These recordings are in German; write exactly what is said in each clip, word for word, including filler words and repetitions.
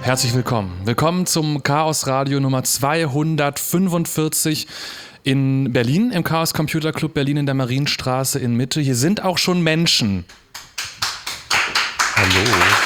Herzlich willkommen. Willkommen zum Chaos Radio Nummer zweihundertfünfundvierzig in Berlin, im Chaos Computer Club Berlin in der Marienstraße in Mitte. Hier sind auch schon Menschen. Hallo.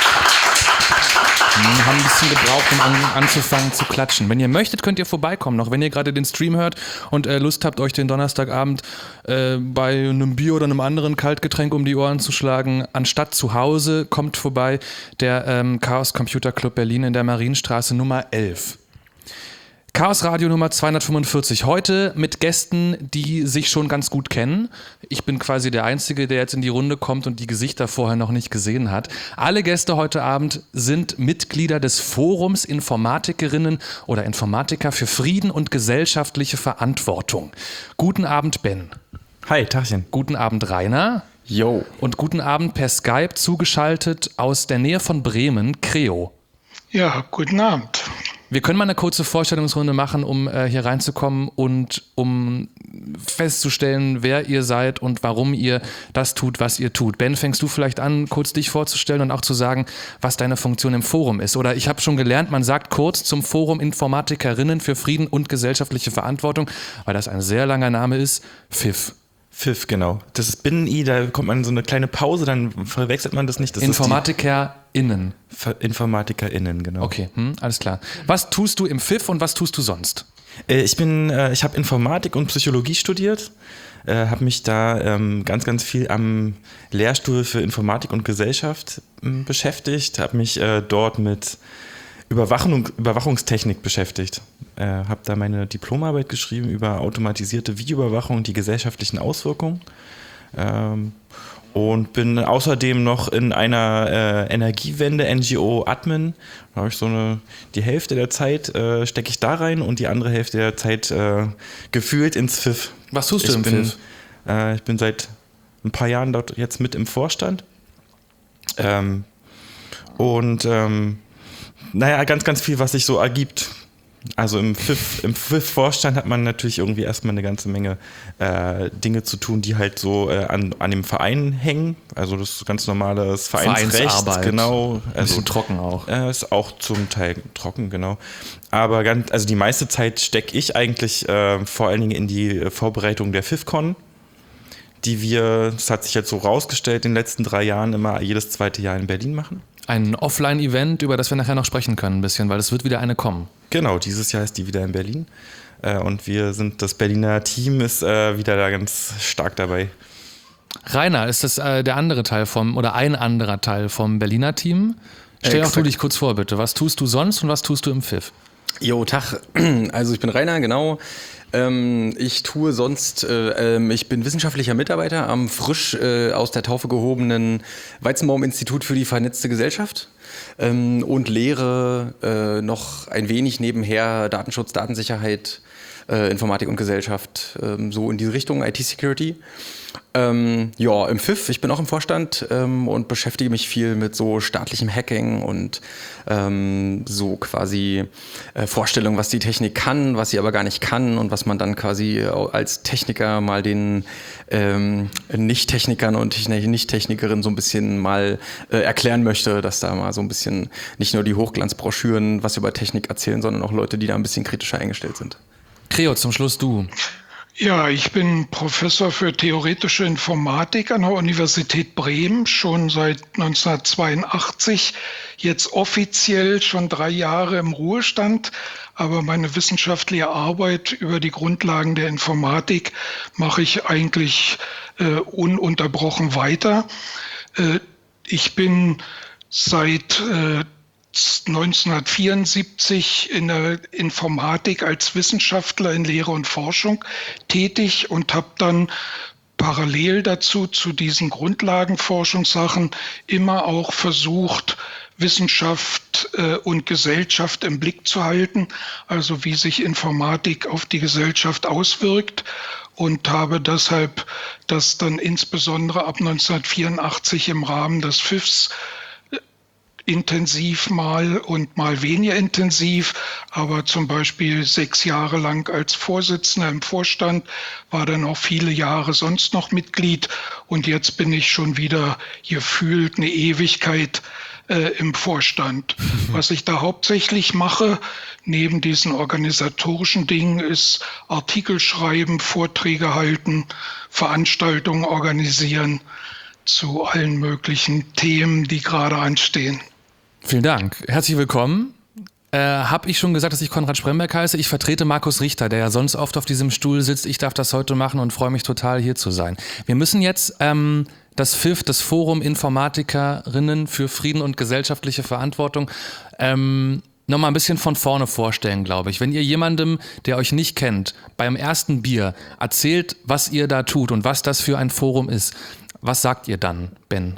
Wir haben ein bisschen gebraucht, um an, anzufangen zu klatschen. Wenn ihr möchtet, könnt ihr vorbeikommen noch. Wenn ihr gerade den Stream hört und äh, Lust habt, euch den Donnerstagabend äh, bei einem Bier oder einem anderen Kaltgetränk um die Ohren zu schlagen, anstatt zu Hause, kommt vorbei der ähm, Chaos Computer Club Berlin in der Marienstraße Nummer elf. Chaos Radio Nummer zweihundertfünfundvierzig. Heute mit Gästen, die sich schon ganz gut kennen. Ich bin quasi der Einzige, der jetzt in die Runde kommt und die Gesichter vorher noch nicht gesehen hat. Alle Gäste heute Abend sind Mitglieder des Forums Informatikerinnen oder Informatiker für Frieden und gesellschaftliche Verantwortung. Guten Abend, Ben. Hi, Tachchen. Guten Abend, Rainer. Yo. Und guten Abend per Skype zugeschaltet aus der Nähe von Bremen, Creo. Ja, guten Abend. Wir können mal eine kurze Vorstellungsrunde machen, um äh, hier reinzukommen und um festzustellen, wer ihr seid und warum ihr das tut, was ihr tut. Ben, fängst du vielleicht an, kurz dich vorzustellen und auch zu sagen, was deine Funktion im Forum ist? Oder ich habe schon gelernt, man sagt kurz zum Forum Informatikerinnen für Frieden und gesellschaftliche Verantwortung, weil das ein sehr langer Name ist, F I F. F I F, genau. Das ist Binnen-I, da kommt man in so eine kleine Pause, dann verwechselt man das nicht. Das InformatikerInnen. Ist die InformatikerInnen, genau. Okay, hm, alles klar. Was tust du im F I F und was tust du sonst? Äh, ich bin, äh, ich habe Informatik und Psychologie studiert, äh, habe mich da ähm, ganz, ganz viel am Lehrstuhl für Informatik und Gesellschaft äh, beschäftigt, habe mich äh, dort mit Überwachung, Überwachungstechnik beschäftigt. Äh, habe da meine Diplomarbeit geschrieben über automatisierte Videoüberwachung und die gesellschaftlichen Auswirkungen. Ähm, und bin außerdem noch in einer äh, Energiewende-N G O Admin. Da habe ich so eine, die Hälfte der Zeit äh, stecke ich da rein und die andere Hälfte der Zeit äh, gefühlt ins F I F. Was tust du ich im bin, F I F? Äh, ich bin seit ein paar Jahren dort jetzt mit im Vorstand. Ähm, und ähm, Naja, ganz, ganz viel, was sich so ergibt. Also im F I F, im F I F-Vorstand hat man natürlich irgendwie erstmal eine ganze Menge äh, Dinge zu tun, die halt so äh, an, an dem Verein hängen. Also das ganz normales Vereinsrecht. Vereinsarbeit. Genau. Ein Also, bisschen trocken auch. Äh, ist auch zum Teil trocken, genau. Aber ganz, also die meiste Zeit stecke ich eigentlich äh, vor allen Dingen in die Vorbereitung der FIFCon, die wir, das hat sich jetzt so rausgestellt, in den letzten drei Jahren immer jedes zweite Jahr in Berlin machen. Ein Offline-Event, über das wir nachher noch sprechen können ein bisschen, weil es wird wieder eine kommen. Genau, dieses Jahr ist die wieder in Berlin. Und wir sind, das Berliner Team ist wieder da ganz stark dabei. Rainer, ist das äh, der andere Teil vom, oder ein anderer Teil vom Berliner Team? Stell auch du dich kurz vor, bitte. Was tust du sonst und was tust du im F I F? Jo, Tag. Also ich bin Rainer, genau. Ähm, ich tue sonst, äh, äh, ich bin wissenschaftlicher Mitarbeiter am frisch äh, aus der Taufe gehobenen Weizenbaum-Institut für die vernetzte Gesellschaft ähm, und lehre äh, noch ein wenig nebenher Datenschutz, Datensicherheit, äh, Informatik und Gesellschaft, äh, so in diese Richtung, I T-Security. Ähm, ja, im F I F, ich bin auch im Vorstand ähm, und beschäftige mich viel mit so staatlichem Hacking und ähm, so quasi äh, Vorstellungen, was die Technik kann, was sie aber gar nicht kann und was man dann quasi als Techniker mal den ähm, Nicht-Technikern und Nicht-Technikerinnen so ein bisschen mal äh, erklären möchte, dass da mal so ein bisschen nicht nur die Hochglanzbroschüren was über Technik erzählen, sondern auch Leute, die da ein bisschen kritischer eingestellt sind. Creo, zum Schluss du. Ja, ich bin Professor für theoretische Informatik an der Universität Bremen, schon seit neunzehnhundertzweiundachtzig, jetzt offiziell schon drei Jahre im Ruhestand, aber meine wissenschaftliche Arbeit über die Grundlagen der Informatik mache ich eigentlich äh, ununterbrochen weiter. Äh, ich bin seit äh, neunzehnhundertvierundsiebzig in der Informatik als Wissenschaftler in Lehre und Forschung tätig und habe dann parallel dazu, zu diesen Grundlagenforschungssachen, immer auch versucht, Wissenschaft äh, und Gesellschaft im Blick zu halten, also wie sich Informatik auf die Gesellschaft auswirkt. Und habe deshalb das dann insbesondere ab neunzehnhundertvierundachtzig im Rahmen des F I Fs intensiv mal und mal weniger intensiv, aber zum Beispiel sechs Jahre lang als Vorsitzender im Vorstand, war dann auch viele Jahre sonst noch Mitglied und jetzt bin ich schon wieder gefühlt eine Ewigkeit äh, im Vorstand. Was ich da hauptsächlich mache, neben diesen organisatorischen Dingen, ist Artikel schreiben, Vorträge halten, Veranstaltungen organisieren zu allen möglichen Themen, die gerade anstehen. Vielen Dank. Herzlich willkommen. Äh, Habe ich schon gesagt, dass ich Konrad Spremberg heiße? Ich vertrete Markus Richter, der ja sonst oft auf diesem Stuhl sitzt. Ich darf das heute machen und freue mich total, hier zu sein. Wir müssen jetzt ähm, das F I F, das Forum Informatikerinnen für Frieden und gesellschaftliche Verantwortung, ähm, nochmal ein bisschen von vorne vorstellen, glaube ich. Wenn ihr jemandem, der euch nicht kennt, beim ersten Bier erzählt, was ihr da tut und was das für ein Forum ist, was sagt ihr dann, Ben?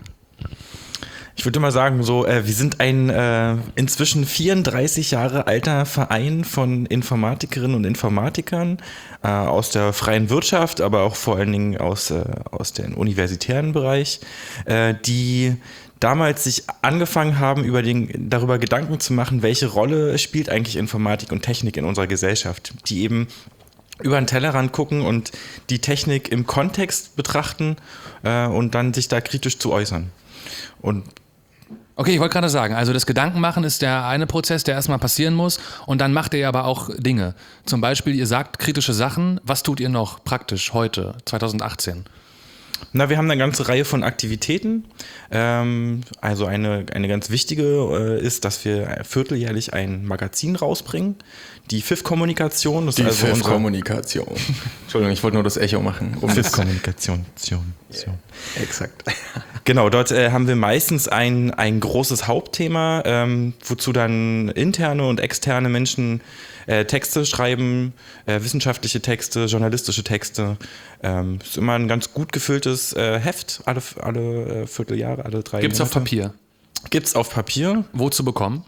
Ich würde mal sagen, so, äh, wir sind ein äh, inzwischen vierunddreißig Jahre alter Verein von Informatikerinnen und Informatikern äh, aus der freien Wirtschaft, aber auch vor allen Dingen aus, äh, aus dem universitären Bereich, äh, die damals sich angefangen haben, über den, darüber Gedanken zu machen, welche Rolle spielt eigentlich Informatik und Technik in unserer Gesellschaft, die eben über den Tellerrand gucken und die Technik im Kontext betrachten äh, und dann sich da kritisch zu äußern. Und Okay, ich wollte gerade sagen, also das Gedankenmachen ist der eine Prozess, der erstmal passieren muss und dann macht ihr aber auch Dinge. Zum Beispiel, ihr sagt kritische Sachen. Was tut ihr noch praktisch heute, zwanzig achtzehn? Na, wir haben eine ganze Reihe von Aktivitäten. Ähm, also eine, eine ganz wichtige äh, ist, dass wir vierteljährlich ein Magazin rausbringen. Die F I F-Kommunikation. Das Die ist also F I unsere F-Kommunikation. Entschuldigung, ich wollte nur das Echo machen. Um F I F-Kommunikation. yeah, exakt. Genau, dort äh, haben wir meistens ein, ein großes Hauptthema, ähm, wozu dann interne und externe Menschen äh, Texte schreiben, äh, wissenschaftliche Texte, journalistische Texte. Ähm, ist immer ein ganz gut gefülltes äh, Heft, alle, alle äh, Vierteljahre, alle drei Gibt's auf Papier? Gibt's auf Papier. Wo zu bekommen?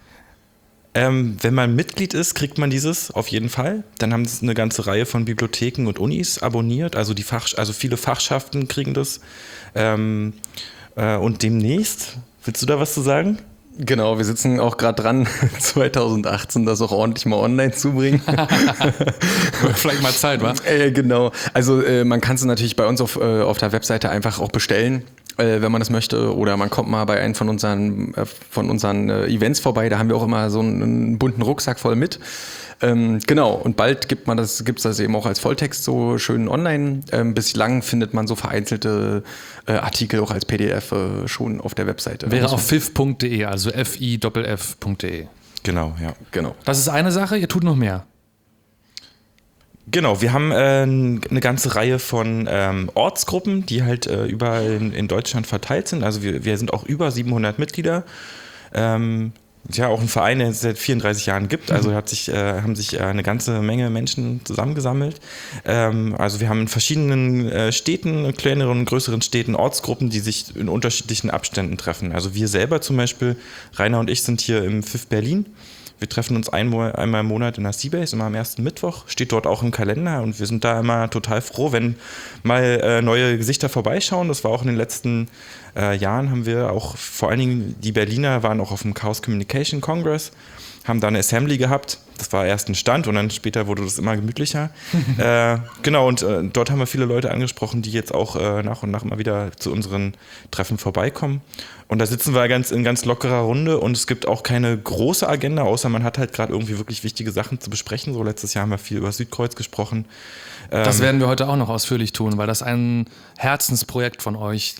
Ähm, wenn man Mitglied ist, kriegt man dieses auf jeden Fall. Dann haben es eine ganze Reihe von Bibliotheken und Unis abonniert. Also, die Fach, also viele Fachschaften kriegen das. Ähm, äh, und demnächst, willst du da was zu sagen? Genau, wir sitzen auch gerade dran, zwanzig achtzehn das auch ordentlich mal online zu bringen. Vielleicht mal Zeit, wa? Äh, genau. Also äh, man kann es natürlich bei uns auf, äh, auf der Webseite einfach auch bestellen, äh, wenn man das möchte. Oder man kommt mal bei einem von unseren, äh, von unseren äh, Events vorbei. Da haben wir auch immer so einen, einen bunten Rucksack voll mit. Ähm, genau, und bald gibt man das, gibt's das eben auch als Volltext so schön online. Ähm, bislang findet man so vereinzelte äh, Artikel auch als P D F äh, schon auf der Webseite. Wäre auf f i f punkt d e, also f i f f punkt d e. Genau, ja. Genau. Das ist eine Sache, ihr tut noch mehr. Genau, wir haben äh, eine ganze Reihe von ähm, Ortsgruppen, die halt äh, überall in, in Deutschland verteilt sind. Also wir, wir sind auch über siebenhundert Mitglieder. Ähm, ja, auch ein Verein, der es seit vierunddreißig Jahren gibt. Also hat sich, äh, haben sich äh, eine ganze Menge Menschen zusammengesammelt. Ähm, also wir haben in verschiedenen äh, Städten, kleineren und größeren Städten Ortsgruppen, die sich in unterschiedlichen Abständen treffen. Also wir selber zum Beispiel, Rainer und ich, sind hier im F I F Berlin. Wir treffen uns einmal, einmal im Monat in der Seabase, immer am ersten Mittwoch, steht dort auch im Kalender und wir sind da immer total froh, wenn mal äh, neue Gesichter vorbeischauen. Das war auch in den letzten äh, Jahren, haben wir auch, vor allen Dingen die Berliner waren auch auf dem Chaos Communication Congress, haben da eine Assembly gehabt. Das war erst ein Stand und dann später wurde das immer gemütlicher. äh, genau, und äh, dort haben wir viele Leute angesprochen, die jetzt auch äh, nach und nach immer wieder zu unseren Treffen vorbeikommen. Und da sitzen wir ganz in ganz lockerer Runde und es gibt auch keine große Agenda, außer man hat halt gerade irgendwie wirklich wichtige Sachen zu besprechen. So letztes Jahr haben wir viel über Südkreuz gesprochen. Das Ähm, werden wir heute auch noch ausführlich tun, weil das ein Herzensprojekt von euch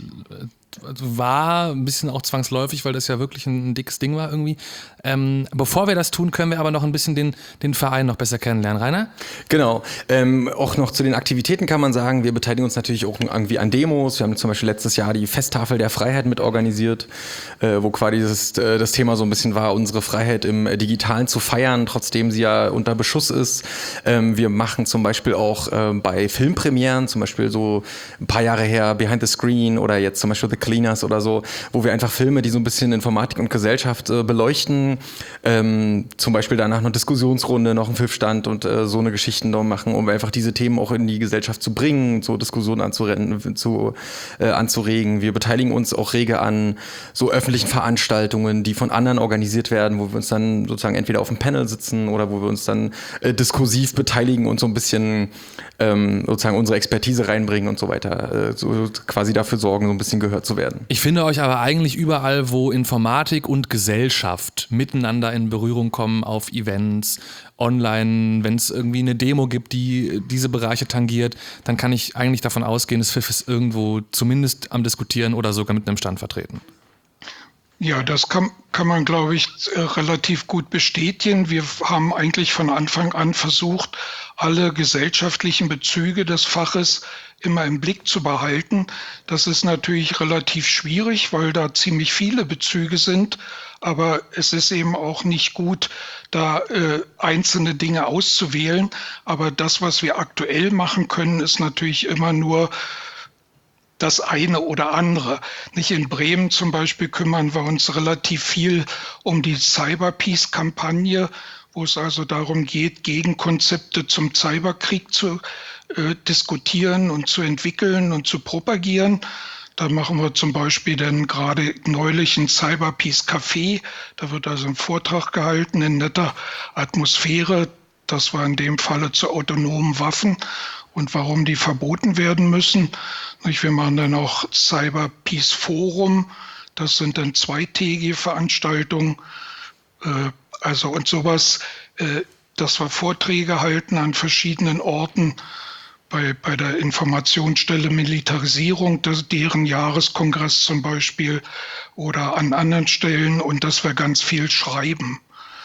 war, ein bisschen auch zwangsläufig, weil das ja wirklich ein, ein dickes Ding war irgendwie. Ähm, bevor wir das tun, können wir aber noch ein bisschen den, den Verein noch besser kennenlernen. Rainer? Genau. Ähm, auch noch zu den Aktivitäten kann man sagen, wir beteiligen uns natürlich auch irgendwie an Demos. Wir haben zum Beispiel letztes Jahr die Festtafel der Freiheit mit organisiert, äh, wo quasi das, äh, das Thema so ein bisschen war, unsere Freiheit im äh, Digitalen zu feiern, trotzdem sie ja unter Beschuss ist. Ähm, wir machen zum Beispiel auch äh, bei Filmpremieren, zum Beispiel so ein paar Jahre her Behind the Screen oder jetzt zum Beispiel The Cleaners oder so, wo wir einfach Filme, die so ein bisschen Informatik und Gesellschaft äh, beleuchten, ähm, zum Beispiel danach eine Diskussionsrunde, noch einen Filmstand und äh, so eine Geschichten da machen, um einfach diese Themen auch in die Gesellschaft zu bringen, so Diskussionen anzurennen, zu, äh, anzuregen. Wir beteiligen uns auch rege an so öffentlichen Veranstaltungen, die von anderen organisiert werden, wo wir uns dann sozusagen entweder auf dem Panel sitzen oder wo wir uns dann äh, diskursiv beteiligen und so ein bisschen ähm, sozusagen unsere Expertise reinbringen und so weiter, äh, so quasi dafür sorgen, so ein bisschen gehört zu zu werden. Ich finde euch aber eigentlich überall, wo Informatik und Gesellschaft miteinander in Berührung kommen, auf Events, online, wenn es irgendwie eine Demo gibt, die diese Bereiche tangiert, dann kann ich eigentlich davon ausgehen, dass Pfiff ist irgendwo zumindest am Diskutieren oder sogar mit einem Stand vertreten. Ja, das kann, kann man, glaube ich, äh, relativ gut bestätigen. Wir haben eigentlich von Anfang an versucht, alle gesellschaftlichen Bezüge des Faches immer im Blick zu behalten. Das ist natürlich relativ schwierig, weil da ziemlich viele Bezüge sind. Aber es ist eben auch nicht gut, da äh, einzelne Dinge auszuwählen. Aber das, was wir aktuell machen können, ist natürlich immer nur das eine oder andere. Nicht in Bremen zum Beispiel kümmern wir uns relativ viel um die Cyberpeace-Kampagne, wo es also darum geht, Gegenkonzepte zum Cyberkrieg zu äh, diskutieren und zu entwickeln und zu propagieren. Da machen wir zum Beispiel dann gerade neulich ein Cyberpeace-Café. Da wird also ein Vortrag gehalten in netter Atmosphäre. Das war in dem Falle zu autonomen Waffen und warum die verboten werden müssen. Wir machen dann auch Cyber Peace Forum. Das sind dann zweitägige Veranstaltungen. Also und sowas, dass wir Vorträge halten an verschiedenen Orten. Bei, bei der Informationsstelle Militarisierung, das, deren Jahreskongress zum Beispiel, oder an anderen Stellen. Und dass wir ganz viel schreiben,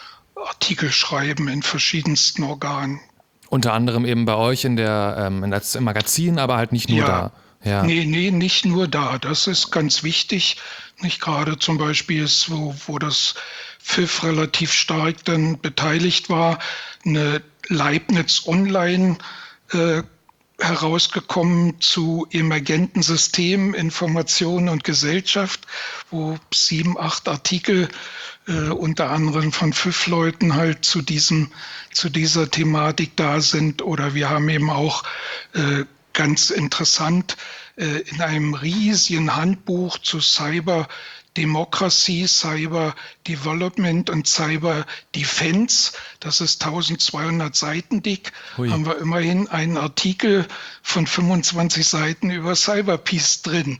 Artikel schreiben in verschiedensten Organen. Unter anderem eben bei euch in der, ähm, in das, im Magazin, aber halt nicht nur ja. da. Ja. Nee, nee, nicht nur da. Das ist ganz wichtig. Nicht gerade zum Beispiel, ist, wo, wo das Pfiff relativ stark dann beteiligt war, eine Leibniz Online äh, herausgekommen zu emergenten Systemen, Information und Gesellschaft, wo sieben, acht Artikel äh, unter anderem von Pfiff-Leuten halt zu diesem, zu dieser Thematik da sind. Oder wir haben eben auch äh, ganz interessant äh, in einem riesigen Handbuch zu Cyber Democracy, Cyber Development und Cyber Defense, das ist zwölfhundert Seiten dick, Hui. Haben wir immerhin einen Artikel von fünfundzwanzig Seiten über Cyberpeace drin.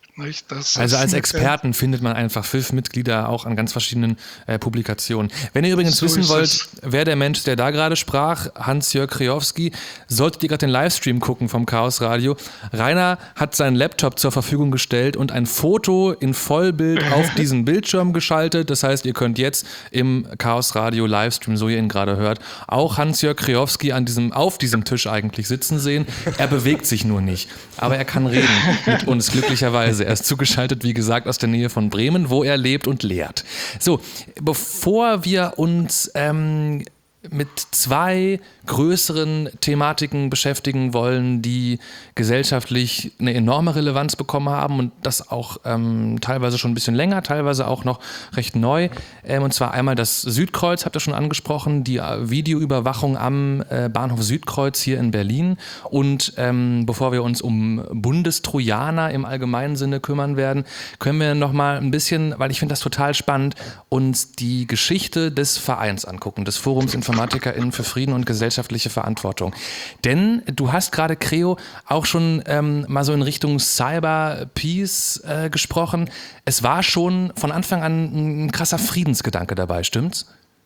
Das also als Experten findet man einfach Pfiff-Mitglieder auch an ganz verschiedenen äh, Publikationen. Wenn ihr übrigens so wissen wollt, es. wer der Mensch, der da gerade sprach, Hans-Jörg Kriowski, solltet ihr gerade den Livestream gucken vom Chaos Radio. Rainer hat seinen Laptop zur Verfügung gestellt und ein Foto in Vollbild auf diesen Bildschirm geschaltet. Das heißt, ihr könnt jetzt im Chaos Radio Livestream, so ihr ihn gerade hört, auch Hans-Jörg Kriowski an diesem, auf diesem Tisch eigentlich sitzen sehen. Er bewegt sich nur nicht, aber er kann reden mit uns glücklicherweise. Er ist zugeschaltet, wie gesagt, aus der Nähe von Bremen, wo er lebt und lehrt. So, bevor wir uns ähm, mit zwei größeren Thematiken beschäftigen wollen, die gesellschaftlich eine enorme Relevanz bekommen haben und das auch ähm, teilweise schon ein bisschen länger, teilweise auch noch recht neu. Ähm, und zwar einmal das Südkreuz, habt ihr schon angesprochen, die Videoüberwachung am äh, Bahnhof Südkreuz hier in Berlin. Und ähm, bevor wir uns um Bundestrojaner im allgemeinen Sinne kümmern werden, können wir noch mal ein bisschen, weil ich finde das total spannend, uns die Geschichte des Vereins angucken, des Forums InformatikerInnen für Frieden und Gesellschaftliche Verantwortung. Denn du hast gerade, Creo, auch schon ähm, mal so in Richtung Cyber Peace äh, gesprochen. Es war schon von Anfang an ein krasser Friedensgedanke dabei, stimmt's?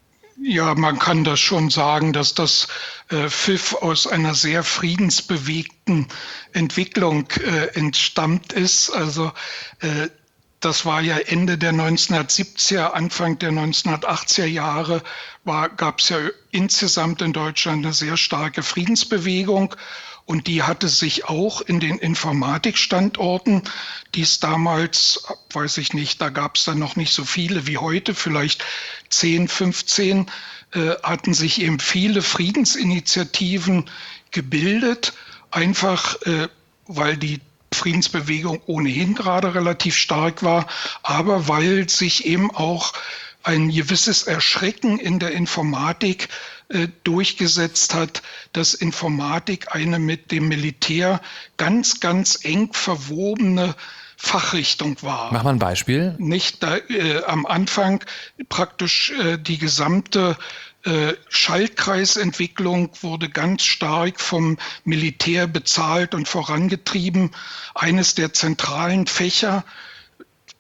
Ja, man kann das schon sagen, dass das äh, Pfiff aus einer sehr friedensbewegten Entwicklung äh, entstammt ist. Also äh, das war ja Ende der neunzehnhundertsiebziger, Anfang der neunzehnhundertachtziger Jahre, gab es ja insgesamt in Deutschland eine sehr starke Friedensbewegung. Und die hatte sich auch in den Informatikstandorten, die es damals, weiß ich nicht, da gab es dann noch nicht so viele wie heute, vielleicht zehn, fünfzehn, äh, hatten sich eben viele Friedensinitiativen gebildet, einfach äh, weil die Friedensbewegung ohnehin gerade relativ stark war, aber weil sich eben auch ein gewisses Erschrecken in der Informatik äh, durchgesetzt hat, dass Informatik eine mit dem Militär ganz, ganz eng verwobene Fachrichtung war. Mach mal ein Beispiel. Nicht da, äh, am Anfang praktisch äh, die gesamte äh, Schaltkreisentwicklung wurde ganz stark vom Militär bezahlt und vorangetrieben. Eines der zentralen Fächer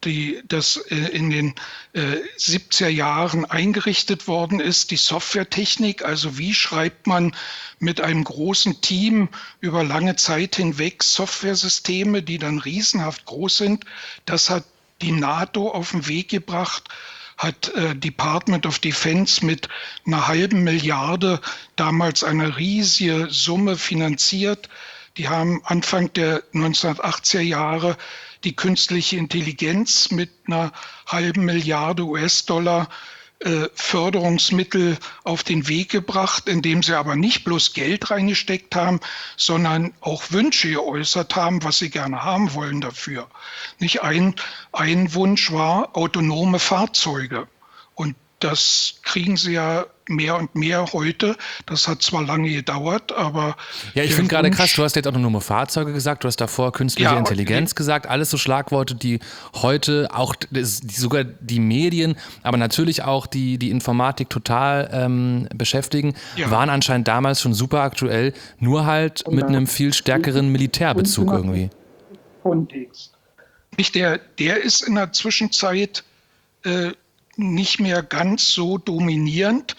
die, das äh, in den äh, siebziger Jahren eingerichtet worden ist, die Softwaretechnik, also wie schreibt man mit einem großen Team über lange Zeit hinweg Softwaresysteme, die dann riesenhaft groß sind. Das hat die NATO auf den Weg gebracht, hat äh, Department of Defense mit einer halben Milliarde damals eine riesige Summe finanziert. Die haben Anfang der neunzehnhundertachtziger Jahre die künstliche Intelligenz mit einer halben Milliarde U S-Dollar äh, Förderungsmittel auf den Weg gebracht, indem sie aber nicht bloß Geld reingesteckt haben, sondern auch Wünsche geäußert haben, was sie gerne haben wollen dafür. Nicht ein, ein Wunsch war autonome Fahrzeuge. Und das kriegen sie ja mehr und mehr heute. Das hat zwar lange gedauert, aber... Ja, ich finde gerade krass, du hast jetzt autonome Fahrzeuge gesagt, du hast davor künstliche Ja, Intelligenz gesagt, alles so Schlagworte, die heute auch das, die, sogar die Medien, aber natürlich auch die, die Informatik total ähm, beschäftigen, Ja. waren anscheinend damals schon super aktuell, nur halt mit einem viel stärkeren Militärbezug irgendwie. Kontext. Nicht der, der ist in der Zwischenzeit äh, nicht mehr ganz so dominierend,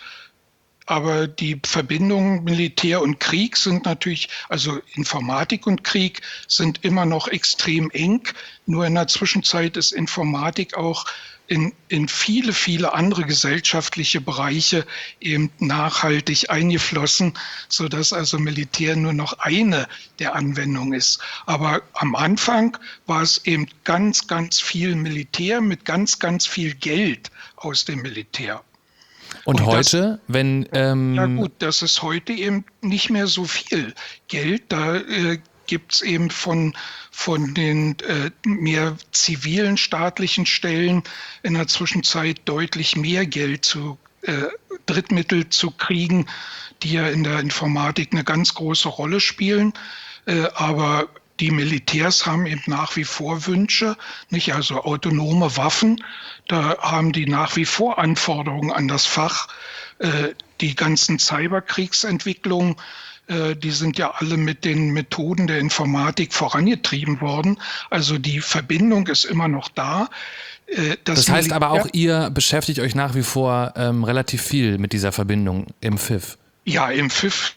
aber die Verbindungen Militär und Krieg sind natürlich, also Informatik und Krieg sind immer noch extrem eng. Nur in der Zwischenzeit ist Informatik auch in, in viele, viele andere gesellschaftliche Bereiche eben nachhaltig eingeflossen, sodass also Militär nur noch eine der Anwendungen ist. Aber am Anfang war es eben ganz, ganz viel Militär mit ganz, ganz viel Geld aus dem Militär. Und, Und das- heute, wenn... Ähm, Ja gut, das ist heute eben nicht mehr so viel Geld. Da äh, gibt es eben von, von den äh, mehr zivilen staatlichen Stellen in der Zwischenzeit deutlich mehr Geld zu äh, Drittmittel zu kriegen, die ja in der Informatik eine ganz große Rolle spielen. Äh, aber die Militärs haben eben nach wie vor Wünsche, nicht? Also autonome Waffen, da haben die nach wie vor Anforderungen an das Fach. Äh, die ganzen Cyberkriegsentwicklungen, äh, die sind ja alle mit den Methoden der Informatik vorangetrieben worden. Also die Verbindung ist immer noch da. Äh, das heißt Militär- aber auch, ihr beschäftigt euch nach wie vor ähm, relativ viel mit dieser Verbindung im F I F. Ja, im F I F.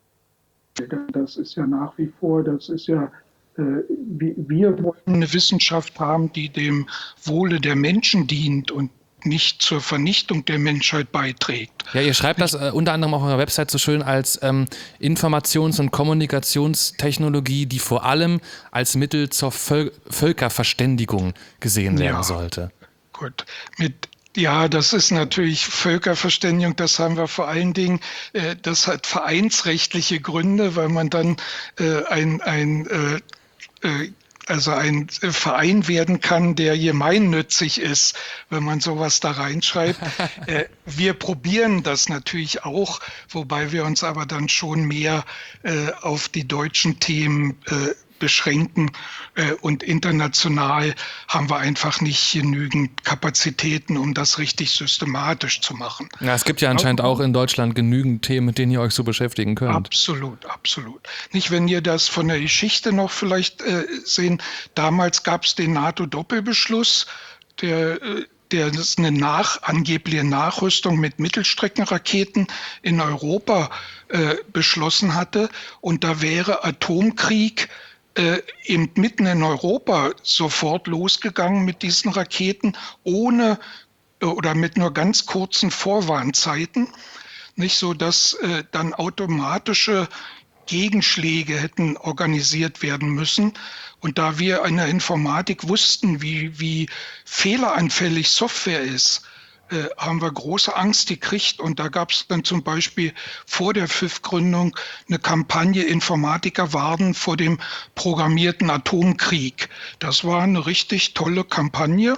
Das ist ja nach wie vor, das ist ja, äh, wir, wir wollen eine Wissenschaft haben, die dem Wohle der Menschen dient und nicht zur Vernichtung der Menschheit beiträgt. Ja, ihr schreibt das äh, unter anderem auf eurer Website so schön als ähm, Informations- und Kommunikationstechnologie, die vor allem als Mittel zur Völ- Völkerverständigung gesehen werden Ja. sollte. Gut, mit ja, das ist natürlich Völkerverständigung, das haben wir vor allen Dingen, äh, das hat vereinsrechtliche Gründe, weil man dann äh, ein, ein äh, äh, also ein Verein werden kann, der gemeinnützig ist, wenn man sowas da reinschreibt. äh, wir probieren das natürlich auch, wobei wir uns aber dann schon mehr äh, auf die deutschen Themen äh, beschränken äh, und international haben wir einfach nicht genügend Kapazitäten, um das richtig systematisch zu machen. Ja, es gibt ja anscheinend auch in Deutschland genügend Themen, mit denen ihr euch so beschäftigen könnt. Absolut, absolut. Nicht, wenn ihr das von der Geschichte noch vielleicht äh, sehen, damals gab es den NATO-Doppelbeschluss, der äh, der eine nach, angebliche Nachrüstung mit Mittelstreckenraketen in Europa äh, beschlossen hatte. Und da wäre Atomkrieg äh, eben mitten in Europa sofort losgegangen mit diesen Raketen, ohne äh, oder mit nur ganz kurzen Vorwarnzeiten. Nicht so, dass äh, dann automatische Gegenschläge hätten organisiert werden müssen. Und da wir in der Informatik wussten, wie, wie fehleranfällig Software ist, äh, haben wir große Angst gekriegt. Und da gab es dann zum Beispiel vor der F I F-Gründung eine Kampagne Informatiker warnen vor dem programmierten Atomkrieg. Das war eine richtig tolle Kampagne.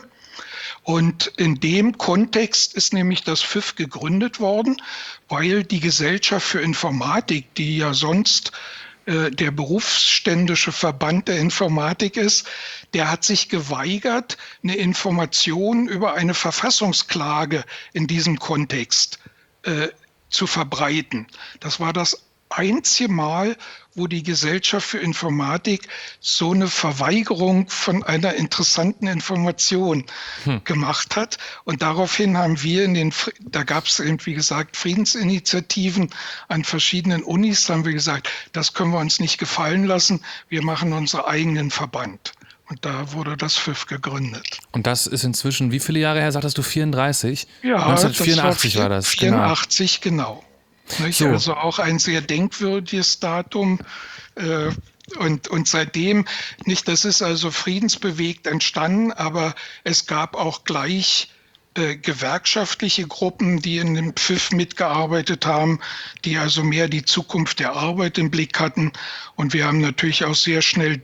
Und in dem Kontext ist nämlich das F I F gegründet worden, weil die Gesellschaft für Informatik, die ja sonst äh, der berufsständische Verband der Informatik ist, der hat sich geweigert, eine Information über eine Verfassungsklage in diesem Kontext äh, zu verbreiten. Das war das einzige Mal, wo die Gesellschaft für Informatik so eine Verweigerung von einer interessanten Information hm. gemacht hat. Und daraufhin haben wir in den, da gab es eben, wie gesagt, Friedensinitiativen an verschiedenen Unis, da haben wir gesagt, das können wir uns nicht gefallen lassen, wir machen unseren eigenen Verband. Und da wurde das F I F gegründet. Und das ist inzwischen, wie viele Jahre her, sagtest du, vierunddreißig? Ja, neunzehnhundertvierundachtzig das war, war das. vierundachtzig, genau. genau. Nicht? So. Also auch ein sehr denkwürdiges Datum. Äh, und, und seitdem, nicht, das ist also friedensbewegt entstanden, aber es gab auch gleich äh, gewerkschaftliche Gruppen, die in dem P F I F mitgearbeitet haben, die also mehr die Zukunft der Arbeit im Blick hatten. Und wir haben natürlich auch sehr schnell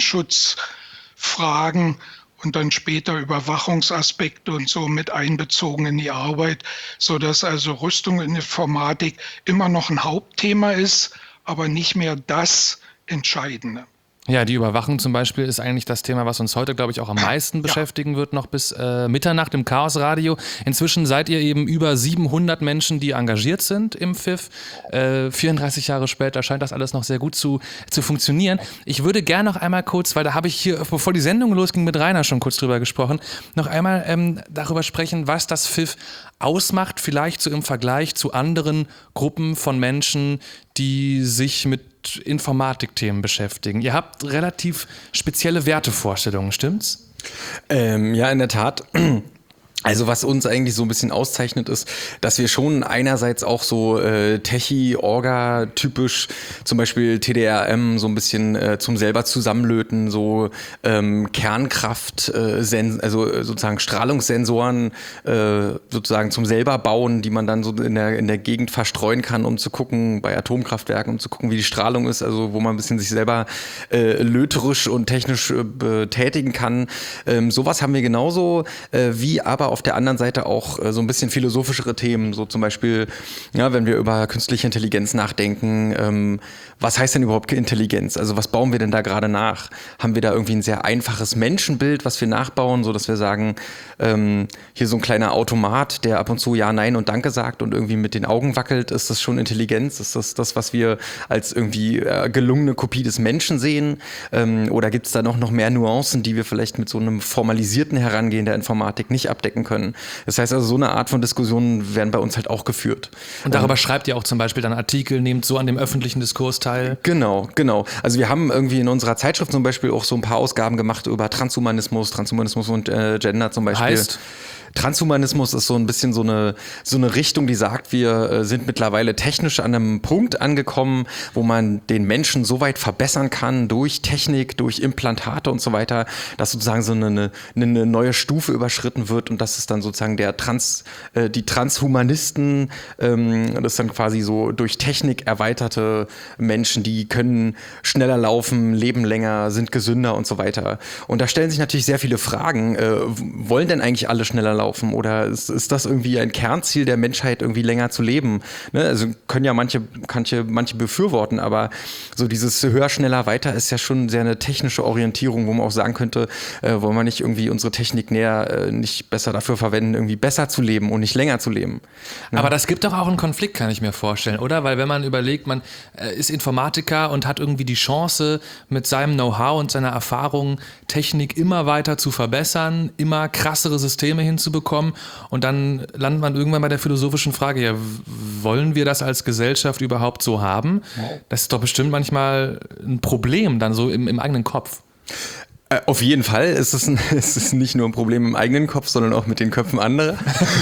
Datenschutzfragen und dann später Überwachungsaspekte und so mit einbezogen in die Arbeit, sodass also Rüstung in Informatik immer noch ein Hauptthema ist, aber nicht mehr das Entscheidende. Ja, die Überwachung zum Beispiel ist eigentlich das Thema, was uns heute, glaube ich, auch am meisten ja. beschäftigen wird, noch bis äh, Mitternacht im Chaosradio. Inzwischen seid ihr eben über siebenhundert Menschen, die engagiert sind im F I F. Äh, vierunddreißig Jahre später scheint das alles noch sehr gut zu, zu funktionieren. Ich würde gerne noch einmal kurz, weil da habe ich hier, bevor die Sendung losging, mit Rainer schon kurz drüber gesprochen, noch einmal ähm, darüber sprechen, was das F I F ausmacht, vielleicht so im Vergleich zu anderen Gruppen von Menschen, die sich mit Informatikthemen beschäftigen. Ihr habt relativ spezielle Wertevorstellungen, stimmt's? Ähm, ja, in der Tat. Also was uns eigentlich so ein bisschen auszeichnet ist, dass wir schon einerseits auch so äh, Techie-Orga-typisch, zum Beispiel T D R M, so ein bisschen äh, zum selber zusammenlöten, so ähm, Kernkraft, äh, sen- also sozusagen Strahlungssensoren äh, sozusagen zum selber bauen, die man dann so in der, in der Gegend verstreuen kann, um zu gucken, bei Atomkraftwerken, um zu gucken, wie die Strahlung ist, also wo man ein bisschen sich selber äh, löterisch und technisch äh, betätigen kann. Ähm, sowas haben wir genauso, äh, wie aber auf der anderen Seite auch äh, so ein bisschen philosophischere Themen, so zum Beispiel, ja, wenn wir über künstliche Intelligenz nachdenken, ähm, was heißt denn überhaupt Intelligenz? Also was bauen wir denn da gerade nach? Haben wir da irgendwie ein sehr einfaches Menschenbild, was wir nachbauen, so dass wir sagen, ähm, hier so ein kleiner Automat, der ab und zu Ja, Nein und Danke sagt und irgendwie mit den Augen wackelt, ist das schon Intelligenz? Ist das das, was wir als irgendwie äh, gelungene Kopie des Menschen sehen? Ähm, oder gibt es da noch, noch mehr Nuancen, die wir vielleicht mit so einem formalisierten Herangehen der Informatik nicht abdecken können? Das heißt also, so eine Art von Diskussionen werden bei uns halt auch geführt. Und darüber ähm, schreibt ihr auch zum Beispiel dann Artikel, nehmt so an dem öffentlichen Diskurs teil? Genau, genau. Also wir haben irgendwie in unserer Zeitschrift zum Beispiel auch so ein paar Ausgaben gemacht über Transhumanismus, Transhumanismus und äh, Gender zum Beispiel. Heißt? Transhumanismus ist so ein bisschen so eine, so eine Richtung, die sagt, wir äh, sind mittlerweile technisch an einem Punkt angekommen, wo man den Menschen so weit verbessern kann durch Technik, durch Implantate und so weiter, dass sozusagen so eine, eine, eine neue Stufe überschritten wird und das ist dann sozusagen der Trans, äh, die Transhumanisten, ähm, das ist dann quasi so durch Technik erweiterte Menschen, die können schneller laufen, leben länger, sind gesünder und so weiter. Und da stellen sich natürlich sehr viele Fragen. Äh, wollen denn eigentlich alle schneller laufen? Oder ist, ist das irgendwie ein Kernziel der Menschheit, irgendwie länger zu leben? Ne? Also können ja manche, manche, manche befürworten, aber so dieses höher, schneller, weiter ist ja schon sehr eine technische Orientierung, wo man auch sagen könnte, äh, wollen wir nicht irgendwie unsere Technik näher, äh, nicht besser dafür verwenden, irgendwie besser zu leben und nicht länger zu leben. Ne? Aber das gibt doch auch einen Konflikt, kann ich mir vorstellen, oder? Weil wenn man überlegt, man äh, ist Informatiker und hat irgendwie die Chance, mit seinem Know-how und seiner Erfahrung Technik immer weiter zu verbessern, immer krassere Systeme hinzubekommen, und dann landet man irgendwann bei der philosophischen Frage, ja, wollen wir das als Gesellschaft überhaupt so haben? Das ist doch bestimmt manchmal ein Problem dann so im, im eigenen Kopf. Äh, auf jeden Fall ist es, ein, ist es nicht nur ein Problem im eigenen Kopf, sondern auch mit den Köpfen anderer.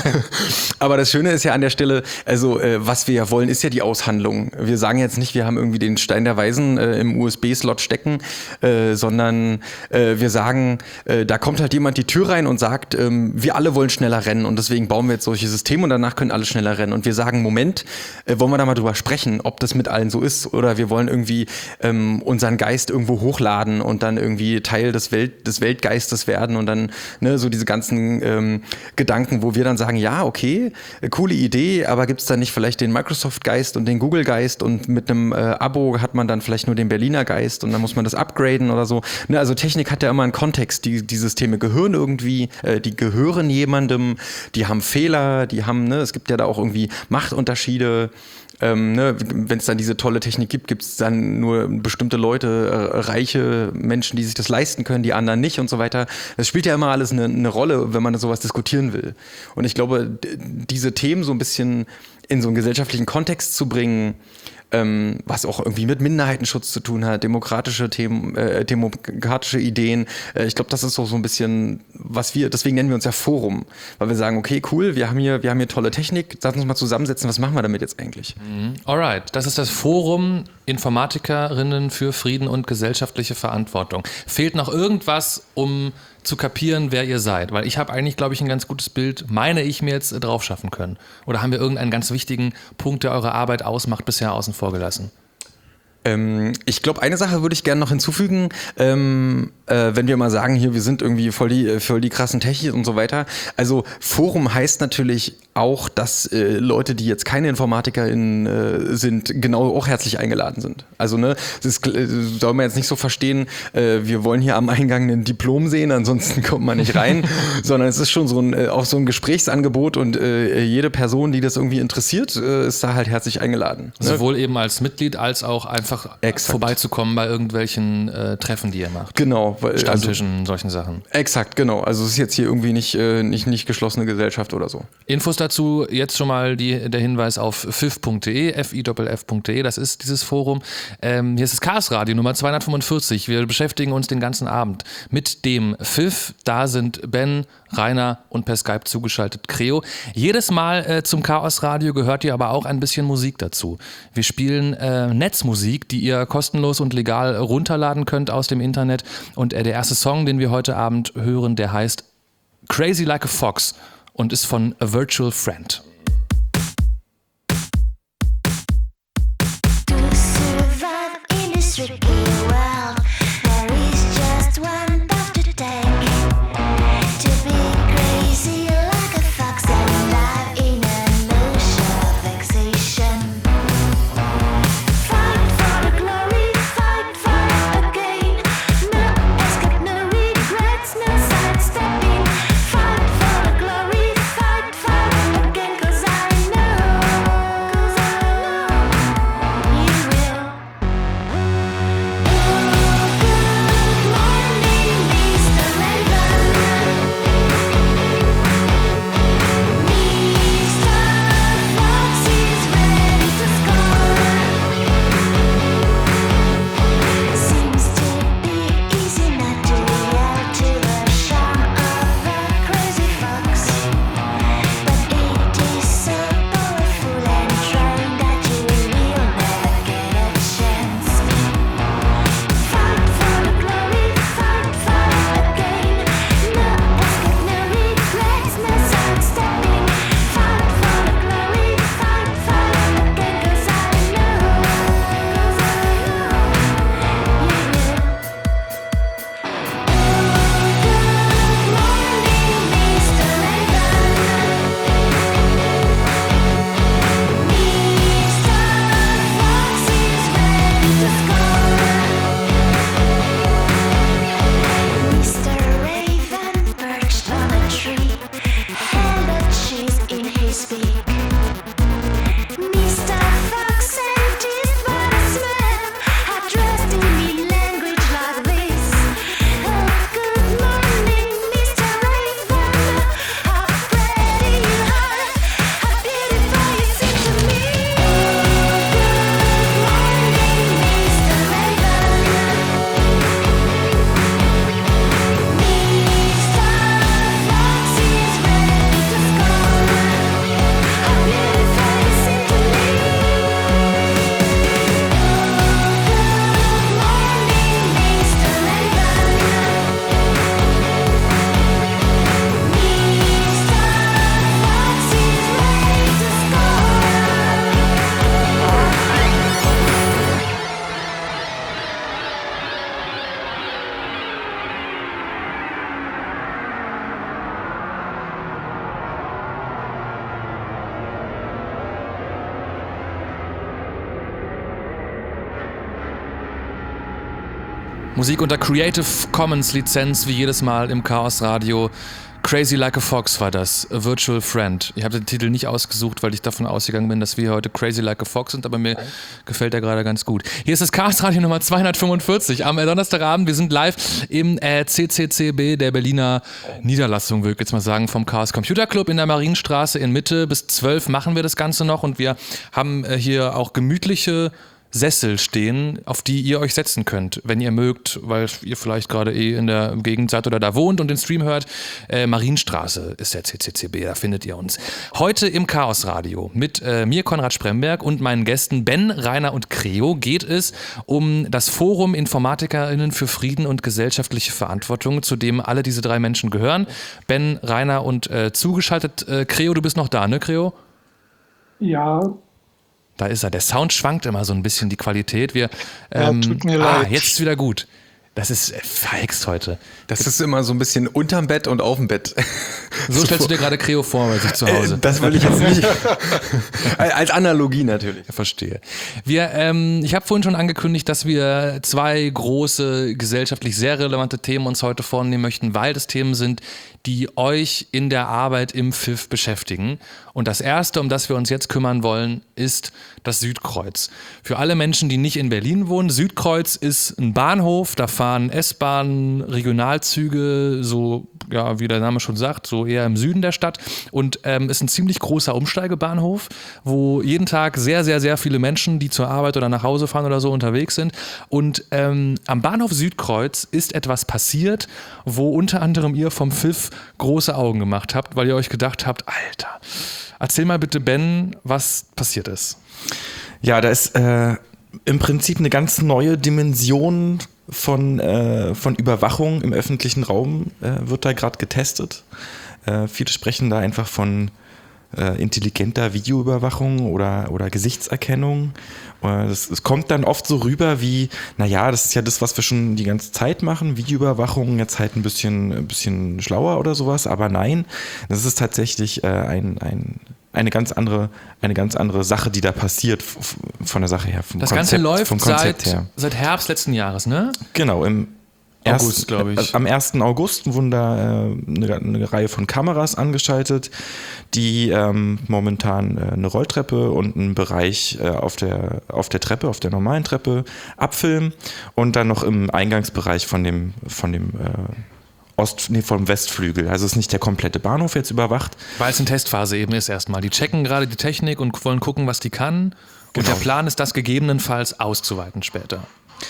Aber das Schöne ist ja an der Stelle, also äh, was wir ja wollen, ist ja die Aushandlung. Wir sagen jetzt nicht, wir haben irgendwie den Stein der Weisen äh, im U S B-Slot stecken, äh, sondern äh, wir sagen, äh, da kommt halt jemand die Tür rein und sagt, ähm, wir alle wollen schneller rennen und deswegen bauen wir jetzt solche Systeme und danach können alle schneller rennen. Und wir sagen, Moment, äh, wollen wir da mal drüber sprechen, ob das mit allen so ist oder wir wollen irgendwie ähm, unseren Geist irgendwo hochladen und dann irgendwie Teil des, Welt, des Weltgeistes werden und dann ne, so diese ganzen ähm, Gedanken, wo wir dann sagen, ja, okay, äh, coole Idee, aber gibt es da nicht vielleicht den Microsoft-Geist und den Google-Geist und mit einem äh, Abo hat man dann vielleicht nur den Berliner Geist und dann muss man das upgraden oder so. Ne, also Technik hat ja immer einen Kontext, die, die Systeme gehören irgendwie, äh, die gehören jemandem, die haben Fehler, die haben, ne, es gibt ja da auch irgendwie Machtunterschiede. ähm, ne, wenn es dann diese tolle Technik gibt, gibt es dann nur bestimmte Leute, äh, reiche Menschen, die sich das leisten können, die anderen nicht und so weiter. Das spielt ja immer alles eine, eine Rolle, wenn man sowas diskutieren will. Und ich glaube, d- diese Themen so ein bisschen in so einen gesellschaftlichen Kontext zu bringen, ähm, was auch irgendwie mit Minderheitenschutz zu tun hat, demokratische Themen, äh, demokratische Ideen. Äh, ich glaube, das ist so, so ein bisschen, was wir, deswegen nennen wir uns ja Forum, weil wir sagen, okay, cool, wir haben hier, wir haben hier tolle Technik, lass uns mal zusammensetzen, was machen wir damit jetzt eigentlich? Mhm. Alright, das ist das Forum Informatikerinnen für Frieden und gesellschaftliche Verantwortung. Fehlt noch irgendwas, um zu kapieren, wer ihr seid? Weil ich habe eigentlich, glaube ich, ein ganz gutes Bild, meine ich, mir jetzt drauf schaffen können. Oder haben wir irgendeinen ganz wichtigen Punkt, der eure Arbeit ausmacht, bisher außen vor gelassen? Ähm, ich glaube, eine Sache würde ich gerne noch hinzufügen, ähm, äh, wenn wir mal sagen, hier, wir sind irgendwie voll die, voll die krassen Techies und so weiter. Also Forum heißt natürlich auch, dass äh, Leute, die jetzt keine InformatikerInnen äh, sind, genau auch herzlich eingeladen sind. Also ne, das ist, äh, soll man jetzt nicht so verstehen, äh, wir wollen hier am Eingang ein Diplom sehen, ansonsten kommt man nicht rein, sondern es ist schon so ein, äh, auch so ein Gesprächsangebot und äh, jede Person, die das irgendwie interessiert, äh, ist da halt herzlich eingeladen. Ne? Sowohl eben als Mitglied als auch einfach Exakt. vorbeizukommen bei irgendwelchen äh, Treffen, die ihr macht. Genau. Weil, Stammtischen, also, solchen Sachen. Exakt, genau. Also es ist jetzt hier irgendwie nicht, äh, nicht, nicht geschlossene Gesellschaft oder so. Infos dazu jetzt schon mal die, der Hinweis auf f i f punkt d e, f i f f punkt d e, das ist dieses Forum. Ähm, hier ist das Chaos Radio Nummer zweihundertfünfundvierzig. Wir beschäftigen uns den ganzen Abend mit dem F I F. Da sind Ben, Rainer und per Skype zugeschaltet Creo. Jedes Mal äh, zum Chaos Radio gehört ihr aber auch ein bisschen Musik dazu. Wir spielen äh, Netzmusik, die ihr kostenlos und legal runterladen könnt aus dem Internet. Und äh, der erste Song, den wir heute Abend hören, der heißt Crazy Like a Fox und ist von A Virtual Friend. To survive in this tricky world, there is just one path to take. To be crazy like a fox and live in an ocean of vexation. Fight for the glory, fight for the gain. No escape, no regrets, no sidestepping. Fight for the glory, fight for the gain. 'Cause I know, 'cause I know you will. Oh, good morning, Mister Raven. Mister Fox is ready to score. Seems to be easy not to yield to the charm of a crazy fox, but it is so powerful and trying that you will never get a chance. Fight for the glory, fight for the gain. No escape, no regrets, no sidestepping. Fight for the glory, fight for the gain. 'Cause I know, 'cause I know you will. Good morning, Mister Raven. Mister Fox is ready to score. Mister Raven perched on a tree, held a cheese in his beak. Mister Fox scented by the smell, addressed him in language like this. Oh, good morning, Mister Raven. How pretty you are, how beautiful you seem to me. Good morning, Mister Raven. Mister Fox is ready to score. How beautiful you seem to me. Good morning, Mister Raven. Mister Fox is ready to Musik unter Creative Commons Lizenz, wie jedes Mal im Chaos Radio. Crazy Like a Fox war das, A Virtual Friend. Ich habe den Titel nicht ausgesucht, weil ich davon ausgegangen bin, dass wir heute Crazy Like a Fox sind, aber mir gefällt der gerade ganz gut. Hier ist das Chaos Radio Nummer zweihundertfünfundvierzig am Donnerstagabend. Wir sind live im äh, C C C B, der Berliner Niederlassung, würde ich jetzt mal sagen, vom Chaos Computer Club in der Marienstraße in Mitte. Bis zwölf machen wir das Ganze noch und wir haben äh, hier auch gemütliche Sessel stehen, auf die ihr euch setzen könnt, wenn ihr mögt, weil ihr vielleicht gerade eh in der Gegend seid oder da wohnt und den Stream hört. Äh, Marienstraße ist der C C C B, da findet ihr uns. Heute im Chaos Radio mit äh, mir, Konrad Spremberg, und meinen Gästen Ben, Rainer und Creo geht es um das Forum InformatikerInnen für Frieden und gesellschaftliche Verantwortung, zu dem alle diese drei Menschen gehören. Ben, Rainer und äh, zugeschaltet äh, Creo, du bist noch da, ne Creo? Ja, Da ist er. Der Sound schwankt immer so ein bisschen, die Qualität. Wir, Ja, ähm, tut mir ah, leid. jetzt ist wieder gut. Das ist äh, verhext heute. Das ist immer so ein bisschen unterm Bett und auf dem Bett. So stellst du dir gerade Creo vor bei sich zu Hause. Äh, Das will ich jetzt nicht. Als Analogie natürlich. Ich verstehe. Wir, ähm, ich habe vorhin schon angekündigt, dass wir zwei große, gesellschaftlich sehr relevante Themen uns heute vornehmen möchten, weil das Themen sind, die euch in der Arbeit im F I F beschäftigen. Und das erste, um das wir uns jetzt kümmern wollen, ist das Südkreuz. Für alle Menschen, die nicht in Berlin wohnen, Südkreuz ist ein Bahnhof, da fahren S-Bahnen, Regionalzüge, so ja, wie der Name schon sagt, so eher im Süden der Stadt, und ähm, ist ein ziemlich großer Umsteigebahnhof, wo jeden Tag sehr, sehr, sehr viele Menschen, die zur Arbeit oder nach Hause fahren oder so, unterwegs sind. Und ähm, am Bahnhof Südkreuz ist etwas passiert, wo unter anderem ihr vom F I F große Augen gemacht habt, weil ihr euch gedacht habt, Alter, erzähl mal bitte, Ben, was passiert ist. Ja, da ist äh, im Prinzip eine ganz neue Dimension von, äh, von Überwachung im öffentlichen Raum äh, wird da gerade getestet. Äh, viele sprechen da einfach von äh, intelligenter Videoüberwachung oder, oder Gesichtserkennung. Äh, das, das kommt dann oft so rüber wie, naja, das ist ja das, was wir schon die ganze Zeit machen, Videoüberwachung, jetzt halt ein bisschen, ein bisschen schlauer oder sowas, aber nein, das ist tatsächlich äh, ein, ein eine ganz andere, eine ganz andere Sache, die da passiert f- von der Sache her. Vom Das Konzept, Ganze läuft vom Konzept seit, her. seit Herbst letzten Jahres, ne? Genau, im August, erst- glaube ich. äh, Am ersten August wurden da äh, eine, eine Reihe von Kameras angeschaltet, die ähm, momentan äh, eine Rolltreppe und einen Bereich äh, auf, der, auf der Treppe, auf der normalen Treppe abfilmen und dann noch im Eingangsbereich von dem, von dem äh, Ost, nee, vom Westflügel. Also ist nicht der komplette Bahnhof jetzt überwacht. Weil es in Testphase eben ist erstmal. Die checken gerade die Technik und wollen gucken, was die kann. Und Genau. der Plan ist, das gegebenenfalls auszuweiten später.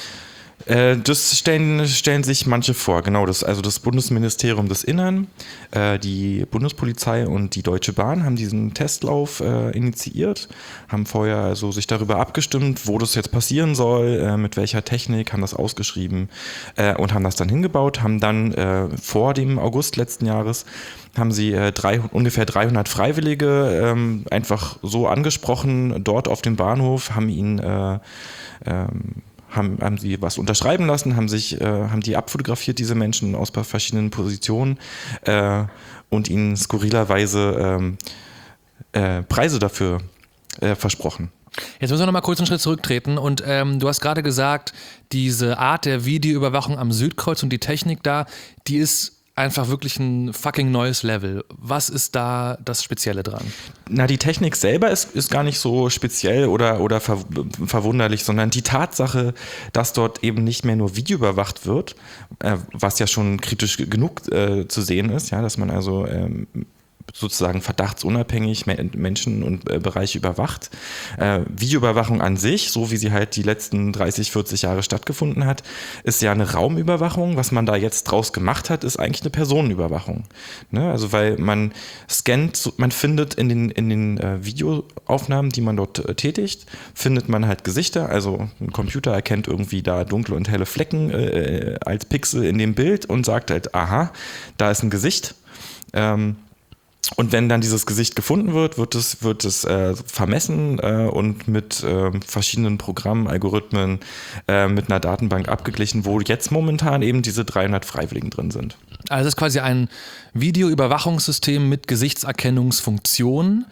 Äh, das stellen, stellen sich manche vor, genau. Das, also das Bundesministerium des Innern, äh, die Bundespolizei und die Deutsche Bahn haben diesen Testlauf äh, initiiert, haben vorher also sich darüber abgestimmt, wo das jetzt passieren soll, äh, mit welcher Technik, haben das ausgeschrieben äh, und haben das dann hingebaut, haben dann äh, vor dem August letzten Jahres haben sie äh, drei, ungefähr dreihundert Freiwillige ähm, einfach so angesprochen, dort auf dem Bahnhof, haben ihnen äh, ähm, Haben, haben sie was unterschreiben lassen, haben sich, äh, haben die abfotografiert, diese Menschen aus verschiedenen Positionen äh, und ihnen skurrilerweise ähm, äh, Preise dafür äh, versprochen. Jetzt müssen wir noch mal kurz einen Schritt zurücktreten und ähm, du hast gerade gesagt, diese Art der Videoüberwachung am Südkreuz und die Technik da, die ist einfach wirklich ein fucking neues Level. Was ist da das Spezielle dran? Na, die Technik selber ist, ist gar nicht so speziell oder, oder ver, verwunderlich, sondern die Tatsache, dass dort eben nicht mehr nur Video überwacht wird, äh, was ja schon kritisch genug äh, zu sehen ist, ja, dass man also ähm, sozusagen verdachtsunabhängig Menschen und äh, Bereiche überwacht. Äh, Videoüberwachung an sich, so wie sie halt die letzten dreißig, vierzig Jahre stattgefunden hat, ist ja eine Raumüberwachung. Was man da jetzt draus gemacht hat, ist eigentlich eine Personenüberwachung. Ne? Also weil man scannt, man findet in den, in den äh, Videoaufnahmen, die man dort äh, tätigt, findet man halt Gesichter. Also ein Computer erkennt irgendwie da dunkle und helle Flecken äh, als Pixel in dem Bild und sagt halt, aha, da ist ein Gesicht. Ähm, Und wenn dann dieses Gesicht gefunden wird, wird es, wird es äh, vermessen äh, und mit äh, verschiedenen Programmen, Algorithmen, äh, mit einer Datenbank abgeglichen, wo jetzt momentan eben diese dreihundert Freiwilligen drin sind. Also es ist quasi ein Videoüberwachungssystem mit Gesichtserkennungsfunktion,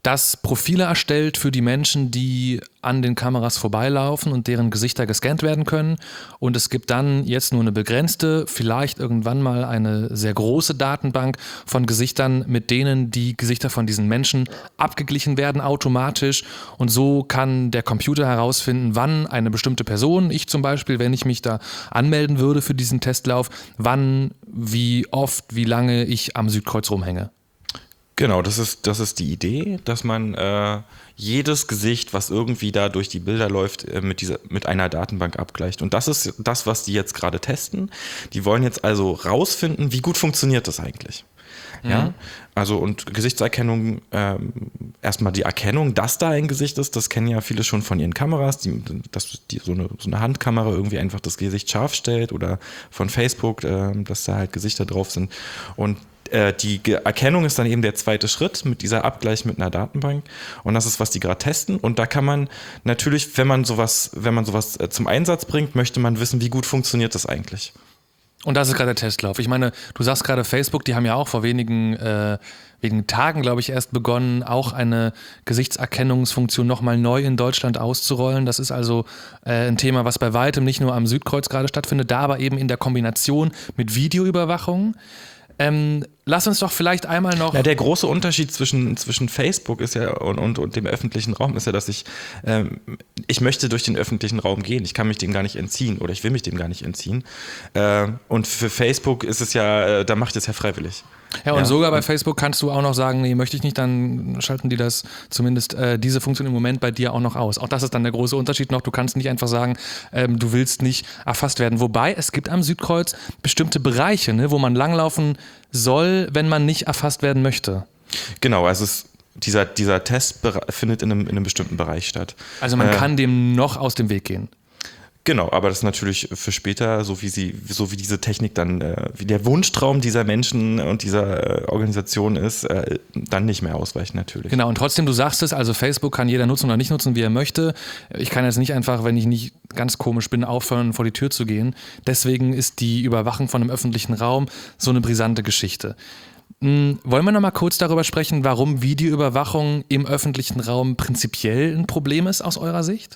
das Profile erstellt für die Menschen, die an den Kameras vorbeilaufen und deren Gesichter gescannt werden können. Und es gibt dann jetzt nur eine begrenzte, vielleicht irgendwann mal eine sehr große Datenbank von Gesichtern, mit denen die Gesichter von diesen Menschen abgeglichen werden automatisch. Und so kann der Computer herausfinden, wann eine bestimmte Person, ich zum Beispiel, wenn ich mich da anmelden würde für diesen Testlauf, wann, wie oft, wie lange ich am Südkreuz rumhänge. Genau, das ist, das ist die Idee, dass man äh, jedes Gesicht, was irgendwie da durch die Bilder läuft, äh, mit, dieser, mit einer Datenbank abgleicht. Und das ist das, was die jetzt gerade testen. Die wollen jetzt also rausfinden, wie gut funktioniert das eigentlich. Mhm. Ja, also und Gesichtserkennung, ähm, erstmal die Erkennung, dass da ein Gesicht ist, das kennen ja viele schon von ihren Kameras, die, dass die, so, eine, so eine Handkamera irgendwie einfach das Gesicht scharf stellt oder von Facebook, äh, dass da halt Gesichter drauf sind. Und die Erkennung ist dann eben der zweite Schritt mit dieser Abgleich mit einer Datenbank und das ist, was die gerade testen und da kann man natürlich, wenn man sowas, wenn man sowas zum Einsatz bringt, möchte man wissen, wie gut funktioniert das eigentlich. Und das ist gerade der Testlauf. Ich meine, du sagst gerade Facebook, die haben ja auch vor wenigen, äh, wenigen Tagen, glaube ich, erst begonnen, auch eine Gesichtserkennungsfunktion nochmal neu in Deutschland auszurollen. Das ist also äh, ein Thema, was bei weitem nicht nur am Südkreuz gerade stattfindet, da aber eben in der Kombination mit Videoüberwachung. Ähm, lass uns doch vielleicht einmal noch... Ja, der große Unterschied zwischen, zwischen Facebook ist ja und, und, und dem öffentlichen Raum ist ja, dass ich, ähm, ich möchte durch den öffentlichen Raum gehen. Ich kann mich dem gar nicht entziehen oder ich will mich dem gar nicht entziehen. Äh, und für Facebook ist es ja, äh, da macht es ja freiwillig. Ja, und ja. sogar bei Facebook kannst du auch noch sagen, nee, möchte ich nicht, dann schalten die das zumindest äh, diese Funktion im Moment bei dir auch noch aus. Auch das ist dann der große Unterschied noch. Du kannst nicht einfach sagen, ähm, du willst nicht erfasst werden. Wobei, es gibt am Südkreuz bestimmte Bereiche, ne, wo man langlaufen soll, wenn man nicht erfasst werden möchte. Genau, also es, dieser, dieser Test findet in einem, in einem bestimmten Bereich statt. Also man äh, kann dem noch aus dem Weg gehen. Genau, aber das ist natürlich für später, so wie sie, so wie diese Technik dann, äh, wie der Wunschtraum dieser Menschen und dieser äh, Organisation ist, äh, dann nicht mehr ausweichen natürlich. Genau, und trotzdem, du sagst es, also Facebook kann jeder nutzen oder nicht nutzen, wie er möchte. Ich kann jetzt nicht einfach, wenn ich nicht ganz komisch bin, aufhören, vor die Tür zu gehen. Deswegen ist die Überwachung von einem öffentlichen Raum so eine brisante Geschichte. Hm, wollen wir noch mal kurz darüber sprechen, warum Videoüberwachung im öffentlichen Raum prinzipiell ein Problem ist aus eurer Sicht?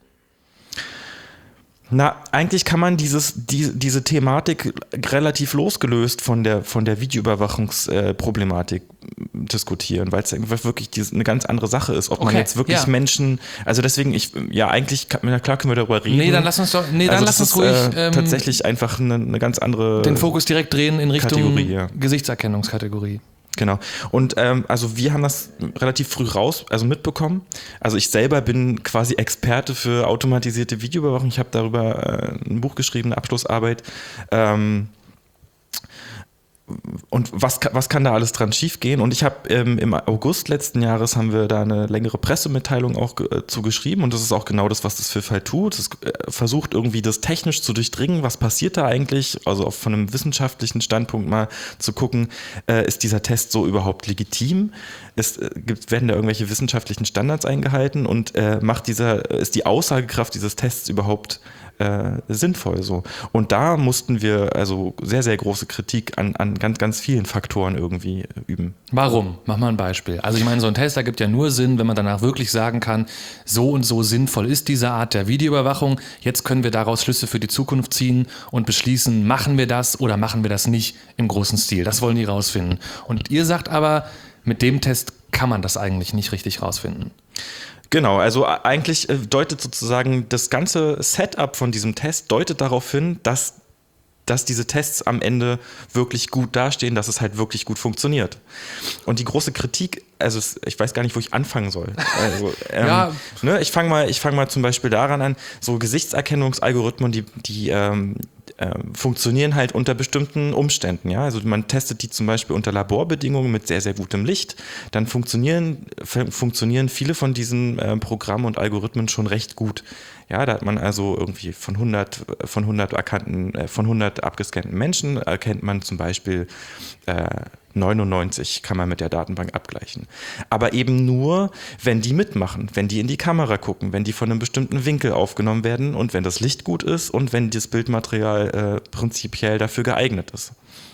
Na, eigentlich kann man dieses, die, diese Thematik relativ losgelöst von der, von der Videoüberwachungsproblematik äh, diskutieren, weil es wirklich diese, eine ganz andere Sache ist, ob Okay, man jetzt wirklich ja. Menschen, also deswegen, ich, ja eigentlich, kann, na klar können wir darüber reden. Nee, dann lass uns doch, nee, dann also lass das uns ist, ruhig äh, ähm, tatsächlich einfach eine, eine ganz andere den Fokus direkt drehen in Richtung Kategorie, ja. Gesichtserkennungskategorie. Genau. Und ähm, also wir haben das relativ früh raus, also mitbekommen. Also ich selber bin quasi Experte für automatisierte Videoüberwachung. Ich habe darüber äh, ein Buch geschrieben, eine Abschlussarbeit. Ähm, und was, was kann da alles dran schiefgehen? Und ich habe ähm, im August letzten Jahres haben wir da eine längere Pressemitteilung auch äh, zu geschrieben und das ist auch genau das, was das F I F halt tut. Es äh, versucht irgendwie das technisch zu durchdringen, was passiert da eigentlich, also auch von einem wissenschaftlichen Standpunkt mal zu gucken, äh, ist dieser Test so überhaupt legitim? Ist, äh, gibt, werden da irgendwelche wissenschaftlichen Standards eingehalten und äh, macht dieser, ist die Aussagekraft dieses Tests überhaupt äh, sinnvoll so? Und da mussten wir also sehr, sehr große Kritik an, an ganz, ganz vielen Faktoren irgendwie üben. Warum? Mach mal ein Beispiel. Also ich meine, so ein Test ergibt ja nur Sinn, wenn man danach wirklich sagen kann, so und so sinnvoll ist diese Art der Videoüberwachung. Jetzt können wir daraus Schlüsse für die Zukunft ziehen und beschließen, machen wir das oder machen wir das nicht im großen Stil. Das wollen die rausfinden. Und ihr sagt aber, mit dem Test kann man das eigentlich nicht richtig rausfinden. Genau, also eigentlich deutet sozusagen das ganze Setup von diesem Test deutet darauf hin, dass dass diese Tests am Ende wirklich gut dastehen, dass es halt wirklich gut funktioniert. Und die große Kritik, also ich weiß gar nicht, wo ich anfangen soll. Also, ähm, ja. ne, ich fange mal, ich fang mal zum Beispiel daran an, so Gesichtserkennungsalgorithmen, die, die ähm, äh, funktionieren halt unter bestimmten Umständen. Ja? Also man testet die zum Beispiel unter Laborbedingungen mit sehr, sehr gutem Licht. Dann funktionieren, funktionieren viele von diesen äh, Programmen und Algorithmen schon recht gut. Ja, da hat man also irgendwie von hundert, von hundert erkannten, äh, von hundert abgescannten Menschen erkennt man zum Beispiel äh, neunundneunzig kann man mit der Datenbank abgleichen. Aber eben nur, wenn die mitmachen, wenn die in die Kamera gucken, wenn die von einem bestimmten Winkel aufgenommen werden und wenn das Licht gut ist und wenn das Bildmaterial äh, prinzipiell dafür geeignet ist.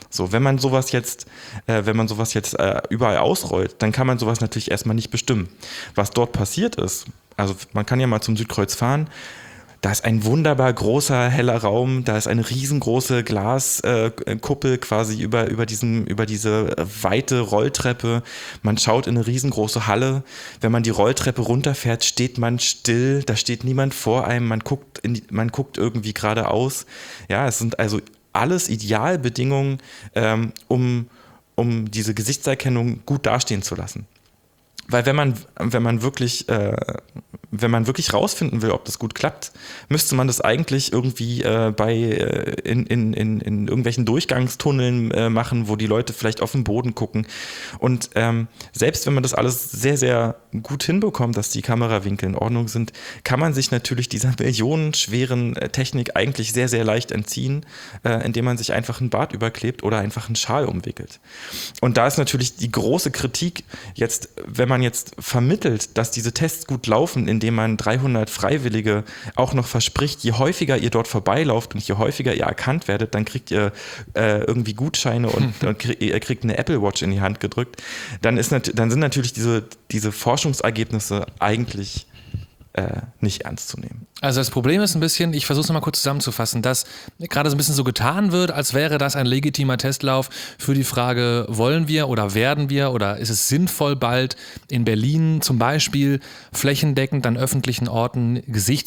So, wenn man sowas jetzt, äh, wenn man sowas jetzt äh, überall ausrollt, dann kann man sowas natürlich erstmal nicht bestimmen. Was dort passiert ist, also man kann ja mal zum Südkreuz fahren, da ist ein wunderbar großer, heller Raum, da ist eine riesengroße Glaskuppel äh, quasi über, über, diesen, über diese weite Rolltreppe. Man schaut in eine riesengroße Halle. Wenn man die Rolltreppe runterfährt, steht man still, da steht niemand vor einem, man guckt, in die, man guckt irgendwie geradeaus. Ja, es sind also alles Idealbedingungen, ähm, um, um diese Gesichtserkennung gut dastehen zu lassen. Weil wenn man, wenn man wirklich, äh, wenn man wirklich rausfinden will, ob das gut klappt, müsste man das eigentlich irgendwie äh, bei äh, in, in, in, in irgendwelchen Durchgangstunneln äh, machen, wo die Leute vielleicht auf den Boden gucken. Und ähm, selbst wenn man das alles sehr, sehr gut hinbekommt, dass die Kamerawinkel in Ordnung sind, kann man sich natürlich dieser millionenschweren äh, Technik eigentlich sehr, sehr leicht entziehen, äh, indem man sich einfach einen Bart überklebt oder einfach einen Schal umwickelt. Und da ist natürlich die große Kritik jetzt, wenn man jetzt vermittelt, dass diese Tests gut laufen, indem man dreihundert Freiwillige auch noch verspricht, je häufiger ihr dort vorbeilauft und je häufiger ihr erkannt werdet, dann kriegt ihr äh, irgendwie Gutscheine und, und krieg, ihr kriegt eine Apple Watch in die Hand gedrückt, dann, ist nat- dann sind natürlich diese, diese Forschungsergebnisse eigentlich äh, nicht ernst zu nehmen. Also das Problem ist ein bisschen, ich versuche es nochmal kurz zusammenzufassen, dass gerade so ein bisschen so getan wird, als wäre das ein legitimer Testlauf für die Frage, wollen wir oder werden wir oder ist es sinnvoll, bald in Berlin zum Beispiel flächendeckend an öffentlichen Orten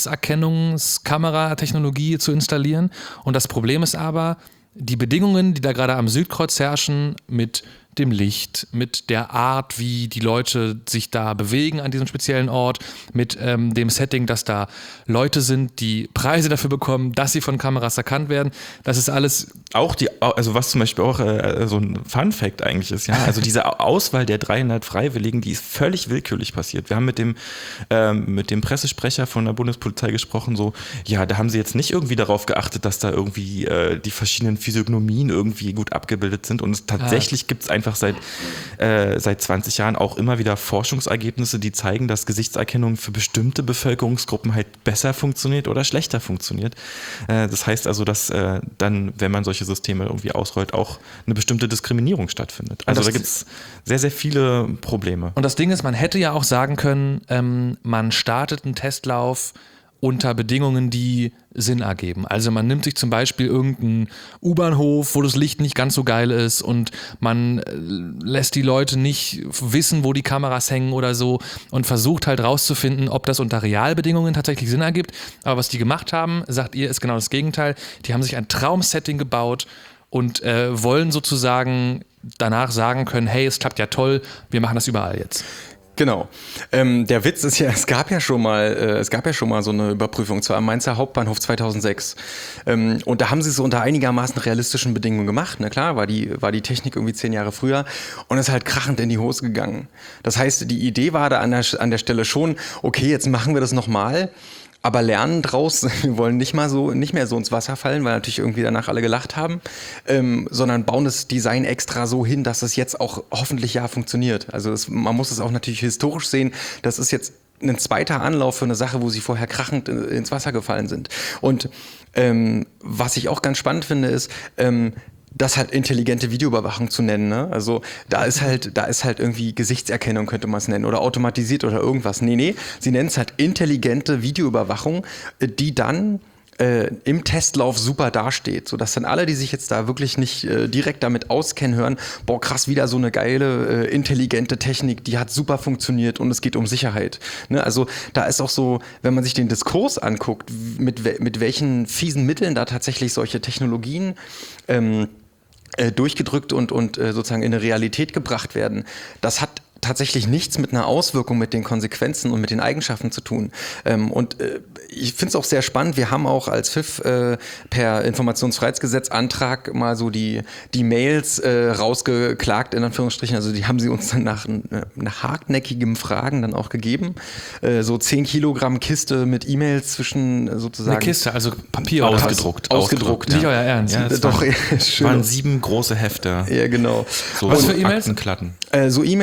Gesichtserkennungskameratechnologie zu installieren. Und das Problem ist aber, die Bedingungen, die da gerade am Südkreuz herrschen, mit dem Licht, mit der Art, wie die Leute sich da bewegen an diesem speziellen Ort, mit ähm, dem Setting, dass da Leute sind, die Preise dafür bekommen, dass sie von Kameras erkannt werden. Das ist alles... Auch die, also was zum Beispiel auch äh, so ein Fun-Fact eigentlich ist, ja, also diese Auswahl der dreihundert Freiwilligen, die ist völlig willkürlich passiert. Wir haben mit dem, ähm, mit dem Pressesprecher von der Bundespolizei gesprochen, so, ja, da haben sie jetzt nicht irgendwie darauf geachtet, dass da irgendwie äh, die verschiedenen Physiognomien irgendwie gut abgebildet sind und es tatsächlich ah. gibt es einfach seit, äh, seit zwanzig Jahren auch immer wieder Forschungsergebnisse, die zeigen, dass Gesichtserkennung für bestimmte Bevölkerungsgruppen halt besser funktioniert oder schlechter funktioniert. Äh, das heißt also, dass äh, dann, wenn man solche Systeme irgendwie ausrollt, auch eine bestimmte Diskriminierung stattfindet. Also da gibt es sehr, sehr viele Probleme. Und das Ding ist, man hätte ja auch sagen können, ähm, man startet einen Testlauf unter Bedingungen, die Sinn ergeben. Also man nimmt sich zum Beispiel irgendeinen U-Bahnhof, wo das Licht nicht ganz so geil ist und man lässt die Leute nicht wissen, wo die Kameras hängen oder so und versucht halt rauszufinden, ob das unter Realbedingungen tatsächlich Sinn ergibt. Aber was die gemacht haben, sagt ihr, ist genau das Gegenteil. Die haben sich ein Traumsetting gebaut und äh, wollen sozusagen danach sagen können, hey, es klappt ja toll, wir machen das überall jetzt. Genau. Ähm, der Witz ist ja, es gab ja schon mal, äh, es gab ja schon mal so eine Überprüfung, zwar am Mainzer Hauptbahnhof zweitausendsechs. Ähm, und da haben sie es unter einigermaßen realistischen Bedingungen gemacht. Na klar, war die, war die Technik irgendwie zehn Jahre früher und ist halt krachend in die Hose gegangen. Das heißt, die Idee war da an der, an der Stelle schon, okay, jetzt machen wir das nochmal. Aber lernen draus, wir wollen nicht mal so, nicht mehr so ins Wasser fallen, weil natürlich irgendwie danach alle gelacht haben, ähm, sondern bauen das Design extra so hin, dass es jetzt auch hoffentlich ja funktioniert. Also es, man muss es auch natürlich historisch sehen. Das ist jetzt ein zweiter Anlauf für eine Sache, wo sie vorher krachend ins Wasser gefallen sind. Und ähm, was ich auch ganz spannend finde, ist, ähm, das halt intelligente Videoüberwachung zu nennen, ne? Also da ist halt, da ist halt irgendwie Gesichtserkennung, könnte man es nennen, oder automatisiert oder irgendwas. Nee, nee, sie nennen es halt intelligente Videoüberwachung, die dann äh, im Testlauf super dasteht, sodass dann alle, die sich jetzt da wirklich nicht äh, direkt damit auskennen, hören, boah krass, wieder so eine geile, äh, intelligente Technik, die hat super funktioniert und es geht um Sicherheit. Ne? Also da ist auch so, wenn man sich den Diskurs anguckt, mit, we- mit welchen fiesen Mitteln da tatsächlich solche Technologien ähm, äh, durchgedrückt und, und äh, sozusagen in eine Realität gebracht werden, das hat tatsächlich nichts mit einer Auswirkung, mit den Konsequenzen und mit den Eigenschaften zu tun. Ähm, und äh, ich finde es auch sehr spannend. Wir haben auch als F I F äh, per Informationsfreiheitsgesetz Antrag mal so die, die Mails äh, rausgeklagt, in Anführungsstrichen. Also die haben sie uns dann nach, nach hartnäckigem Fragen dann auch gegeben. Äh, so zehn Kilogramm Kiste mit E-Mails zwischen sozusagen... Eine Kiste, also Papier ausgedruckt. Ausgedruckt. Nicht euer Ernst. Ja, das Doch, waren, ja, schön. waren sieben große Hefte. Ja, genau. So Was für E-Mails? Aktenklatten. Äh, so E-Mails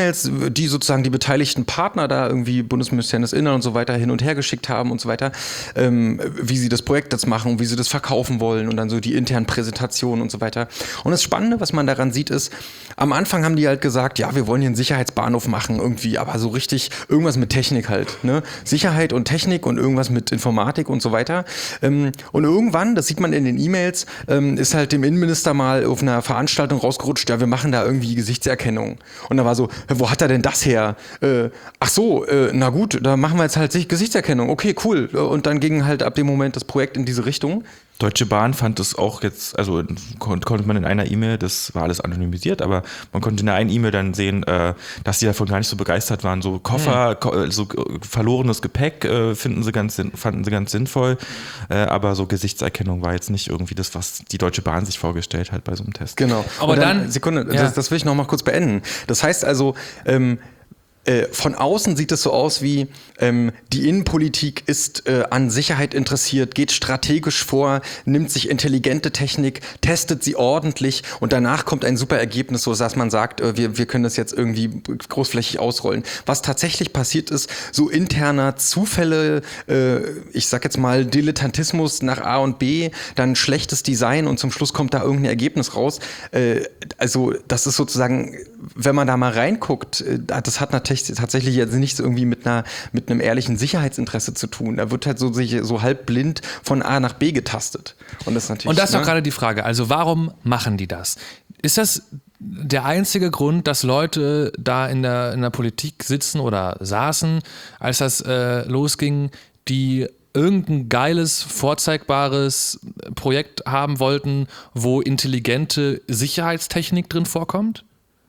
die sozusagen die beteiligten Partner da irgendwie Bundesministerium des Innern und so weiter hin und her geschickt haben und so weiter, ähm, wie sie das Projekt jetzt machen, wie sie das verkaufen wollen und dann so die internen Präsentationen und so weiter. Und das Spannende, was man daran sieht, ist, am Anfang haben die halt gesagt, ja, wir wollen hier einen Sicherheitsbahnhof machen irgendwie, aber so richtig irgendwas mit Technik halt, ne? Sicherheit und Technik und irgendwas mit Informatik und so weiter. Ähm, und irgendwann, das sieht man in den E-Mails, ähm, ist halt dem Innenminister mal auf einer Veranstaltung rausgerutscht, ja, wir machen da irgendwie Gesichtserkennung. Und da war so, wo hat er denn das her? Äh, ach so, äh, na gut, da machen wir jetzt halt Gesichtserkennung. Okay, cool. Und dann ging halt ab dem Moment das Projekt in diese Richtung. Deutsche Bahn fand es auch jetzt, also kon- konnte man in einer E-Mail, das war alles anonymisiert, aber man konnte in einer E-Mail dann sehen, äh, dass die davon gar nicht so begeistert waren. So Koffer, mhm. ko- so äh, verlorenes Gepäck äh, finden sie ganz, fanden sie ganz sinnvoll, äh, aber so Gesichtserkennung war jetzt nicht irgendwie das, was die Deutsche Bahn sich vorgestellt hat bei so einem Test. Genau. Aber Und dann, dann- Sekunde, ja. das, das will ich noch mal kurz beenden. Das heißt also, ähm, Äh, von außen sieht es so aus wie, ähm, die Innenpolitik ist äh, an Sicherheit interessiert, geht strategisch vor, nimmt sich intelligente Technik, testet sie ordentlich und danach kommt ein super Ergebnis, so dass man sagt, äh, wir, wir können das jetzt irgendwie großflächig ausrollen. Was tatsächlich passiert ist, so interner Zufälle, äh, ich sag jetzt mal Dilettantismus nach A und B, dann schlechtes Design und zum Schluss kommt da irgendein Ergebnis raus. Äh, also das ist sozusagen, wenn man da mal reinguckt, äh, das hat natürlich tatsächlich jetzt nichts irgendwie mit einer mit einem ehrlichen Sicherheitsinteresse zu tun. Da wird halt so sich so halb blind von A nach B getastet. Und das ist natürlich. Und das ist ne? doch gerade die Frage. Also warum machen die das? Ist das der einzige Grund, dass Leute da in der, in der Politik sitzen oder saßen, als das äh, losging, die irgendein geiles, vorzeigbares Projekt haben wollten, wo intelligente Sicherheitstechnik drin vorkommt?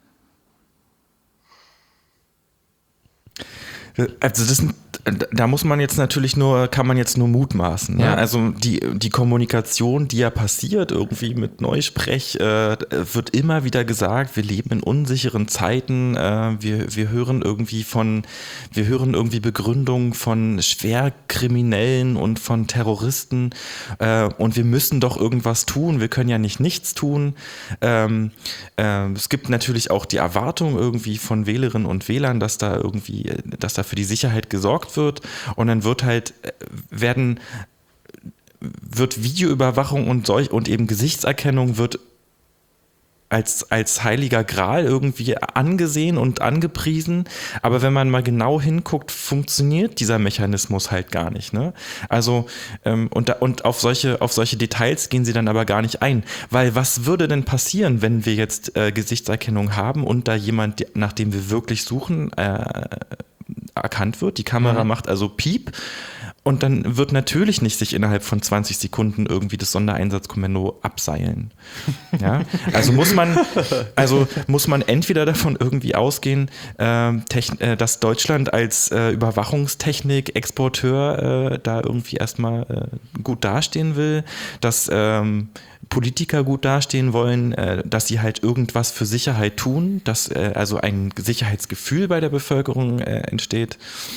Also das sind, da muss man jetzt natürlich nur, kann man jetzt nur mutmaßen. Ja. Ja. Also die, die Kommunikation, die ja passiert, irgendwie mit Neusprech, äh, wird immer wieder gesagt, wir leben in unsicheren Zeiten, äh, wir, wir hören irgendwie von, wir hören irgendwie Begründungen von Schwerkriminellen und von Terroristen äh, und wir müssen doch irgendwas tun, wir können ja nicht nichts tun. Ähm, äh, es gibt natürlich auch die Erwartung irgendwie von Wählerinnen und Wählern, dass da irgendwie, dass da für die Sicherheit gesorgt wird und dann wird halt, werden, wird Videoüberwachung und solch und eben Gesichtserkennung wird als, als heiliger Gral irgendwie angesehen und angepriesen, aber wenn man mal genau hinguckt, funktioniert dieser Mechanismus halt gar nicht, ne? Also ähm, und, da, und auf solche, auf solche Details gehen sie dann aber gar nicht ein, weil was würde denn passieren, wenn wir jetzt äh, Gesichtserkennung haben und da jemand, nach dem wir wirklich suchen, äh, erkannt wird, die Kamera mhm. macht also Piep und dann wird natürlich nicht sich innerhalb von zwanzig Sekunden irgendwie das Sondereinsatzkommando abseilen. Ja? Also muss man, also muss man entweder davon irgendwie ausgehen, äh, Techn- äh, dass Deutschland als äh, Überwachungstechnik-Exporteur äh, da irgendwie erstmal äh, gut dastehen will, dass ähm, Politiker gut dastehen wollen, äh, dass sie halt irgendwas für Sicherheit tun, dass äh, also ein Sicherheitsgefühl bei der Bevölkerung äh, entsteht.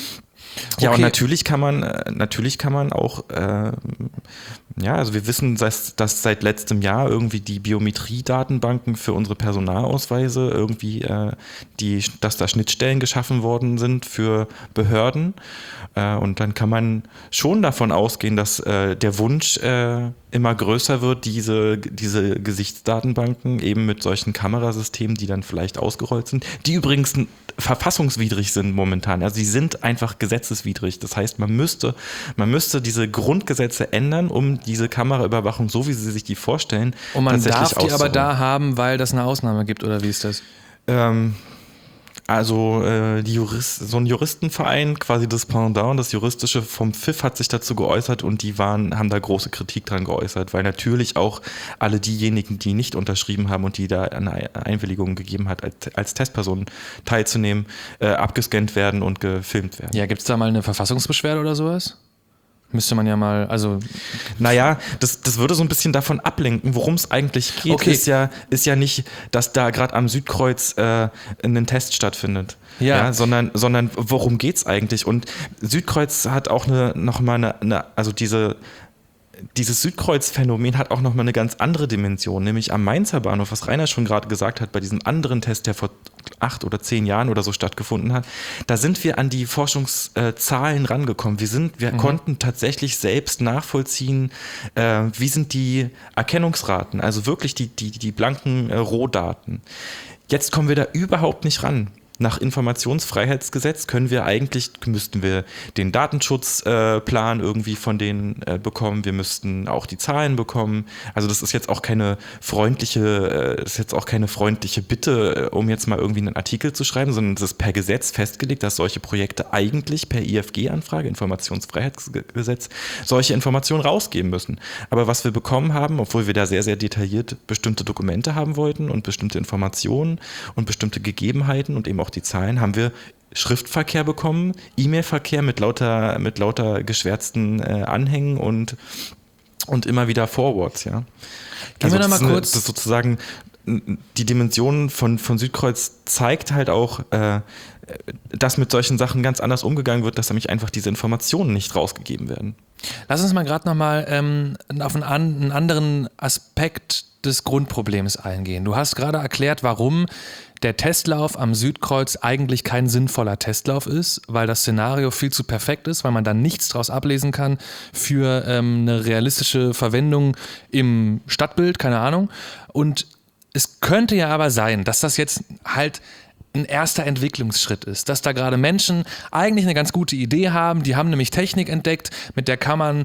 Ja, Okay. und natürlich kann man, äh, natürlich kann man auch, äh, ja, also wir wissen, dass, dass seit letztem Jahr irgendwie die Biometriedatenbanken für unsere Personalausweise irgendwie, äh, die, dass da Schnittstellen geschaffen worden sind für Behörden. Äh, und dann kann man schon davon ausgehen, dass äh, der Wunsch äh, immer größer wird, diese, diese Gesichtsdatenbanken eben mit solchen Kamerasystemen, die dann vielleicht ausgerollt sind, die übrigens verfassungswidrig sind momentan. Also sie sind einfach gesetzeswidrig. Das heißt, man müsste, man müsste diese Grundgesetze ändern, um diese Kameraüberwachung, so wie sie sich die vorstellen, Und man tatsächlich darf die aber auszurollen. da haben, weil das eine Ausnahme gibt, oder wie ist das? Ähm, also äh, die Jurist, so ein Juristenverein, quasi das Pendant, das Juristische vom F I F hat sich dazu geäußert und die waren, haben da große Kritik dran geäußert, weil natürlich auch alle diejenigen, die nicht unterschrieben haben und die da eine Einwilligung gegeben hat, als, als Testpersonen teilzunehmen, äh, abgescannt werden und gefilmt werden. Ja, gibt es da mal eine Verfassungsbeschwerde oder sowas? Müsste man ja mal, also Naja, das, das würde so ein bisschen davon ablenken, worum es eigentlich geht, Okay. ist ja, ist ja nicht, dass da gerade am Südkreuz äh, ein Test stattfindet. Ja. sondern, sondern worum geht's eigentlich? Und Südkreuz hat auch eine, nochmal eine, eine, also diese, dieses Südkreuz-Phänomen hat auch nochmal eine ganz andere Dimension, nämlich am Mainzer Bahnhof, was Rainer schon gerade gesagt hat, bei diesem anderen Test, der vor acht oder zehn Jahren oder so stattgefunden hat, da sind wir an die Forschungszahlen rangekommen. Wir, sind, wir mhm. konnten tatsächlich selbst nachvollziehen, äh, wie sind die Erkennungsraten, also wirklich die, die, die blanken äh, Rohdaten. Jetzt kommen wir da überhaupt nicht ran. Nach Informationsfreiheitsgesetz können wir eigentlich, müssten wir den Datenschutzplan äh, irgendwie von denen äh, bekommen, wir müssten auch die Zahlen bekommen. Also das ist jetzt auch keine freundliche, äh, ist jetzt auch keine freundliche Bitte, äh, um jetzt mal irgendwie einen Artikel zu schreiben, sondern es ist per Gesetz festgelegt, dass solche Projekte eigentlich per I F G-Anfrage, Informationsfreiheitsgesetz, solche Informationen rausgeben müssen. Aber was wir bekommen haben, obwohl wir da sehr, sehr detailliert bestimmte Dokumente haben wollten und bestimmte Informationen und bestimmte Gegebenheiten und eben auch die Zahlen, haben wir Schriftverkehr bekommen, E-Mail-Verkehr mit lauter, mit lauter geschwärzten äh, Anhängen und, und immer wieder Forwards, ja. Gehen wir noch mal das kurz. Das ist sozusagen die Dimension von, von Südkreuz zeigt halt auch, äh, dass mit solchen Sachen ganz anders umgegangen wird, dass nämlich einfach diese Informationen nicht rausgegeben werden. Lass uns mal gerade nochmal ähm, auf einen, einen anderen Aspekt des Grundproblems eingehen. Du hast gerade erklärt, warum der Testlauf am Südkreuz eigentlich kein sinnvoller Testlauf ist, weil das Szenario viel zu perfekt ist, weil man da nichts draus ablesen kann für ähm, eine realistische Verwendung im Stadtbild, keine Ahnung. Und es könnte ja aber sein, dass das jetzt halt ein erster Entwicklungsschritt ist, dass da gerade Menschen eigentlich eine ganz gute Idee haben, die haben nämlich Technik entdeckt, mit der kann man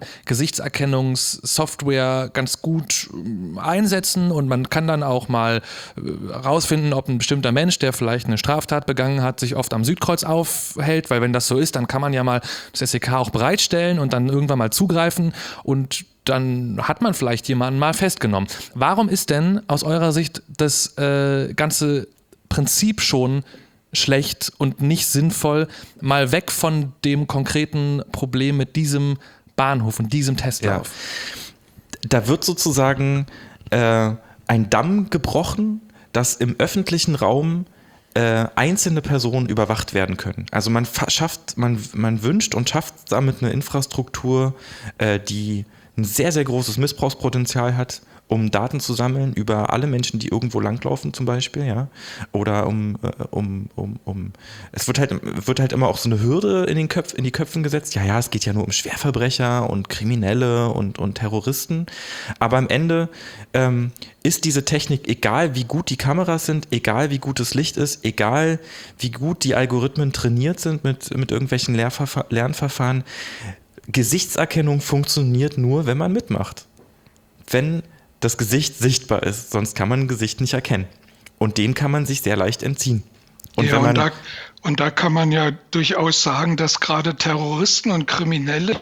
Gesichtserkennungssoftware ganz gut einsetzen und man kann dann auch mal rausfinden, ob ein bestimmter Mensch, der vielleicht eine Straftat begangen hat, sich oft am Südkreuz aufhält, weil wenn das so ist, dann kann man ja mal das S E K auch bereitstellen und dann irgendwann mal zugreifen und dann hat man vielleicht jemanden mal festgenommen. Warum ist denn aus eurer Sicht das äh, ganze Prinzip schon schlecht und nicht sinnvoll, mal weg von dem konkreten Problem mit diesem Bahnhof und diesem Testlauf? Ja. Da wird sozusagen äh, ein Damm gebrochen, dass im öffentlichen Raum äh, einzelne Personen überwacht werden können. Also man schafft, man, man wünscht und schafft damit eine Infrastruktur, äh, die ein sehr, sehr großes Missbrauchspotenzial hat, um Daten zu sammeln über alle Menschen, die irgendwo langlaufen zum Beispiel, ja, oder um, äh, um, um, um, es wird halt, wird halt immer auch so eine Hürde in den Köpf, in die Köpfen gesetzt, ja, ja, es geht ja nur um Schwerverbrecher und Kriminelle und, und Terroristen, aber am Ende ähm, ist diese Technik, egal wie gut die Kameras sind, egal wie gut das Licht ist, egal wie gut die Algorithmen trainiert sind mit, mit irgendwelchen Lehrverfa- Lernverfahren, Gesichtserkennung funktioniert nur, wenn man mitmacht. Wenn das Gesicht sichtbar ist, sonst kann man ein Gesicht nicht erkennen. Und dem kann man sich sehr leicht entziehen. Und, ja, wenn man und, da, und da kann man ja durchaus sagen, dass gerade Terroristen und Kriminelle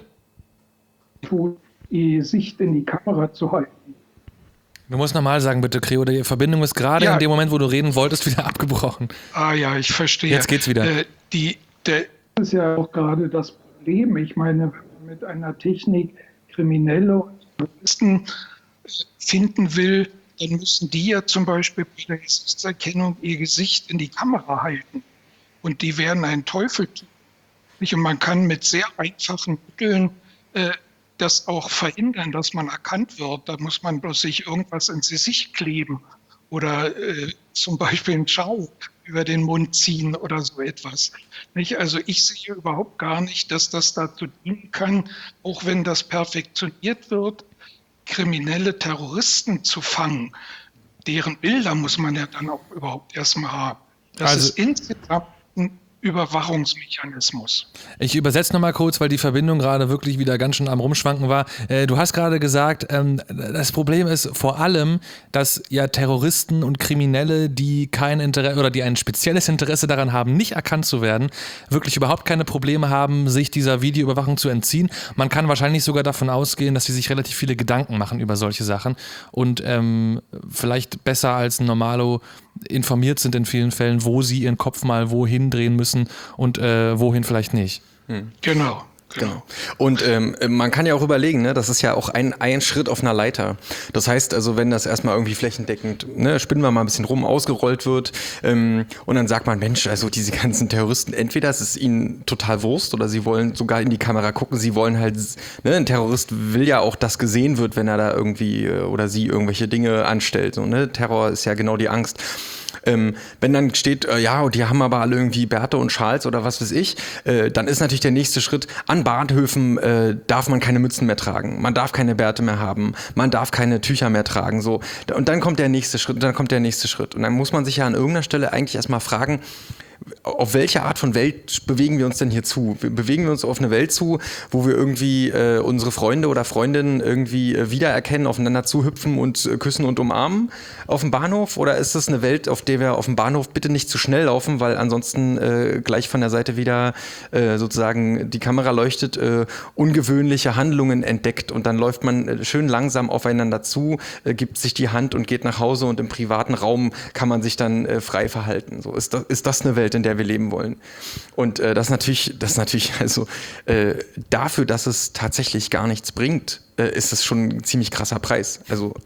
die Sicht in die Kamera zu halten. Du musst nochmal sagen, bitte, Creo, die Verbindung ist gerade Ja. in dem Moment, wo du reden wolltest, wieder abgebrochen. Ah ja, ich verstehe. Jetzt geht's wieder. Äh, die, der, das ist ja auch gerade das Problem. Ich meine, mit einer Technik Kriminelle und Terroristen finden will, dann müssen die ja zum Beispiel bei der Gesichtserkennung ihr Gesicht in die Kamera halten. Und die werden einen Teufel tun. Und man kann mit sehr einfachen Mitteln äh, das auch verhindern, dass man erkannt wird. Da muss man bloß sich irgendwas ins Gesicht kleben oder äh, zum Beispiel einen Schau über den Mund ziehen oder so etwas. Nicht? Also ich sehe überhaupt gar nicht, dass das dazu dienen kann, auch wenn das perfektioniert wird, kriminelle Terroristen zu fangen. Deren Bilder muss man ja dann auch überhaupt erstmal haben. Das Also- ist insgesamt ein Überwachungsmechanismus. Ich übersetze nochmal kurz, weil die Verbindung gerade wirklich wieder ganz schön am Rumschwanken war. Äh, du hast gerade gesagt, ähm, das Problem ist vor allem, dass ja Terroristen und Kriminelle, die kein Interesse oder die ein spezielles Interesse daran haben, nicht erkannt zu werden, wirklich überhaupt keine Probleme haben, sich dieser Videoüberwachung zu entziehen. Man kann wahrscheinlich sogar davon ausgehen, dass sie sich relativ viele Gedanken machen über solche Sachen und ähm, vielleicht besser als ein Normalo informiert sind in vielen Fällen, wo sie ihren Kopf mal wohin drehen müssen und äh, wohin vielleicht nicht. Genau. Genau. Genau. Und ähm, man kann ja auch überlegen, ne, das ist ja auch ein, ein Schritt auf einer Leiter. Das heißt also, wenn das erstmal irgendwie flächendeckend, ne, spinnen wir mal ein bisschen rum, ausgerollt wird ähm, und dann sagt man, Mensch, also diese ganzen Terroristen, entweder es ist ihnen total Wurst oder sie wollen sogar in die Kamera gucken, sie wollen halt, ne, ein Terrorist will ja auch, dass gesehen wird, wenn er da irgendwie äh, oder sie irgendwelche Dinge anstellt. So, ne? Terror ist ja genau die Angst. Ähm, wenn dann steht, äh, ja, und die haben aber alle irgendwie Bärte und Schals oder was weiß ich, äh, dann ist natürlich der nächste Schritt, an Bahnhöfen äh, darf man keine Mützen mehr tragen, man darf keine Bärte mehr haben, man darf keine Tücher mehr tragen, so. Und dann kommt der nächste Schritt, dann kommt der nächste Schritt. Und dann muss man sich ja an irgendeiner Stelle eigentlich erstmal fragen, auf welche Art von Welt bewegen wir uns denn hier zu? Bewegen wir uns auf eine Welt zu, wo wir irgendwie äh, unsere Freunde oder Freundinnen irgendwie äh, wiedererkennen, aufeinander zuhüpfen und äh, küssen und umarmen auf dem Bahnhof? Oder ist das eine Welt, auf der wir auf dem Bahnhof bitte nicht zu schnell laufen, weil ansonsten äh, gleich von der Seite wieder äh, sozusagen die Kamera leuchtet, äh, ungewöhnliche Handlungen entdeckt und dann läuft man äh, schön langsam aufeinander zu, äh, gibt sich die Hand und geht nach Hause und im privaten Raum kann man sich dann äh, frei verhalten. So, ist das, ist das eine Welt, in der wir leben wollen? Und äh, das natürlich, das ist natürlich, also äh, dafür, dass es tatsächlich gar nichts bringt, äh, ist es schon ein ziemlich krasser Preis. Also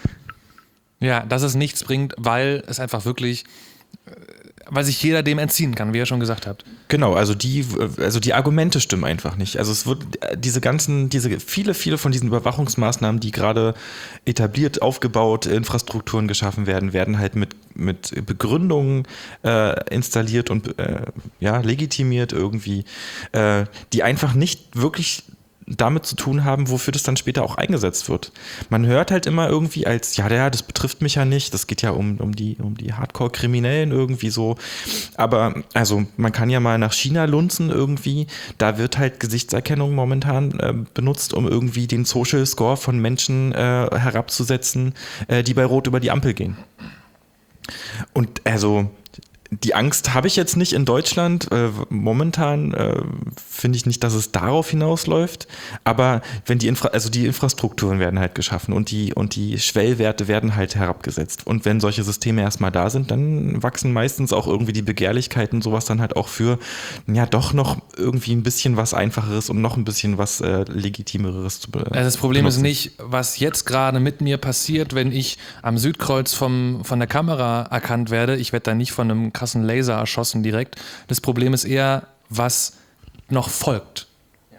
Ja, dass es nichts bringt, weil es einfach wirklich, äh, weil sich jeder dem entziehen kann, wie ihr schon gesagt habt. Genau, also die, also die Argumente stimmen einfach nicht. Also es wird diese ganzen, diese viele, viele von diesen Überwachungsmaßnahmen, die gerade etabliert, aufgebaut, Infrastrukturen geschaffen werden, werden halt mit, mit Begründungen äh, installiert und äh, ja, legitimiert irgendwie, äh, die einfach nicht wirklich damit zu tun haben, wofür das dann später auch eingesetzt wird. Man hört halt immer irgendwie als, ja, ja, das betrifft mich ja nicht, das geht ja um, um die, um die Hardcore-Kriminellen irgendwie so. Aber also man kann ja mal nach China lunzen irgendwie, da wird halt Gesichtserkennung momentan äh, benutzt, um irgendwie den Social Score von Menschen äh, herabzusetzen, äh, die bei Rot über die Ampel gehen. Und also die Angst habe ich jetzt nicht in Deutschland. Äh, momentan äh, finde ich nicht, dass es darauf hinausläuft. Aber wenn die Infra- also die Infrastrukturen werden halt geschaffen und die, und die Schwellwerte werden halt herabgesetzt. Und wenn solche Systeme erstmal da sind, dann wachsen meistens auch irgendwie die Begehrlichkeiten, sowas dann halt auch für, ja, doch noch irgendwie ein bisschen was Einfacheres und noch ein bisschen was äh, Legitimeres zu be- Also das Problem benutzen. ist nicht, was jetzt gerade mit mir passiert, wenn ich am Südkreuz vom, von der Kamera erkannt werde. Ich werde da nicht von einem krassen Laser erschossen direkt. Das Problem ist eher, was noch folgt.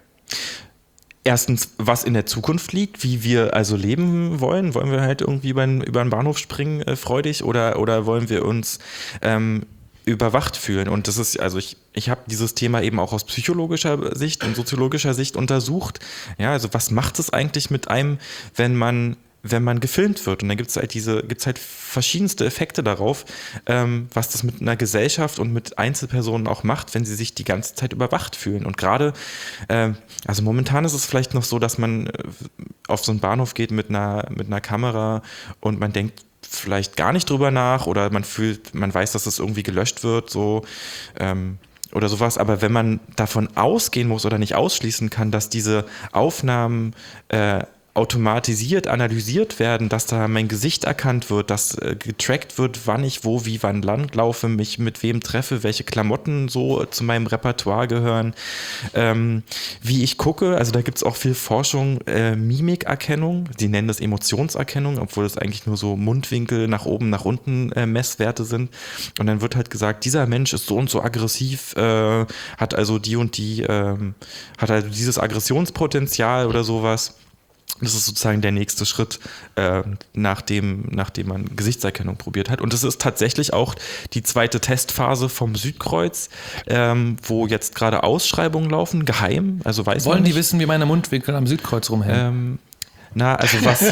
Erstens, was in der Zukunft liegt, wie wir also leben wollen. Wollen wir halt irgendwie über den, über den Bahnhof springen, äh, freudig, oder, oder wollen wir uns ähm, überwacht fühlen? Und das ist, also ich, ich habe dieses Thema eben auch aus psychologischer Sicht und soziologischer Sicht untersucht. Ja, also was macht es eigentlich mit einem, wenn man wenn man gefilmt wird? Und dann gibt es halt diese, gibt's halt verschiedenste Effekte darauf, ähm, was das mit einer Gesellschaft und mit Einzelpersonen auch macht, wenn sie sich die ganze Zeit überwacht fühlen. Und gerade, äh, also momentan ist es vielleicht noch so, dass man äh, auf so einen Bahnhof geht mit einer, mit einer Kamera und man denkt vielleicht gar nicht drüber nach oder man fühlt, man weiß, dass es irgendwie gelöscht wird, so, ähm, oder sowas. Aber wenn man davon ausgehen muss oder nicht ausschließen kann, dass diese Aufnahmen äh, automatisiert analysiert werden, dass da mein Gesicht erkannt wird, dass äh, getrackt wird, wann ich wo, wie, wann lang laufe, mich mit wem treffe, welche Klamotten so zu meinem Repertoire gehören, ähm, wie ich gucke. Also da gibt es auch viel Forschung, äh, Mimikerkennung, die nennen das Emotionserkennung, obwohl das eigentlich nur so Mundwinkel nach oben, nach unten äh, Messwerte sind. Und dann wird halt gesagt, dieser Mensch ist so und so aggressiv, äh, hat also die und die, äh, hat also dieses Aggressionspotenzial oder sowas. Das ist sozusagen der nächste Schritt, äh, nachdem, nachdem man Gesichtserkennung probiert hat. Und das ist tatsächlich auch die zweite Testphase vom Südkreuz, ähm, wo jetzt gerade Ausschreibungen laufen, geheim. Also weiß Wollen man die nicht. wissen, wie meine Mundwinkel am Südkreuz rumhängen? Ähm, na, also was...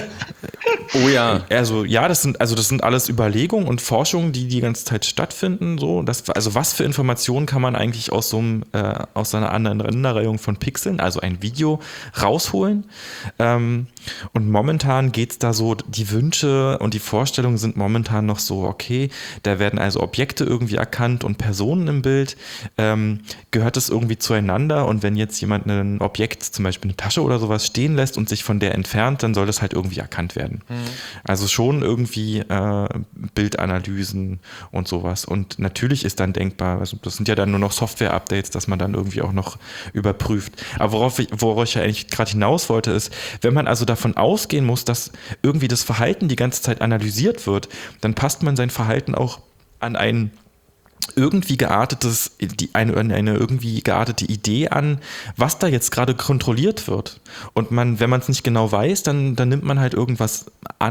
oh ja. Also ja, das sind, also das sind alles Überlegungen und Forschungen, die die ganze Zeit stattfinden. So, das, also was für Informationen kann man eigentlich aus so einem, äh, aus einer Aneinanderreihung von Pixeln, also ein Video, rausholen? Ähm, und momentan geht es da so, die Wünsche und die Vorstellungen sind momentan noch so, okay, da werden also Objekte irgendwie erkannt und Personen im Bild. Ähm, gehört das irgendwie zueinander? Und wenn jetzt jemand ein Objekt, zum Beispiel eine Tasche oder sowas, stehen lässt und sich von der entfernt, dann soll das halt irgendwie erkannt werden. Mhm. Also schon irgendwie äh, Bildanalysen und sowas. Und natürlich ist dann denkbar, also das sind ja dann nur noch Software-Updates, dass man dann irgendwie auch noch überprüft. Aber worauf ich, worauf ich ja eigentlich gerade hinaus wollte, ist, wenn man also davon ausgehen muss, dass irgendwie das Verhalten die ganze Zeit analysiert wird, dann passt man sein Verhalten auch an einen irgendwie geartetes, die, eine, eine irgendwie geartete Idee an, was da jetzt gerade kontrolliert wird. Und man, wenn man es nicht genau weiß, dann, dann nimmt man halt irgendwas an,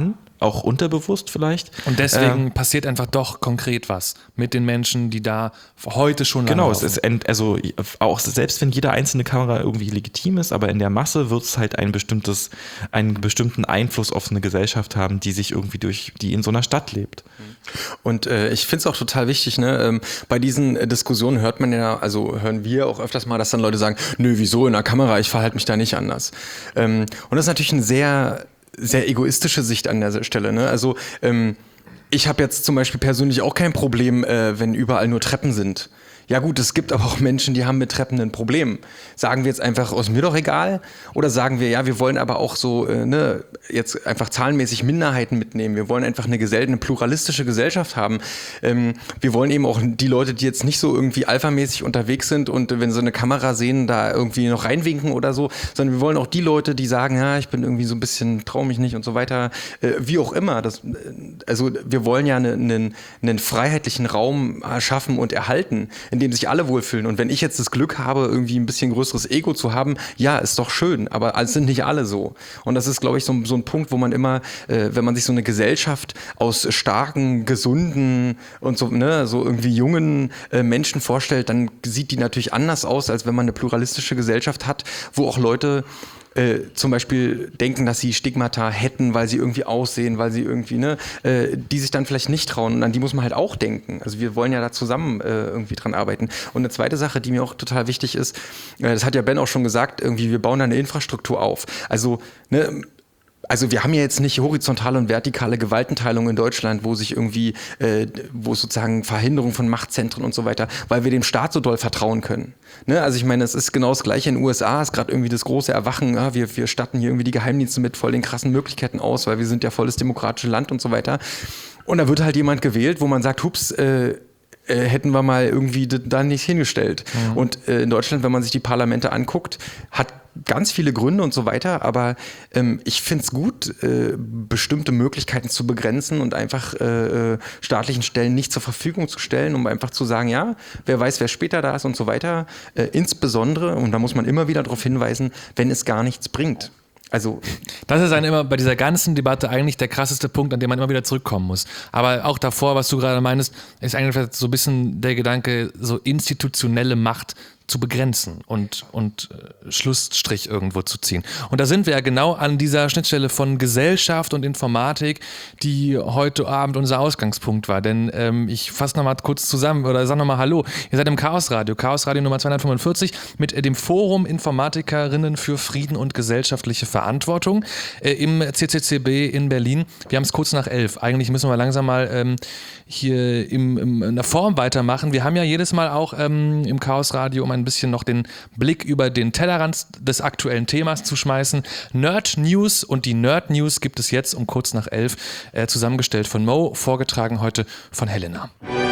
auch unterbewusst vielleicht. Und deswegen Ähm, passiert einfach doch konkret was mit den Menschen, die da heute schon Genau, es langlaufen. ist ent, also auch selbst wenn jede einzelne Kamera irgendwie legitim ist, aber in der Masse wird es halt ein bestimmtes, einen bestimmten Einfluss auf eine Gesellschaft haben, die sich irgendwie durch, die in so einer Stadt lebt. Und äh, ich finde es auch total wichtig, ne? Ähm, bei diesen äh, Diskussionen hört man ja, also hören wir auch öfters mal, dass dann Leute sagen, nö, wieso in der Kamera, ich verhalte mich da nicht anders. Ähm, und das ist natürlich eine sehr, sehr egoistische Sicht an der Stelle, ne? Also ähm, ich habe jetzt zum Beispiel persönlich auch kein Problem, äh, wenn überall nur Treppen sind. Ja gut, es gibt aber auch Menschen, die haben mit Treppen ein Problem. Sagen wir jetzt einfach, ist mir doch egal? Oder sagen wir, ja, wir wollen aber auch so, äh, ne, jetzt einfach zahlenmäßig Minderheiten mitnehmen. Wir wollen einfach eine, Gesell- eine pluralistische Gesellschaft haben. Ähm, wir wollen eben auch die Leute, die jetzt nicht so irgendwie alphamäßig unterwegs sind und äh, wenn sie eine Kamera sehen, da irgendwie noch reinwinken oder so, sondern wir wollen auch die Leute, die sagen, ja, ich bin irgendwie so ein bisschen, trau mich nicht und so weiter, äh, wie auch immer. Das, äh, also wir wollen ja einen, einen, einen freiheitlichen Raum erschaffen und erhalten, in dem sich alle wohlfühlen. Und wenn ich jetzt das Glück habe, irgendwie ein bisschen größeres Ego zu haben, ja, ist doch schön, aber es sind nicht alle so. Und das ist, glaube ich, so, so ein Punkt, wo man immer, äh, wenn man sich so eine Gesellschaft aus starken, gesunden und so, ne, so irgendwie jungen äh, Menschen vorstellt, dann sieht die natürlich anders aus, als wenn man eine pluralistische Gesellschaft hat, wo auch Leute Äh, zum Beispiel denken, dass sie Stigmata hätten, weil sie irgendwie aussehen, weil sie irgendwie, ne, äh, die sich dann vielleicht nicht trauen. Und an die muss man halt auch denken. Also wir wollen ja da zusammen äh, irgendwie dran arbeiten. Und eine zweite Sache, die mir auch total wichtig ist, äh, das hat ja Ben auch schon gesagt, irgendwie wir bauen da eine Infrastruktur auf. Also, ne, Also wir haben ja jetzt nicht horizontale und vertikale Gewaltenteilung in Deutschland, wo sich irgendwie, äh, wo sozusagen Verhinderung von Machtzentren und so weiter, weil wir dem Staat so doll vertrauen können. Ne? Also ich meine, es ist genau das Gleiche in den U S A, ist gerade irgendwie das große Erwachen, ja, wir, wir statten hier irgendwie die Geheimdienste mit voll den krassen Möglichkeiten aus, weil wir sind ja volles demokratisches Land und so weiter. Und da wird halt jemand gewählt, wo man sagt, hups, äh, Äh, hätten wir mal irgendwie d- da nicht hingestellt. Mhm. Und äh, in Deutschland, wenn man sich die Parlamente anguckt, hat ganz viele Gründe und so weiter, aber ähm, ich finde es gut, äh, bestimmte Möglichkeiten zu begrenzen und einfach äh, staatlichen Stellen nicht zur Verfügung zu stellen, um einfach zu sagen, ja, wer weiß, wer später da ist und so weiter. Äh, insbesondere, und da muss man immer wieder darauf hinweisen, wenn es gar nichts bringt. Also Das ist dann immer bei dieser ganzen Debatte eigentlich der krasseste Punkt, an dem man immer wieder zurückkommen muss. Aber auch davor, was du gerade meinst, ist eigentlich so ein bisschen der Gedanke, so institutionelle Macht zu begrenzen und, und äh, Schlussstrich irgendwo zu ziehen. Und da sind wir ja genau an dieser Schnittstelle von Gesellschaft und Informatik, die heute Abend unser Ausgangspunkt war. Denn ähm, ich fasse nochmal kurz zusammen oder sag nochmal Hallo. Ihr seid im Chaos Radio, Chaos Radio Nummer zweihundertfünfundvierzig mit äh, dem Forum Informatikerinnen für Frieden und gesellschaftliche Verantwortung äh, im C C C B in Berlin. Wir haben es kurz nach elf. Eigentlich müssen wir langsam mal ähm, hier im, im, in der Form weitermachen. Wir haben ja jedes Mal auch ähm, im Chaos Radio, um ein bisschen noch den Blick über den Tellerrand des aktuellen Themas zu schmeißen. Nerd News, und die Nerd News gibt es jetzt um kurz nach elf, äh, zusammengestellt von Mo, vorgetragen heute von Helena.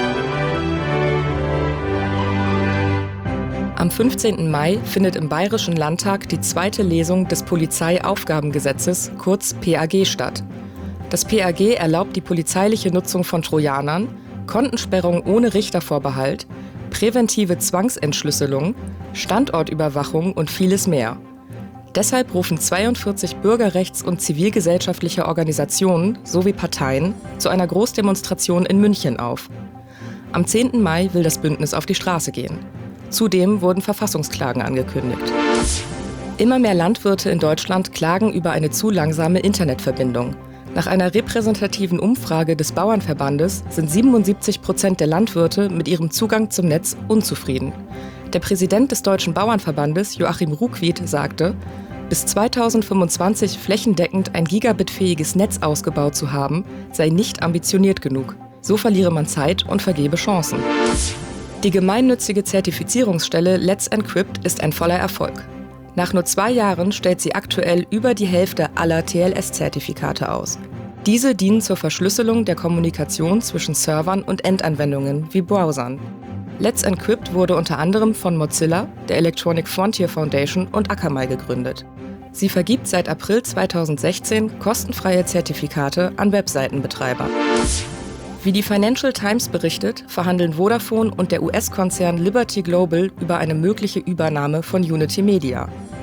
Am fünfzehnten Mai findet im Bayerischen Landtag die zweite Lesung des Polizeiaufgabengesetzes, kurz P A G, statt. Das P A G erlaubt die polizeiliche Nutzung von Trojanern, Kontensperrung ohne Richtervorbehalt, präventive Zwangsentschlüsselung, Standortüberwachung und vieles mehr. Deshalb rufen zweiundvierzig bürgerrechts- und zivilgesellschaftliche Organisationen sowie Parteien zu einer Großdemonstration in München auf. Am zehnten Mai will das Bündnis auf die Straße gehen. Zudem wurden Verfassungsklagen angekündigt. Immer mehr Landwirte in Deutschland klagen über eine zu langsame Internetverbindung. Nach einer repräsentativen Umfrage des Bauernverbandes sind siebenundsiebzig Prozent der Landwirte mit ihrem Zugang zum Netz unzufrieden. Der Präsident des Deutschen Bauernverbandes, Joachim Ruckwied, sagte, bis zweitausendfünfundzwanzig flächendeckend ein gigabitfähiges Netz ausgebaut zu haben, sei nicht ambitioniert genug. So verliere man Zeit und vergebe Chancen. Die gemeinnützige Zertifizierungsstelle Let's Encrypt ist ein voller Erfolg. Nach nur zwei Jahren stellt sie aktuell über die Hälfte aller T L S-Zertifikate aus. Diese dienen zur Verschlüsselung der Kommunikation zwischen Servern und Endanwendungen wie Browsern. Let's Encrypt wurde unter anderem von Mozilla, der Electronic Frontier Foundation und Akamai gegründet. Sie vergibt seit April zweitausendsechzehn kostenfreie Zertifikate an Webseitenbetreiber. Wie die Financial Times berichtet, verhandeln Vodafone und der U S-Konzern Liberty Global über eine mögliche Übernahme von Unity Media.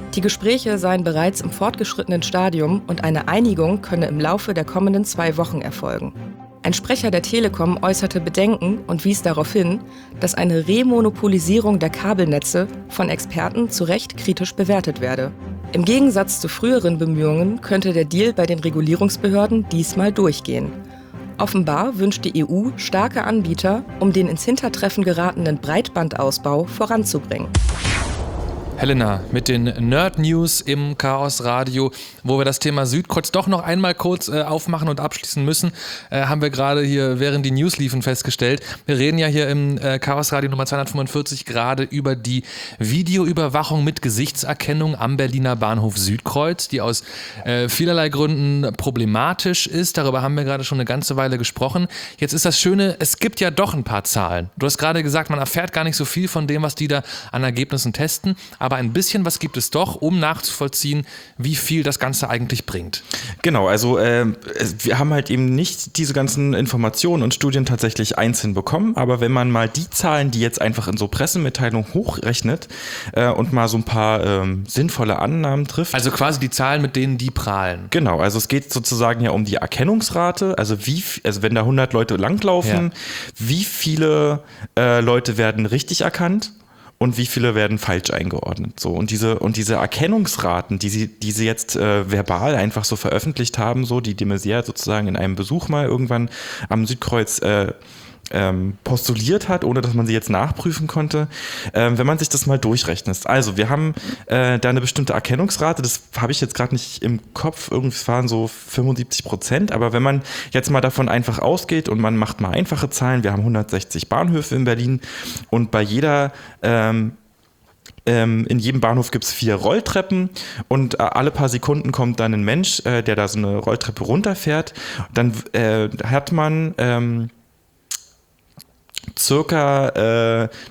Die Gespräche seien bereits im fortgeschrittenen Stadium und eine Einigung könne im Laufe der kommenden zwei Wochen erfolgen. Ein Sprecher der Telekom äußerte Bedenken und wies darauf hin, dass eine Remonopolisierung der Kabelnetze von Experten zu Recht kritisch bewertet werde. Im Gegensatz zu früheren Bemühungen könnte der Deal bei den Regulierungsbehörden diesmal durchgehen. Offenbar wünscht die E U starke Anbieter, um den ins Hintertreffen geratenen Breitbandausbau voranzubringen. Helena, mit den Nerd-News im Chaos Radio, wo wir das Thema Südkreuz doch noch einmal kurz äh, aufmachen und abschließen müssen, äh, haben wir gerade hier, während die News liefen, festgestellt. Wir reden ja hier im äh, Chaos Radio Nummer zweihundertfünfundvierzig gerade über die Videoüberwachung mit Gesichtserkennung am Berliner Bahnhof Südkreuz, die aus äh, vielerlei Gründen problematisch ist. Darüber haben wir gerade schon eine ganze Weile gesprochen. Jetzt ist das Schöne, es gibt ja doch ein paar Zahlen. Du hast gerade gesagt, man erfährt gar nicht so viel von dem, was die da an Ergebnissen testen, aber ein bisschen was gibt es doch, um nachzuvollziehen, wie viel das Ganze eigentlich bringt. Genau, also äh, wir haben halt eben nicht diese ganzen Informationen und Studien tatsächlich einzeln bekommen, aber wenn man mal die Zahlen, die jetzt einfach in so Pressemitteilungen hochrechnet äh, und mal so ein paar ähm, sinnvolle Annahmen trifft. Also quasi die Zahlen, mit denen die prahlen. Genau, also es geht sozusagen ja um die Erkennungsrate, also wie, also wenn da hundert Leute langlaufen, ja. wie viele äh, Leute werden richtig erkannt? Und wie viele werden falsch eingeordnet? So, und diese, und diese Erkennungsraten, die sie, die sie jetzt äh, verbal einfach so veröffentlicht haben, so, die de Maizière sozusagen in einem Besuch mal irgendwann am Südkreuz äh, ähm, postuliert hat, ohne dass man sie jetzt nachprüfen konnte, ähm, wenn man sich das mal durchrechnet. Also, wir haben äh, da eine bestimmte Erkennungsrate, das habe ich jetzt gerade nicht im Kopf, irgendwie waren so fünfundsiebzig Prozent, aber wenn man jetzt mal davon einfach ausgeht und man macht mal einfache Zahlen, wir haben hundertsechzig Bahnhöfe in Berlin und bei jeder ähm, in jedem Bahnhof gibt es vier Rolltreppen und alle paar Sekunden kommt dann ein Mensch, äh, der da so eine Rolltreppe runterfährt. Dann äh, hat man ähm, circa äh,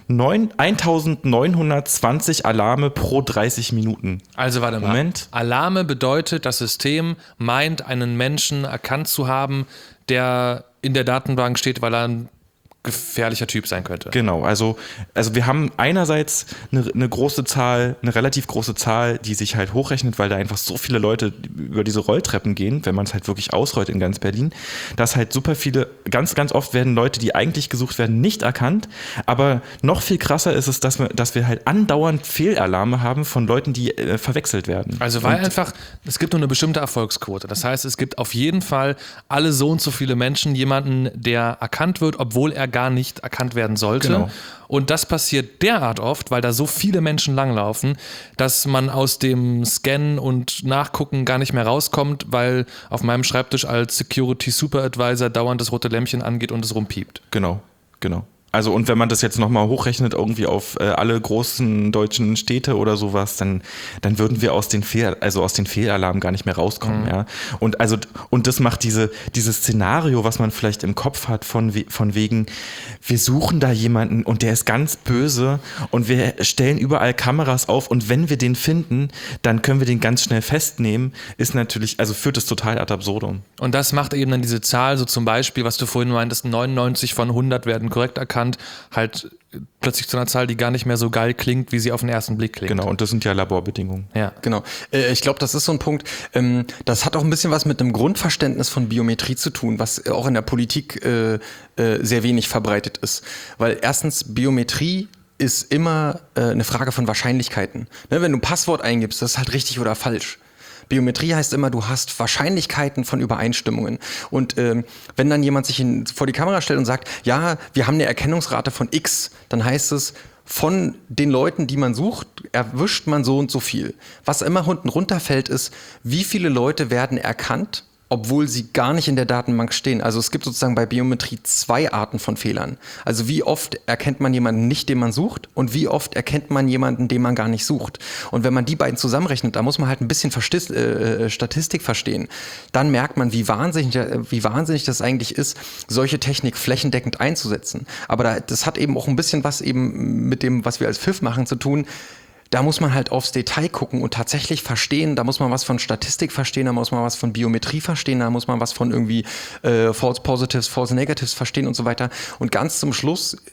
eintausendneunhundertzwanzig Alarme pro dreißig Minuten. Also warte mal. Moment. Alarme bedeutet, das System meint, einen Menschen erkannt zu haben, der in der Datenbank steht, weil er ein gefährlicher Typ sein könnte. Genau, also, also wir haben einerseits eine, eine große Zahl, eine relativ große Zahl, die sich halt hochrechnet, weil da einfach so viele Leute über diese Rolltreppen gehen, wenn man es halt wirklich ausrollt in ganz Berlin, dass halt super viele, ganz, ganz oft werden Leute, die eigentlich gesucht werden, nicht erkannt, aber noch viel krasser ist es, dass wir, dass wir halt andauernd Fehlalarme haben von Leuten, die äh, verwechselt werden. Also weil und einfach, es gibt nur eine bestimmte Erfolgsquote. Das heißt, es gibt auf jeden Fall alle so und so viele Menschen, jemanden, der erkannt wird, obwohl er gar nicht erkannt werden sollte. Genau. Und das passiert derart oft, weil da so viele Menschen langlaufen, dass man aus dem Scannen und Nachgucken gar nicht mehr rauskommt, weil auf meinem Schreibtisch als Security Super Advisor dauernd das rote Lämpchen angeht und es rumpiept. Genau, genau. Also und wenn man das jetzt nochmal hochrechnet irgendwie auf äh, alle großen deutschen Städte oder sowas, dann, dann würden wir aus den Fehl, also aus den Fehlalarmen gar nicht mehr rauskommen, mhm. ja. Und also und das macht diese dieses Szenario, was man vielleicht im Kopf hat von we, von wegen, wir suchen da jemanden und der ist ganz böse und wir stellen überall Kameras auf und wenn wir den finden, dann können wir den ganz schnell festnehmen, ist natürlich, also führt es total ad absurdum. Und das macht eben dann diese Zahl, so zum Beispiel, was du vorhin meintest, neunundneunzig von hundert werden korrekt erkannt, halt plötzlich zu einer Zahl, die gar nicht mehr so geil klingt, wie sie auf den ersten Blick klingt. Genau, und das sind ja Laborbedingungen. Ja, genau. Äh, ich glaube, das ist so ein Punkt, ähm, das hat auch ein bisschen was mit einem Grundverständnis von Biometrie zu tun, was auch in der Politik äh, äh, sehr wenig verbreitet ist. Weil erstens, Biometrie ist immer äh, eine Frage von Wahrscheinlichkeiten. Ne, wenn du ein Passwort eingibst, das ist halt richtig oder falsch. Biometrie heißt immer, du hast Wahrscheinlichkeiten von Übereinstimmungen. Und ähm, wenn dann jemand sich in, vor die Kamera stellt und sagt, ja, wir haben eine Erkennungsrate von X, dann heißt es, von den Leuten, die man sucht, erwischt man so und so viel. Was immer unten runterfällt, ist, wie viele Leute werden erkannt, obwohl sie gar nicht in der Datenbank stehen. Also es gibt sozusagen bei Biometrie zwei Arten von Fehlern. Also wie oft erkennt man jemanden nicht, den man sucht und wie oft erkennt man jemanden, den man gar nicht sucht. Und wenn man die beiden zusammenrechnet, da muss man halt ein bisschen Verstis- äh, Statistik verstehen. Dann merkt man, wie wahnsinnig, wie wahnsinnig das eigentlich ist, solche Technik flächendeckend einzusetzen. Aber da, das hat eben auch ein bisschen was eben mit dem, was wir als Pfiff machen, zu tun. Da muss man halt aufs Detail gucken und tatsächlich verstehen, da muss man was von Statistik verstehen, da muss man was von Biometrie verstehen, da muss man was von irgendwie äh, False Positives, False Negatives verstehen und so weiter. Und ganz zum Schluss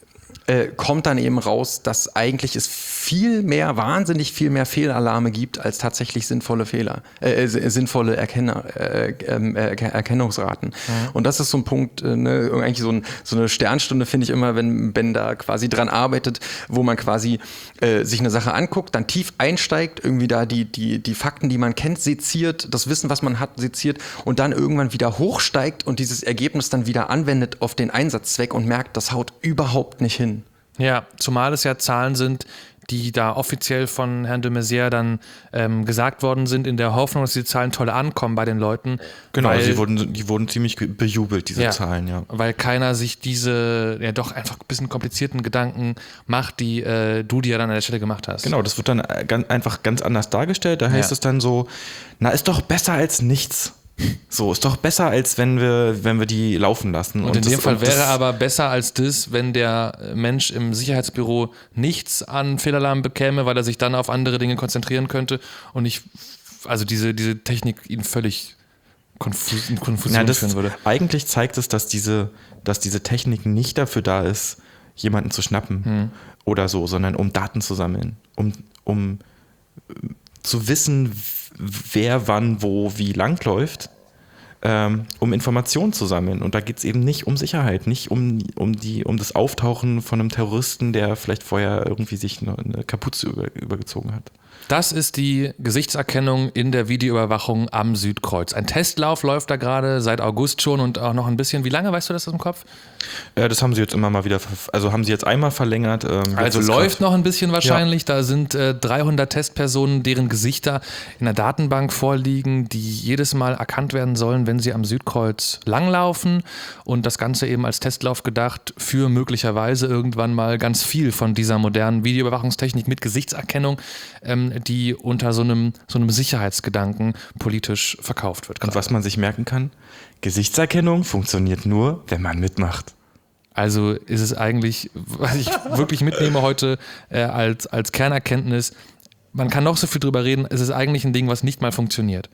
äh, kommt dann eben raus, dass eigentlich es viel mehr, wahnsinnig viel mehr Fehlalarme gibt, als tatsächlich sinnvolle Fehler, äh, sinnvolle Erkenner, äh, äh, Erkennungsraten. Mhm. Und das ist so ein Punkt, äh, ne, eigentlich so, ein, so eine Sternstunde finde ich immer, wenn Ben da quasi dran arbeitet, wo man quasi äh, sich eine Sache anguckt, dann tief einsteigt, irgendwie da die, die, die Fakten, die man kennt, seziert, das Wissen, was man hat, seziert und dann irgendwann wieder hochsteigt und dieses Ergebnis dann wieder anwendet auf den Einsatzzweck und merkt, das haut überhaupt nicht hin. Ja, zumal es ja Zahlen sind, die da offiziell von Herrn de Maizière dann ähm, gesagt worden sind, in der Hoffnung, dass die Zahlen toll ankommen bei den Leuten. Genau, weil, sie wurden, die wurden ziemlich bejubelt, diese ja, Zahlen, ja. Weil keiner sich diese, ja doch einfach ein bisschen komplizierten Gedanken macht, die äh, du dir dann an der Stelle gemacht hast. Genau, das wird dann ganz, einfach ganz anders dargestellt. Da heißt Ja. es dann so, na, ist doch besser als nichts. So, ist doch besser, als wenn wir, wenn wir die laufen lassen. Und in das, dem Fall und das, wäre aber besser als das, wenn der Mensch im Sicherheitsbüro nichts an Fehlalarm bekäme, weil er sich dann auf andere Dinge konzentrieren könnte und nicht, also diese, diese Technik ihn völlig konfus, in Konfusion na, das, führen würde. eigentlich zeigt es, dass diese, dass diese Technik nicht dafür da ist, jemanden zu schnappen Hm. oder so, sondern um Daten zu sammeln, um, um zu wissen, wer wann wo wie langläuft, ähm, um Informationen zu sammeln. Und da geht es eben nicht um Sicherheit, nicht um, um, die, um das Auftauchen von einem Terroristen, der vielleicht vorher irgendwie sich eine, eine Kapuze über, übergezogen hat. Das ist die Gesichtserkennung in der Videoüberwachung am Südkreuz. Ein Testlauf läuft da gerade seit August schon und auch noch ein bisschen. Wie lange, weißt du das aus dem Kopf? Äh, das haben sie jetzt immer mal wieder, ver- also haben sie jetzt einmal verlängert. Ähm, jetzt Also ist läuft grad- noch ein bisschen wahrscheinlich. Da sind äh, dreihundert Testpersonen, deren Gesichter in der Datenbank vorliegen, die jedes Mal erkannt werden sollen, wenn sie am Südkreuz langlaufen. Und das Ganze eben als Testlauf gedacht für möglicherweise irgendwann mal ganz viel von dieser modernen Videoüberwachungstechnik mit Gesichtserkennung, ähm, die unter so einem, so einem Sicherheitsgedanken politisch verkauft wird. Und gerade. was man sich merken kann, Gesichtserkennung funktioniert nur, wenn man mitmacht. Also ist es eigentlich, was ich wirklich mitnehme heute äh, als, als Kernerkenntnis, man kann noch so viel drüber reden, es ist eigentlich ein Ding, was nicht mal funktioniert.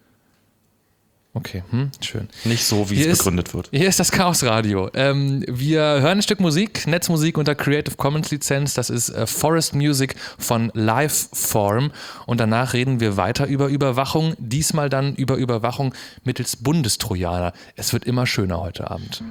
Okay, hm, schön. Nicht so, wie Hier es ist- begründet wird. Hier ist das Chaosradio. Ähm, wir hören ein Stück Musik, Netzmusik unter Creative Commons Lizenz. Das ist äh, Forest Music von Liveform. Und danach reden wir weiter über Überwachung. Diesmal dann über Überwachung mittels Bundestrojaner. Es wird immer schöner heute Abend.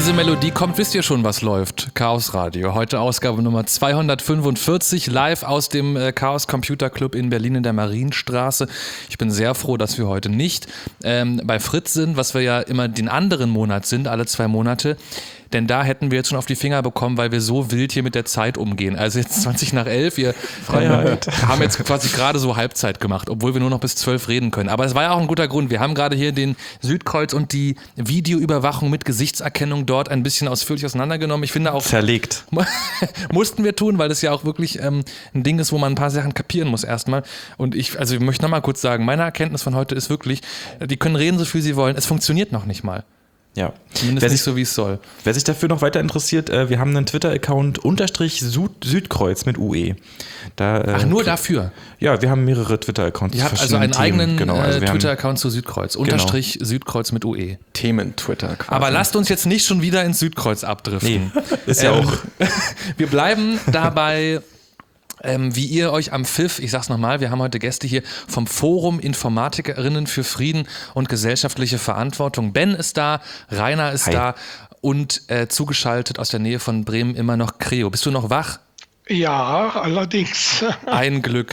diese Melodie kommt, wisst ihr schon, was läuft. Chaos Radio. Heute Ausgabe Nummer zweihundertfünfundvierzig, live aus dem äh, Chaos Computer Club in Berlin in der Marienstraße. Ich bin sehr froh, dass wir heute nicht ähm, bei Fritz sind, was wir ja immer den anderen Monat sind, alle zwei Monate. Denn da hätten wir jetzt schon auf die Finger bekommen, weil wir so wild hier mit der Zeit umgehen. Also jetzt zwanzig nach elf, wir äh, haben jetzt quasi gerade so Halbzeit gemacht, obwohl wir nur noch bis zwölf reden können. Aber es war ja auch ein guter Grund. Wir haben gerade hier den Südkreuz und die Videoüberwachung mit Gesichtserkennung dort ein bisschen ausführlich auseinandergenommen. Ich finde auch... Zerlegt. mussten wir tun, weil das ja auch wirklich ähm, ein Ding ist, wo man ein paar Sachen kapieren muss erstmal. Und ich, also ich möchte nochmal kurz sagen, meine Erkenntnis von heute ist wirklich, die können reden, so viel sie wollen, es funktioniert noch nicht mal. Ja. Zumindest wer nicht sich, so, wie es soll. Wer sich dafür noch weiter interessiert, äh, wir haben einen Twitter-Account unterstrich Süd, Südkreuz mit U E. Da, äh, Ach, nur dafür? Ja, wir haben mehrere Twitter-Accounts. Ihr zu habt also einen verschiedenen eigenen Themen. Genau, also äh, wir haben- Twitter-Account zu Südkreuz. Unterstrich Südkreuz mit U E. Themen-Twitter quasi. Aber lasst uns jetzt nicht schon wieder ins Südkreuz abdriften. Nee, ist ja Ähm, auch. Wir bleiben dabei, ähm, wie ihr euch am Pfiff, ich sag's nochmal, wir haben heute Gäste hier vom Forum Informatikerinnen für Frieden und gesellschaftliche Verantwortung. Ben ist da, Rainer ist Hi. da und äh, zugeschaltet aus der Nähe von Bremen immer noch Creo. Bist du noch wach? Ja, allerdings. Ein Glück.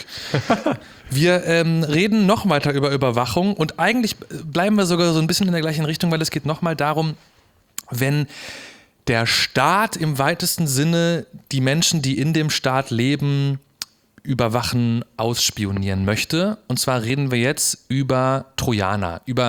Wir ähm, reden noch weiter über Überwachung und eigentlich bleiben wir sogar so ein bisschen in der gleichen Richtung, weil es geht nochmal darum, wenn der Staat im weitesten Sinne die Menschen, die in dem Staat leben, überwachen, ausspionieren möchte. Und zwar reden wir jetzt über Trojaner, über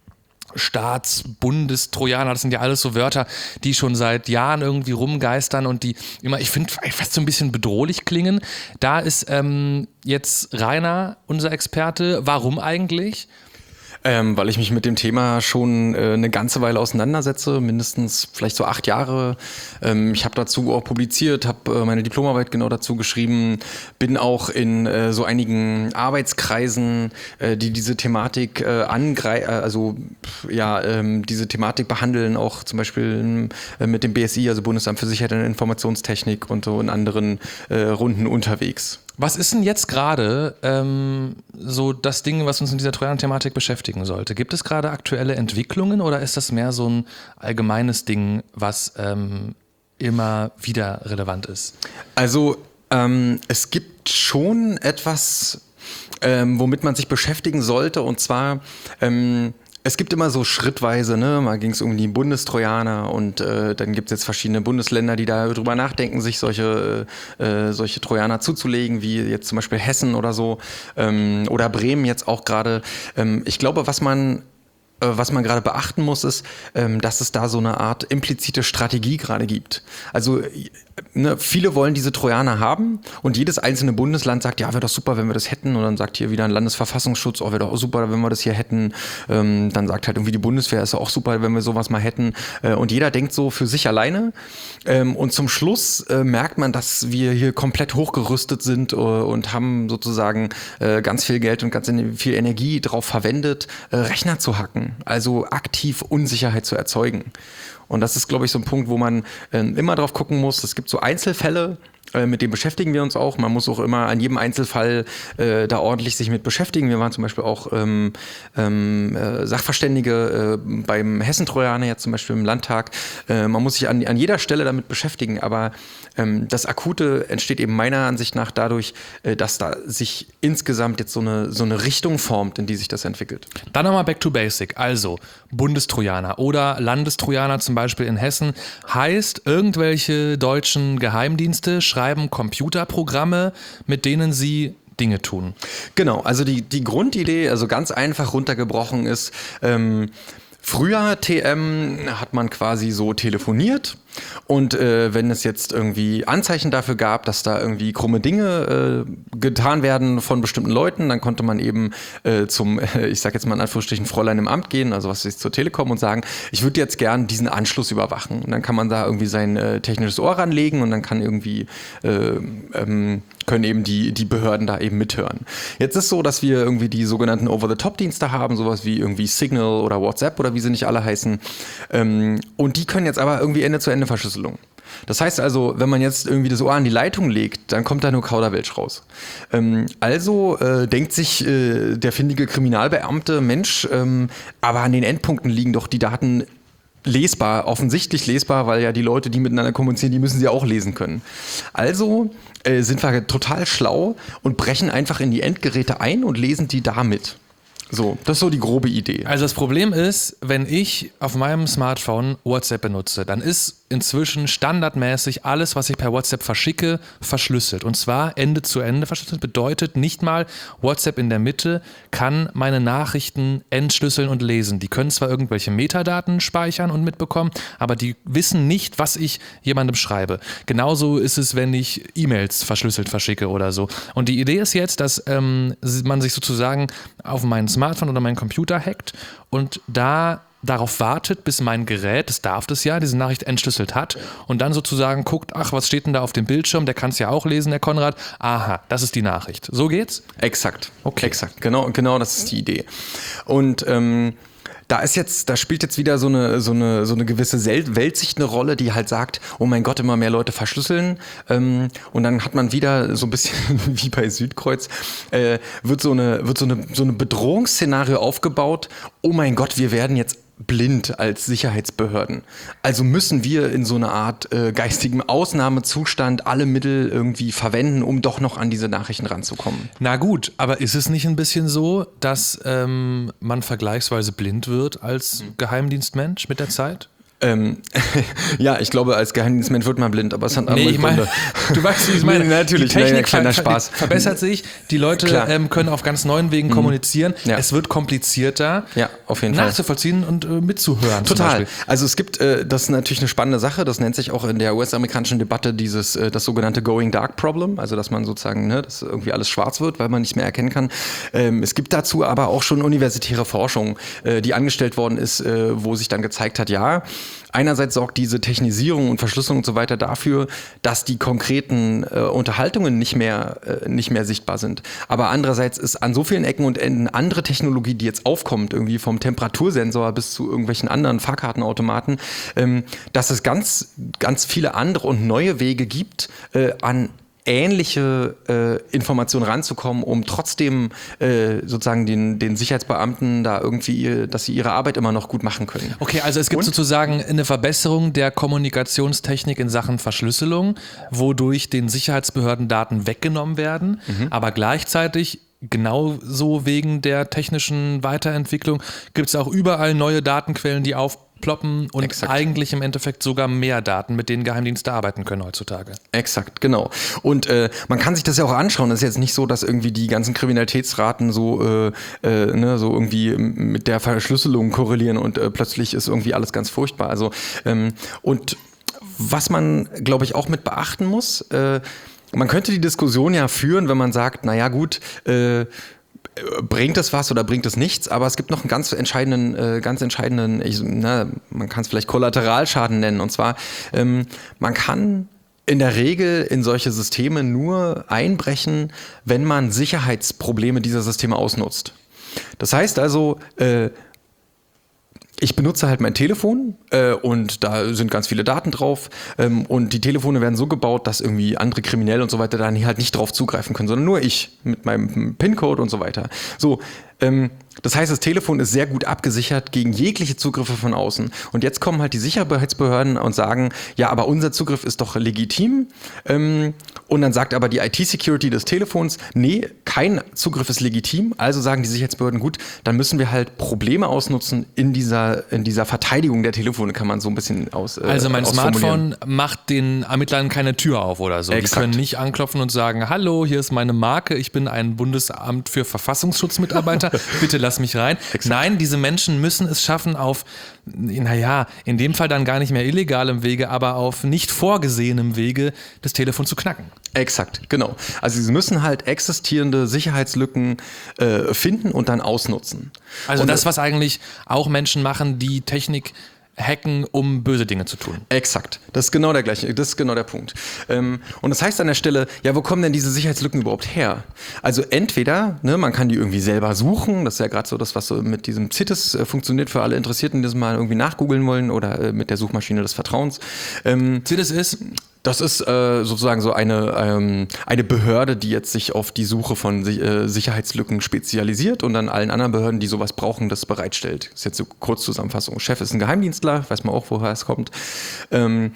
Staats-, Bundestrojaner, das sind ja alles so Wörter, die schon seit Jahren irgendwie rumgeistern und die immer, ich finde, fast so ein bisschen bedrohlich klingen. Da ist ähm, jetzt Rainer unser Experte. Warum eigentlich? Ähm, weil ich mich mit dem Thema schon äh, eine ganze Weile auseinandersetze, mindestens vielleicht so acht Jahre. Ähm, ich habe dazu auch publiziert, habe äh, meine Diplomarbeit genau dazu geschrieben, bin auch in äh, so einigen Arbeitskreisen, äh, die diese Thematik äh, angreifen, äh, also pf, ja, ähm, diese Thematik behandeln, auch zum Beispiel äh, mit dem B S I, also Bundesamt für Sicherheit und Informationstechnik und so in anderen äh, Runden unterwegs. Was ist denn jetzt gerade ähm, so das Ding, was uns in dieser Trojaner-Thematik beschäftigen sollte? Gibt es gerade aktuelle Entwicklungen oder ist das mehr so ein allgemeines Ding, was ähm, immer wieder relevant ist? Also ähm, es gibt schon etwas, ähm, womit man sich beschäftigen sollte, und zwar ähm, es gibt immer so schrittweise, ne? Mal ging es um die Bundestrojaner und äh, dann gibt es jetzt verschiedene Bundesländer, die da drüber nachdenken, sich solche, äh, solche Trojaner zuzulegen, wie jetzt zum Beispiel Hessen oder so, ähm, oder Bremen jetzt auch gerade. Ähm, ich glaube, was man äh, was man gerade beachten muss, ist, ähm, dass es da so eine Art implizite Strategie gerade gibt. Also ne, viele wollen diese Trojaner haben und jedes einzelne Bundesland sagt, ja, wäre doch super, wenn wir das hätten. Und dann sagt hier wieder ein Landesverfassungsschutz, oh, wäre doch super, wenn wir das hier hätten. Ähm, dann sagt halt irgendwie die Bundeswehr, ist auch super, wenn wir sowas mal hätten. Äh, und jeder denkt so für sich alleine. Ähm, und zum Schluss äh, merkt man, dass wir hier komplett hochgerüstet sind äh, und haben sozusagen äh, ganz viel Geld und ganz viel Energie darauf verwendet, äh, Rechner zu hacken. Also aktiv Unsicherheit zu erzeugen. Und das ist, glaube ich, so ein Punkt, wo man äh, immer drauf gucken muss. Es gibt so Einzelfälle, äh, mit denen beschäftigen wir uns auch. Man muss auch immer an jedem Einzelfall äh, da ordentlich sich mit beschäftigen. Wir waren zum Beispiel auch ähm, ähm, äh, Sachverständige äh, beim Hessen-Trojaner, jetzt zum Beispiel im Landtag. Äh, man muss sich an, an jeder Stelle damit beschäftigen. Aber ähm, das Akute entsteht eben meiner Ansicht nach dadurch, äh, dass da sich insgesamt jetzt so eine, so eine Richtung formt, in die sich das entwickelt. Dann nochmal back to basic. Also Bundestrojaner oder Landestrojaner zum Beispiel in Hessen heißt, irgendwelche deutschen Geheimdienste schreiben Computerprogramme, mit denen sie Dinge tun. Genau, also die, die Grundidee, also ganz einfach runtergebrochen ist, ähm, früher T M hat man quasi so telefoniert und äh, wenn es jetzt irgendwie Anzeichen dafür gab, dass da irgendwie krumme Dinge äh, getan werden von bestimmten Leuten, dann konnte man eben äh, zum, äh, ich sag jetzt mal in Anführungsstrichen, Fräulein im Amt gehen, also was ist zur Telekom und sagen, ich würde jetzt gern diesen Anschluss überwachen. Und dann kann man da irgendwie sein äh, technisches Ohr ranlegen und dann kann irgendwie äh, ähm, können eben die, die Behörden da eben mithören. Jetzt ist so, dass wir irgendwie die sogenannten Over-the-Top-Dienste haben, sowas wie irgendwie Signal oder WhatsApp oder wie sie nicht alle heißen. Ähm, und die können jetzt aber irgendwie Ende-zu-Ende-Verschlüsselung. Das heißt also, wenn man jetzt irgendwie das Ohr an die Leitung legt, dann kommt da nur Kauderwelsch raus. Ähm, also äh, denkt sich äh, der findige Kriminalbeamte, Mensch, ähm, aber an den Endpunkten liegen doch die Daten lesbar, offensichtlich lesbar, weil ja die Leute, die miteinander kommunizieren, die müssen sie auch lesen können. Also äh, sind wir total schlau und brechen einfach in die Endgeräte ein und lesen die damit. So, das ist so die grobe Idee. Also das Problem ist, wenn ich auf meinem Smartphone WhatsApp benutze, dann ist inzwischen standardmäßig alles, was ich per WhatsApp verschicke, verschlüsselt. Und zwar Ende zu Ende verschlüsselt. Bedeutet nicht mal, WhatsApp in der Mitte kann meine Nachrichten entschlüsseln und lesen. Die können zwar irgendwelche Metadaten speichern und mitbekommen, aber die wissen nicht, was ich jemandem schreibe. Genauso ist es, wenn ich E-Mails verschlüsselt verschicke oder so. Und die Idee ist jetzt, dass ähm, man sich sozusagen auf mein Smartphone oder meinen Computer hackt und da darauf wartet, bis mein Gerät, das darf das ja, diese Nachricht entschlüsselt hat und dann sozusagen guckt, ach, was steht denn da auf dem Bildschirm, der kann es ja auch lesen, der Konrad. Aha, das ist die Nachricht. So geht's? Exakt. Okay. Exakt. Genau, genau, das ist die Idee. Und ähm, da ist jetzt, da spielt jetzt wieder so eine, so eine, so eine gewisse Sel- Weltsicht eine Rolle, die halt sagt, oh mein Gott, immer mehr Leute verschlüsseln. Ähm, und dann hat man wieder so ein bisschen wie bei Südkreuz, äh, wird so eine, wird so eine, so eine Bedrohungsszenario aufgebaut. Oh mein Gott, wir werden jetzt blind als Sicherheitsbehörden. Also müssen wir in so eine Art äh, geistigem Ausnahmezustand alle Mittel irgendwie verwenden, um doch noch an diese Nachrichten ranzukommen. Na gut, aber ist es nicht ein bisschen so, dass ähm, man vergleichsweise blind wird als Geheimdienstmensch mit der Zeit? Ähm, ja, ich glaube, als Geheimdienstmensch wird man blind, aber es hat andere Nee, ich meine, Gründe. du weißt, wie ich meine. Nee, natürlich, die Technik nein, kleiner ver- Spaß. verbessert sich, die Leute Klar. ähm, können auf ganz neuen Wegen kommunizieren. Ja. Es wird komplizierter, Ja, auf jeden Fall. nachzuvollziehen und äh, mitzuhören. Zum Total. Beispiel. Also es gibt, äh, das ist natürlich eine spannende Sache, das nennt sich auch in der U S-amerikanischen Debatte dieses, äh, das sogenannte Going Dark Problem, also dass man sozusagen, ne, dass irgendwie alles schwarz wird, weil man nicht mehr erkennen kann. Ähm, es gibt dazu aber auch schon universitäre Forschung, äh, die angestellt worden ist, äh, wo sich dann gezeigt hat, ja, einerseits sorgt diese Technisierung und Verschlüsselung und so weiter dafür, dass die konkreten äh, Unterhaltungen nicht mehr, äh, nicht mehr sichtbar sind. Aber andererseits ist an so vielen Ecken und Enden andere Technologie, die jetzt aufkommt, irgendwie vom Temperatursensor bis zu irgendwelchen anderen Fahrkartenautomaten, ähm, dass es ganz, ganz viele andere und neue Wege gibt, äh, an ähnliche äh, Informationen ranzukommen, um trotzdem äh, sozusagen den, den Sicherheitsbeamten da irgendwie, dass sie ihre Arbeit immer noch gut machen können. Okay, also es gibt Und? sozusagen eine Verbesserung der Kommunikationstechnik in Sachen Verschlüsselung, wodurch den Sicherheitsbehörden Daten weggenommen werden, Mhm. aber gleichzeitig genauso wegen der technischen Weiterentwicklung gibt es auch überall neue Datenquellen, die aufploppen und Exakt. eigentlich im Endeffekt sogar mehr Daten, mit denen Geheimdienste arbeiten können heutzutage. Exakt, genau. Und äh, man kann sich das ja auch anschauen. Es ist jetzt nicht so, dass irgendwie die ganzen Kriminalitätsraten so, äh, äh, ne, so irgendwie mit der Verschlüsselung korrelieren und äh, plötzlich ist irgendwie alles ganz furchtbar. Also ähm, und was man, glaube ich, auch mit beachten muss, äh, man könnte die Diskussion ja führen, wenn man sagt, naja gut, äh, bringt es was oder bringt es nichts, aber es gibt noch einen ganz entscheidenden, äh, ganz entscheidenden, ich, na, man kann es vielleicht Kollateralschaden nennen, und zwar, ähm, man kann in der Regel in solche Systeme nur einbrechen, wenn man Sicherheitsprobleme dieser Systeme ausnutzt. Das heißt also, äh, ich benutze halt mein Telefon äh, und da sind ganz viele Daten drauf ähm, und die Telefone werden so gebaut, dass irgendwie andere Kriminelle und so weiter dann halt nicht drauf zugreifen können, sondern nur ich mit meinem PIN-Code und so weiter. So, ähm, das heißt, das Telefon ist sehr gut abgesichert gegen jegliche Zugriffe von außen. Und jetzt kommen halt die Sicherheitsbehörden und sagen, ja, aber unser Zugriff ist doch legitim. Ähm, und dann sagt aber die I T-Security des Telefons, nee, kein Zugriff ist legitim. Also sagen die Sicherheitsbehörden, gut, dann müssen wir halt Probleme ausnutzen in dieser, in dieser Verteidigung der Telefone, kann man so ein bisschen aus. Äh, Also mein ausformulieren. Smartphone macht den Ermittlern keine Tür auf oder so. Exakt. Die können nicht anklopfen und sagen, hallo, hier ist meine Marke, ich bin ein Bundesamt für Verfassungsschutzmitarbeiter, bitte lass mich rein. Nein, diese Menschen müssen es schaffen, auf, naja, in dem Fall dann gar nicht mehr illegalem Wege, aber auf nicht vorgesehenem Wege das Telefon zu knacken. Exakt, genau. Also sie müssen halt existierende Sicherheitslücken äh, finden und dann ausnutzen. Also und das, was eigentlich auch Menschen machen, die Technik hacken, um böse Dinge zu tun. Exakt. Das ist genau der gleiche, das ist genau der Punkt. Ähm, und das heißt an der Stelle, ja, wo kommen denn diese Sicherheitslücken überhaupt her? Also entweder, ne, man kann die irgendwie selber suchen, das ist ja gerade so das, was so mit diesem C I T E S äh, funktioniert für alle Interessierten, die das mal irgendwie nachgoogeln wollen oder äh, mit der Suchmaschine des Vertrauens. Ähm, C I T E S ist? Das ist äh, sozusagen so eine, ähm, eine Behörde, die jetzt sich auf die Suche von Si- äh, Sicherheitslücken spezialisiert und dann allen anderen Behörden, die sowas brauchen, das bereitstellt. Das ist jetzt so Kurzzusammenfassung. Chef ist ein Geheimdienstler, weiß man auch, woher es kommt. Ähm,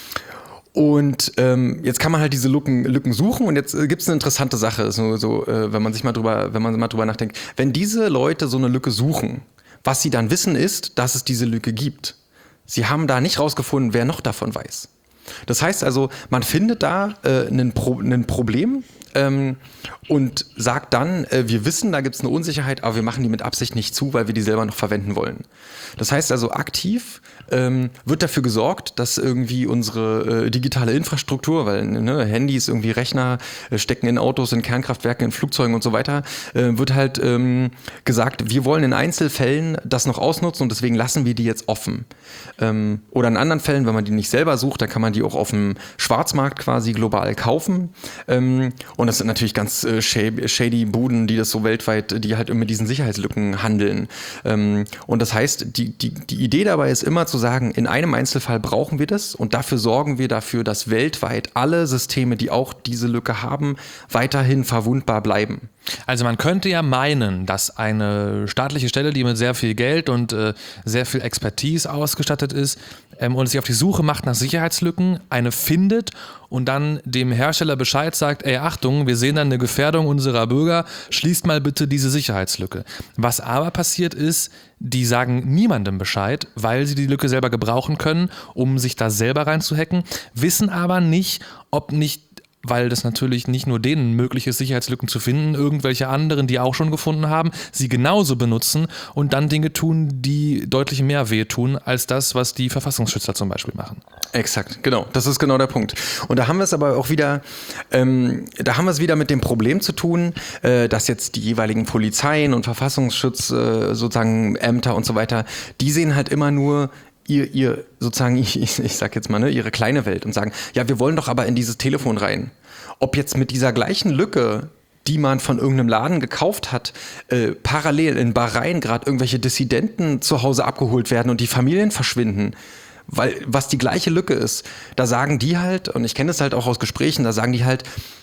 Und ähm, jetzt kann man halt diese Lücken, Lücken suchen und jetzt äh, gibt es eine interessante Sache, so, so, äh, wenn man sich mal drüber, wenn man mal drüber nachdenkt. Wenn diese Leute so eine Lücke suchen, was sie dann wissen ist, dass es diese Lücke gibt. Sie haben da nicht rausgefunden, wer noch davon weiß. Das heißt also, man findet da äh, ein Pro- ein Problem ähm, und sagt dann, äh, wir wissen, da gibt es eine Unsicherheit, aber wir machen die mit Absicht nicht zu, weil wir die selber noch verwenden wollen. Das heißt also, aktiv ähm, wird dafür gesorgt, dass irgendwie unsere äh, digitale Infrastruktur, weil ne, Handys, irgendwie Rechner äh, stecken in Autos, in Kernkraftwerken, in Flugzeugen und so weiter, äh, wird halt ähm, gesagt, wir wollen in Einzelfällen das noch ausnutzen und deswegen lassen wir die jetzt offen. Ähm, oder in anderen Fällen, wenn man die nicht selber sucht, dann kann man die auch auf dem Schwarzmarkt quasi global kaufen. Ähm, und das sind natürlich ganz äh, shady Buden, die das so weltweit, die halt mit diesen Sicherheitslücken handeln. Ähm, und das heißt, die, die, die Idee dabei ist immer zu sagen, in einem Einzelfall brauchen wir das und dafür sorgen wir dafür, dass weltweit alle Systeme, die auch diese Lücke haben, weiterhin verwundbar bleiben. Also man könnte ja meinen, dass eine staatliche Stelle, die mit sehr viel Geld und äh, sehr viel Expertise ausgestattet ist ähm, und sich auf die Suche macht nach Sicherheitslücken, eine findet und dann dem Hersteller Bescheid sagt, ey Achtung, wir sehen da eine Gefährdung unserer Bürger, schließt mal bitte diese Sicherheitslücke. Was aber passiert ist, die sagen niemandem Bescheid, weil sie die Lücke selber gebrauchen können, um sich da selber reinzuhacken, wissen aber nicht, ob nicht, weil das natürlich nicht nur denen möglich ist, Sicherheitslücken zu finden, irgendwelche anderen, die auch schon gefunden haben, sie genauso benutzen und dann Dinge tun, die deutlich mehr wehtun, als das, was die Verfassungsschützer zum Beispiel machen. Exakt, genau. Das ist genau der Punkt. Und da haben wir es aber auch wieder, ähm, da haben wir es wieder mit dem Problem zu tun, äh, dass jetzt die jeweiligen Polizeien und Verfassungsschutz, äh, sozusagen Ämter und so weiter, die sehen halt immer nur ihr, ihr sozusagen, ich, ich sag jetzt mal, ne, ihre kleine Welt und sagen, ja, wir wollen doch aber in dieses Telefon rein. Ob jetzt mit dieser gleichen Lücke, die man von irgendeinem Laden gekauft hat, äh, parallel in Bahrain gerade irgendwelche Dissidenten zu Hause abgeholt werden und die Familien verschwinden, weil was die gleiche Lücke ist, da sagen die halt, und ich kenne das halt auch aus Gesprächen, da sagen die halt,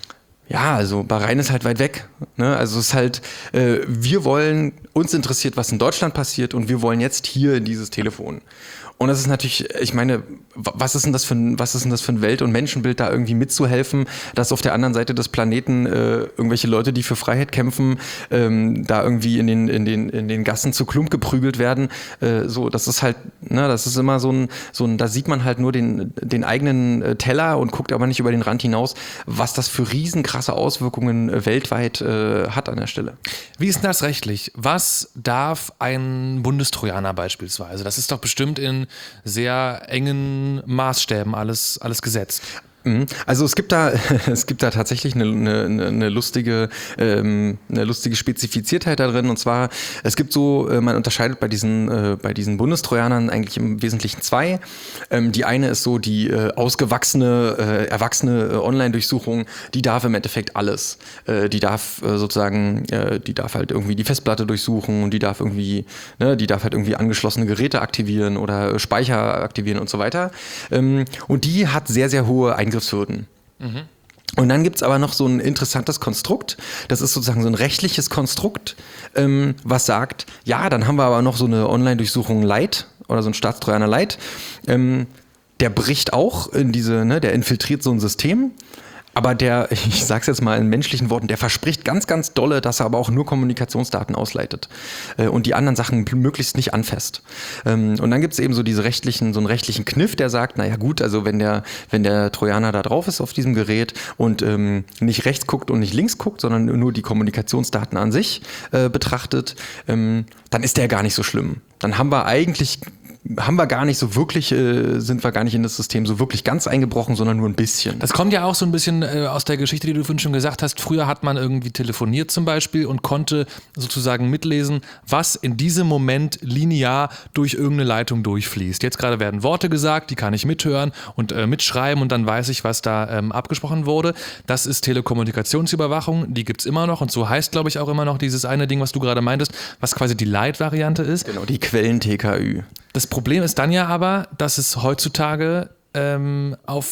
ja, also Bahrain ist halt weit weg. Ne? Also es ist halt, äh, wir wollen, uns interessiert, was in Deutschland passiert und wir wollen jetzt hier in dieses Telefon. Und das ist natürlich, ich meine, was ist denn das für ein, was ist denn das für ein Welt- und Menschenbild, da irgendwie mitzuhelfen, dass auf der anderen Seite des Planeten äh, irgendwelche Leute, die für Freiheit kämpfen, ähm, da irgendwie in den, in den, in den Gassen zu Klump geprügelt werden. Äh, so, das ist halt, ne, das ist immer so ein, so ein, da sieht man halt nur den, den eigenen äh, Teller und guckt aber nicht über den Rand hinaus, was das für riesenkrasse Auswirkungen äh, weltweit äh, hat an der Stelle. Wie ist denn das rechtlich? Was darf ein Bundestrojaner beispielsweise? Das ist doch bestimmt in sehr engen Maßstäben alles, alles gesetzt. Also es gibt da, es gibt da tatsächlich eine, eine, eine lustige, ähm, eine lustige Spezifiziertheit da drin. Und zwar, es gibt so, äh, man unterscheidet bei diesen, äh, bei diesen Bundestrojanern eigentlich im Wesentlichen zwei. Ähm, die eine ist so die äh, ausgewachsene, äh, erwachsene äh, Online-Durchsuchung, die darf im Endeffekt alles. Äh, die darf äh, sozusagen, äh, die darf halt irgendwie die Festplatte durchsuchen und die darf irgendwie, ne, die darf halt irgendwie angeschlossene Geräte aktivieren oder Speicher aktivieren und so weiter. Ähm, und die hat sehr, sehr hohe Eingriffshürden. Mhm. Und dann gibt es aber noch so ein interessantes Konstrukt, das ist sozusagen so ein rechtliches Konstrukt, ähm, was sagt, ja, dann haben wir aber noch so eine Online-Durchsuchung Light oder so ein Staatstrojaner Light, ähm, der bricht auch in diese, ne, der infiltriert so ein System. Aber der, ich sag's jetzt mal in menschlichen Worten, der verspricht ganz, ganz dolle, dass er aber auch nur Kommunikationsdaten ausleitet äh, und die anderen Sachen möglichst nicht anfasst. Ähm, und dann gibt's eben so diese rechtlichen, so einen rechtlichen Kniff, der sagt, naja gut, also wenn der, wenn der Trojaner da drauf ist auf diesem Gerät und ähm, nicht rechts guckt und nicht links guckt, sondern nur die Kommunikationsdaten an sich äh, betrachtet, ähm, dann ist der gar nicht so schlimm. Dann haben wir eigentlich haben wir gar nicht so wirklich, äh, sind wir gar nicht in das System so wirklich ganz eingebrochen, sondern nur ein bisschen. Das kommt ja auch so ein bisschen äh, aus der Geschichte, die du vorhin schon gesagt hast. Früher hat man irgendwie telefoniert zum Beispiel und konnte sozusagen mitlesen, was in diesem Moment linear durch irgendeine Leitung durchfließt. Jetzt gerade werden Worte gesagt, die kann ich mithören und äh, mitschreiben und dann weiß ich, was da ähm, abgesprochen wurde. Das ist Telekommunikationsüberwachung, die gibt's immer noch und so heißt, glaube ich, auch immer noch dieses eine Ding, was du gerade meintest, was quasi die Light-Variante ist. Genau, die Quellen-T K Ü. Das Problem ist dann ja aber, dass es heutzutage ähm, auf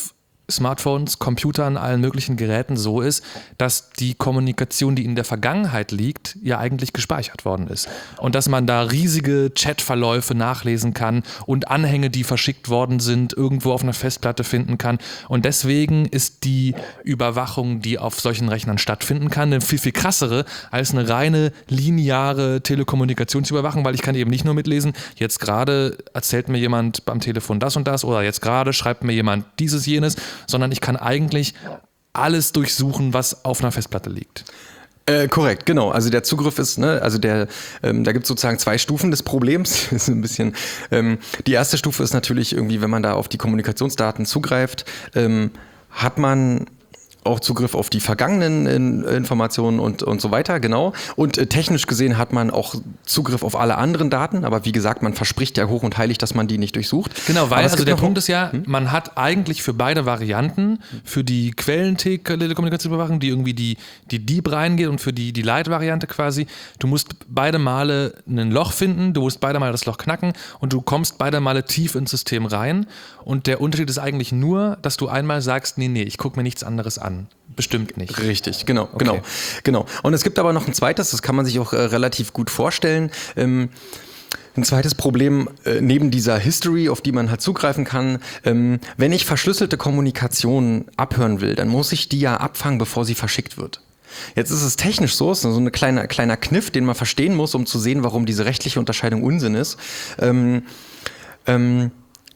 Smartphones, Computern, allen möglichen Geräten so ist, dass die Kommunikation, die in der Vergangenheit liegt, ja eigentlich gespeichert worden ist. Und dass man da riesige Chatverläufe nachlesen kann und Anhänge, die verschickt worden sind, irgendwo auf einer Festplatte finden kann. Und deswegen ist die Überwachung, die auf solchen Rechnern stattfinden kann, eine viel, viel krassere als eine reine lineare Telekommunikationsüberwachung, weil ich kann eben nicht nur mitlesen, jetzt gerade erzählt mir jemand am Telefon das und das oder jetzt gerade schreibt mir jemand dieses, jenes, sondern ich kann eigentlich alles durchsuchen, was auf einer Festplatte liegt. Äh, korrekt, genau. Also der Zugriff ist, ne, also der, ähm, da gibt es sozusagen zwei Stufen des Problems. Das ist ein bisschen, ähm, die erste Stufe ist natürlich irgendwie, wenn man da auf die Kommunikationsdaten zugreift, ähm, hat man auch Zugriff auf die vergangenen in, Informationen und, und so weiter, genau. Und äh, technisch gesehen hat man auch Zugriff auf alle anderen Daten, aber wie gesagt, man verspricht ja hoch und heilig, dass man die nicht durchsucht. Genau, weil aber also der noch, Punkt ist ja, hm? man hat eigentlich für beide Varianten, für die Quellen-Telekommunikationsüberwachung, die irgendwie die, die Deep reingeht und für die, die Light-Variante quasi, du musst beide Male ein Loch finden, du musst beide Male das Loch knacken und du kommst beide Male tief ins System rein und der Unterschied ist eigentlich nur, dass du einmal sagst, nee, nee, ich gucke mir nichts anderes an. Bestimmt nicht. Richtig, genau, okay. genau, genau. Und es gibt aber noch ein zweites, das kann man sich auch äh, relativ gut vorstellen. Ähm, ein zweites Problem äh, neben dieser History, auf die man halt zugreifen kann, ähm, wenn ich verschlüsselte Kommunikation abhören will, dann muss ich die ja abfangen, bevor sie verschickt wird. Jetzt ist es technisch so, es ist so ein kleiner, kleiner Kniff, den man verstehen muss, um zu sehen, warum diese rechtliche Unterscheidung Unsinn ist. Ähm, ähm,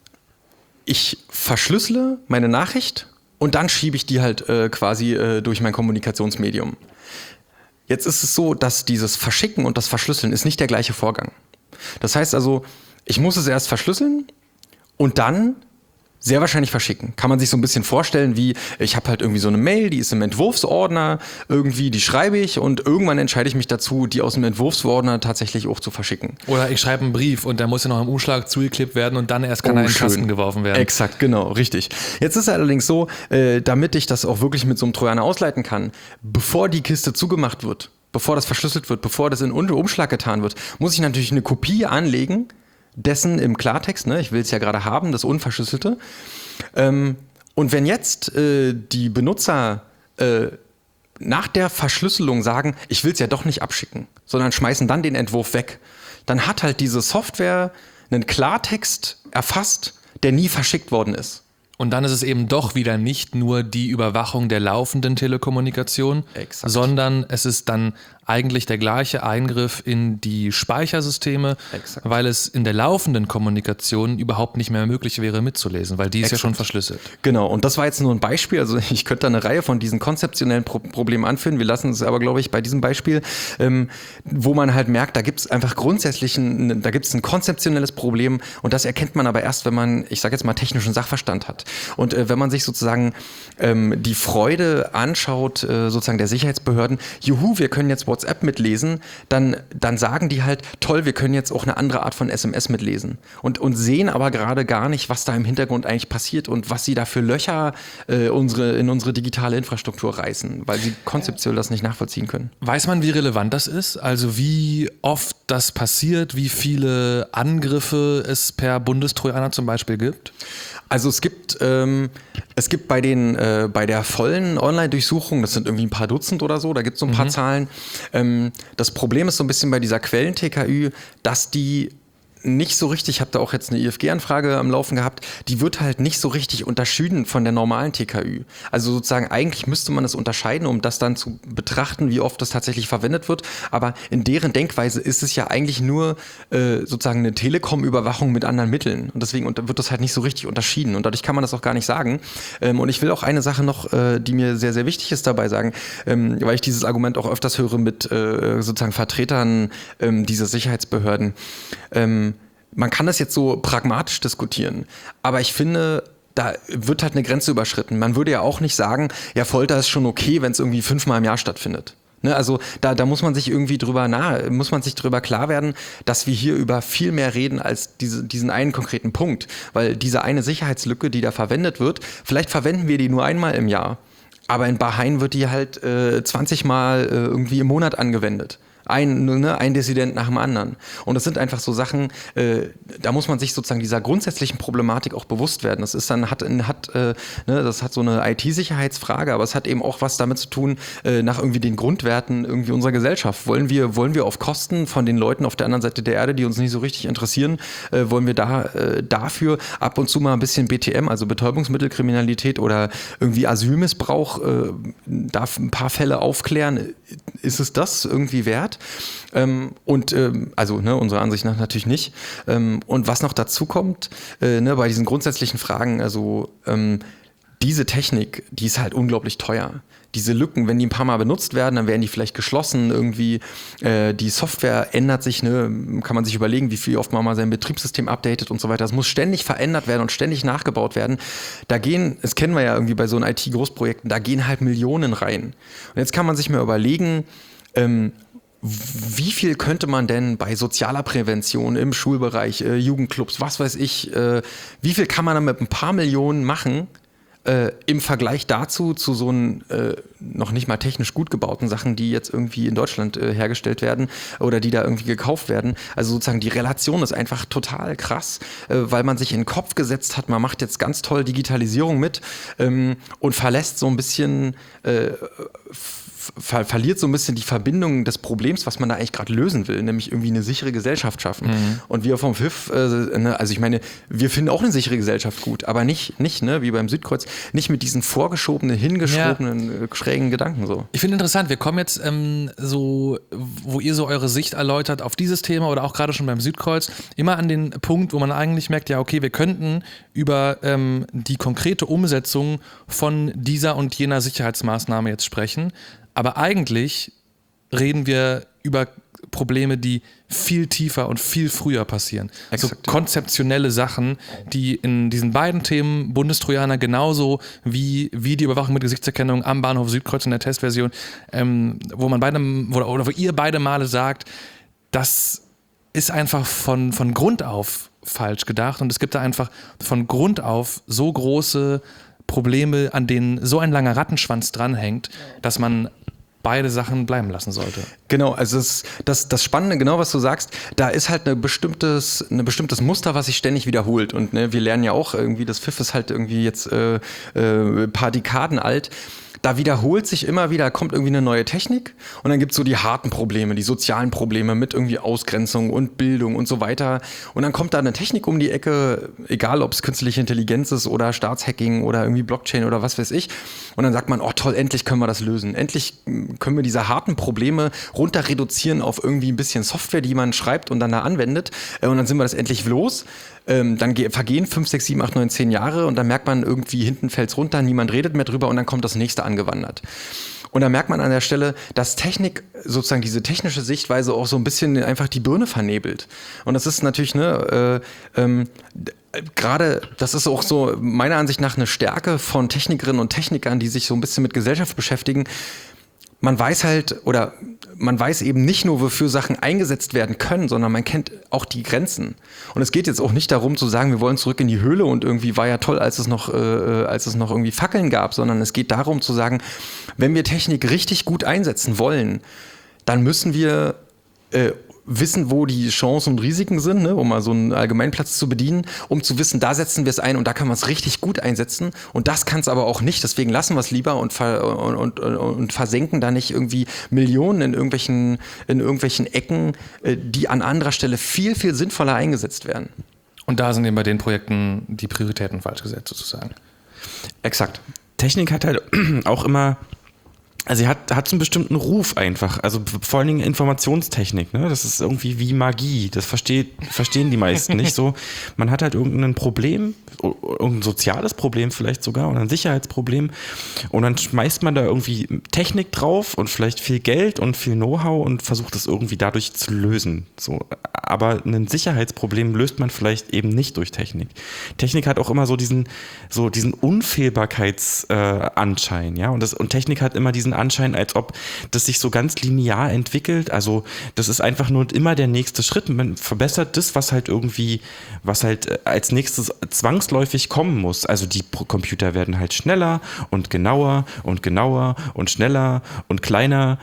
ich verschlüssele meine Nachricht und dann schiebe ich die halt äh, quasi äh, durch mein Kommunikationsmedium. Jetzt ist es so, dass dieses Verschicken und das Verschlüsseln ist nicht der gleiche Vorgang. Das heißt also, ich muss es erst verschlüsseln und dann sehr wahrscheinlich verschicken. Kann man sich so ein bisschen vorstellen, wie ich habe halt irgendwie so eine Mail, die ist im Entwurfsordner, irgendwie, die schreibe ich und irgendwann entscheide ich mich dazu, die aus dem Entwurfsordner tatsächlich auch zu verschicken. Oder ich schreibe einen Brief und der muss ja noch im Umschlag zugeklebt werden und dann erst kann Oh, er in den schön. Kasten geworfen werden. Exakt, genau, richtig. Jetzt ist es allerdings so, äh, damit ich das auch wirklich mit so einem Trojaner ausleiten kann, bevor die Kiste zugemacht wird, bevor das verschlüsselt wird, bevor das in einen Umschlag getan wird, muss ich natürlich eine Kopie anlegen, dessen im Klartext, ne, ich will es ja gerade haben, das Unverschlüsselte. Ähm, und wenn jetzt äh, die Benutzer äh, nach der Verschlüsselung sagen, ich will es ja doch nicht abschicken, sondern schmeißen dann den Entwurf weg, dann hat halt diese Software einen Klartext erfasst, der nie verschickt worden ist. Und dann ist es eben doch wieder nicht nur die Überwachung der laufenden Telekommunikation, Exakt. sondern es ist dann eigentlich der gleiche Eingriff in die Speichersysteme, Exakt. weil es in der laufenden Kommunikation überhaupt nicht mehr möglich wäre mitzulesen, weil die ist ja Exakt. schon verschlüsselt. Genau, und das war jetzt nur ein Beispiel, also ich könnte da eine Reihe von diesen konzeptionellen Pro- Problemen anführen, wir lassen es aber, glaube ich, bei diesem Beispiel, ähm, wo man halt merkt, da gibt es einfach grundsätzlich ein, da gibt es ein konzeptionelles Problem und das erkennt man aber erst, wenn man, ich sage jetzt mal, technischen Sachverstand hat. Und äh, wenn man sich sozusagen ähm, die Freude anschaut, äh, sozusagen der Sicherheitsbehörden, juhu, wir können jetzt WhatsApp mitlesen, dann, dann sagen die halt, toll, wir können jetzt auch eine andere Art von S M S mitlesen. Und, und sehen aber gerade gar nicht, was da im Hintergrund eigentlich passiert und was sie da für Löcher äh, unsere, in unsere digitale Infrastruktur reißen, weil sie konzeptionell das nicht nachvollziehen können. Weiß man, wie relevant das ist? Also wie oft das passiert, wie viele Angriffe es per Bundestrojaner zum Beispiel gibt? Also es gibt, ähm, es gibt bei den, äh, bei der vollen Online-Durchsuchung, das sind irgendwie ein paar Dutzend oder so, da gibt es so ein paar Zahlen. Ähm, das Problem ist so ein bisschen bei dieser Quellen-T K Ü, dass die nicht so richtig, ich habe da auch jetzt eine I F G-Anfrage am Laufen gehabt, die wird halt nicht so richtig unterschieden von der normalen T K Ü. Also sozusagen eigentlich müsste man es unterscheiden, um das dann zu betrachten, wie oft das tatsächlich verwendet wird. Aber in deren Denkweise ist es ja eigentlich nur äh, sozusagen eine Telekom-Überwachung mit anderen Mitteln. Und deswegen wird das halt nicht so richtig unterschieden. Und dadurch kann man das auch gar nicht sagen. Ähm, und ich will auch eine Sache noch, äh, die mir sehr, sehr wichtig ist dabei sagen, ähm, weil ich dieses Argument auch öfters höre mit äh, sozusagen Vertretern ähm, dieser Sicherheitsbehörden. Ähm, Man kann das jetzt so pragmatisch diskutieren, aber ich finde, da wird halt eine Grenze überschritten. Man würde ja auch nicht sagen, ja, Folter ist schon okay, wenn es irgendwie fünfmal im Jahr stattfindet. Ne, also da, da muss man sich irgendwie drüber nahe, muss man sich drüber klar werden, dass wir hier über viel mehr reden als diese, diesen einen konkreten Punkt. Weil diese eine Sicherheitslücke, die da verwendet wird, vielleicht verwenden wir die nur einmal im Jahr, aber in Bahrain wird die halt äh, zwanzig Mal äh, irgendwie im Monat angewendet. Ein, ne, ein Dissident nach dem anderen. Und das sind einfach so Sachen, äh, da muss man sich sozusagen dieser grundsätzlichen Problematik auch bewusst werden. Das ist dann, hat, hat, äh, ne, das hat so eine I T-Sicherheitsfrage, aber es hat eben auch was damit zu tun, äh, nach irgendwie den Grundwerten irgendwie unserer Gesellschaft. Wollen wir, wollen wir auf Kosten von den Leuten auf der anderen Seite der Erde, die uns nicht so richtig interessieren, äh, wollen wir da äh, dafür ab und zu mal ein bisschen B T M, also Betäubungsmittelkriminalität oder irgendwie Asylmissbrauch, äh, darf ein paar Fälle aufklären? Ist es das irgendwie wert? Ähm, und ähm, also ne, unserer Ansicht nach natürlich nicht. Ähm, und was noch dazu kommt, äh, ne, bei diesen grundsätzlichen Fragen, also ähm, diese Technik, die ist halt unglaublich teuer. Diese Lücken, wenn die ein paar Mal benutzt werden, dann werden die vielleicht geschlossen irgendwie. Äh, die Software ändert sich, ne, kann man sich überlegen, wie viel oft man mal sein Betriebssystem updatet und so weiter. Das muss ständig verändert werden und ständig nachgebaut werden. Da gehen, das kennen wir ja irgendwie bei so I T-Großprojekten, da gehen halt Millionen rein. Und jetzt kann man sich mal überlegen, ähm, wie viel könnte man denn bei sozialer Prävention im Schulbereich, äh, Jugendclubs, was weiß ich, äh, wie viel kann man da mit ein paar Millionen machen, äh, im Vergleich dazu zu so einen äh, noch nicht mal technisch gut gebauten Sachen, die jetzt irgendwie in Deutschland äh, hergestellt werden oder die da irgendwie gekauft werden. Also sozusagen die Relation ist einfach total krass, äh, weil man sich in den Kopf gesetzt hat, man macht jetzt ganz toll Digitalisierung mit ähm, und verlässt so ein bisschen äh, Ver verliert so ein bisschen die Verbindung des Problems, was man da eigentlich gerade lösen will, nämlich irgendwie eine sichere Gesellschaft schaffen. Mhm. Und wir vom F I F, äh, ne, also ich meine, wir finden auch eine sichere Gesellschaft gut, aber nicht, nicht ne, wie beim Südkreuz, nicht mit diesen vorgeschobenen, hingeschobenen, ja. äh, schrägen Gedanken so. Ich finde interessant, wir kommen jetzt ähm, so, wo ihr so eure Sicht erläutert auf dieses Thema oder auch gerade schon beim Südkreuz, immer an den Punkt, wo man eigentlich merkt, ja okay, wir könnten über ähm, die konkrete Umsetzung von dieser und jener Sicherheitsmaßnahme jetzt sprechen. Aber eigentlich reden wir über Probleme, die viel tiefer und viel früher passieren. Exakt, so konzeptionelle Sachen, die in diesen beiden Themen Bundestrojaner genauso wie, wie die Überwachung mit Gesichtserkennung am Bahnhof Südkreuz in der Testversion, ähm, wo man beide, wo, oder wo ihr beide Male sagt, das ist einfach von, von Grund auf falsch gedacht und es gibt da einfach von Grund auf so große Probleme, an denen so ein langer Rattenschwanz dranhängt, dass man beide Sachen bleiben lassen sollte. Genau, also das, das, das Spannende, genau was du sagst, da ist halt ein bestimmtes, ein bestimmtes Muster, was sich ständig wiederholt. Und ne, wir lernen ja auch irgendwie, das F I F ist halt irgendwie jetzt äh, äh, ein paar Dekaden alt. Da wiederholt sich immer wieder, kommt irgendwie eine neue Technik und dann gibt es so die harten Probleme, die sozialen Probleme mit irgendwie Ausgrenzung und Bildung und so weiter. Und dann kommt da eine Technik um die Ecke, egal ob es künstliche Intelligenz ist oder Staatshacking oder irgendwie Blockchain oder was weiß ich. Und dann sagt man, oh toll, endlich können wir das lösen. Endlich können wir diese harten Probleme runter reduzieren auf irgendwie ein bisschen Software, die man schreibt und dann da anwendet. Und dann sind wir das endlich los. Ähm, dann ge- vergehen fünf, sechs, sieben, acht, neun, zehn Jahre und dann merkt man irgendwie, hinten fällt's runter, niemand redet mehr drüber und dann kommt das nächste angewandert. Und dann merkt man an der Stelle, dass Technik, sozusagen diese technische Sichtweise auch so ein bisschen einfach die Birne vernebelt. Und das ist natürlich, ne, äh, ähm, gerade, das ist auch so meiner Ansicht nach eine Stärke von Technikerinnen und Technikern, die sich so ein bisschen mit Gesellschaft beschäftigen. Man weiß halt, oder man weiß eben nicht nur, wofür Sachen eingesetzt werden können, sondern man kennt auch die Grenzen. Und es geht jetzt auch nicht darum zu sagen, wir wollen zurück in die Höhle und irgendwie war ja toll, als es noch, äh, als es noch irgendwie Fackeln gab, sondern es geht darum zu sagen, wenn wir Technik richtig gut einsetzen wollen, dann müssen wir äh, wissen, wo die Chancen und Risiken sind, ne, um mal so einen Allgemeinplatz zu bedienen, um zu wissen, da setzen wir es ein und da kann man es richtig gut einsetzen und das kann es aber auch nicht, deswegen lassen wir es lieber und, ver- und, und, und versenken da nicht irgendwie Millionen in irgendwelchen, in irgendwelchen Ecken, die an anderer Stelle viel, viel sinnvoller eingesetzt werden. Und da sind eben bei den Projekten die Prioritäten falsch gesetzt sozusagen. Exakt. Technik hat halt auch immer, also sie hat, hat so einen bestimmten Ruf einfach, also vor allen Dingen Informationstechnik, ne? Das ist irgendwie wie Magie, das versteht, verstehen die meisten nicht so. Man hat halt irgendein Problem, irgendein soziales Problem vielleicht sogar oder ein Sicherheitsproblem und dann schmeißt man da irgendwie Technik drauf und vielleicht viel Geld und viel Know-how und versucht es irgendwie dadurch zu lösen. So. Aber ein Sicherheitsproblem löst man vielleicht eben nicht durch Technik. Technik hat auch immer so diesen, so diesen Unfehlbarkeitsanschein, äh, ja, und, das, und Technik hat immer diesen Anschein, als ob das sich so ganz linear entwickelt. Also das ist einfach nur immer der nächste Schritt. Man verbessert das, was halt irgendwie, was halt als nächstes zwangsläufig kommen muss. Also die Computer werden halt schneller und genauer und genauer und schneller und kleiner.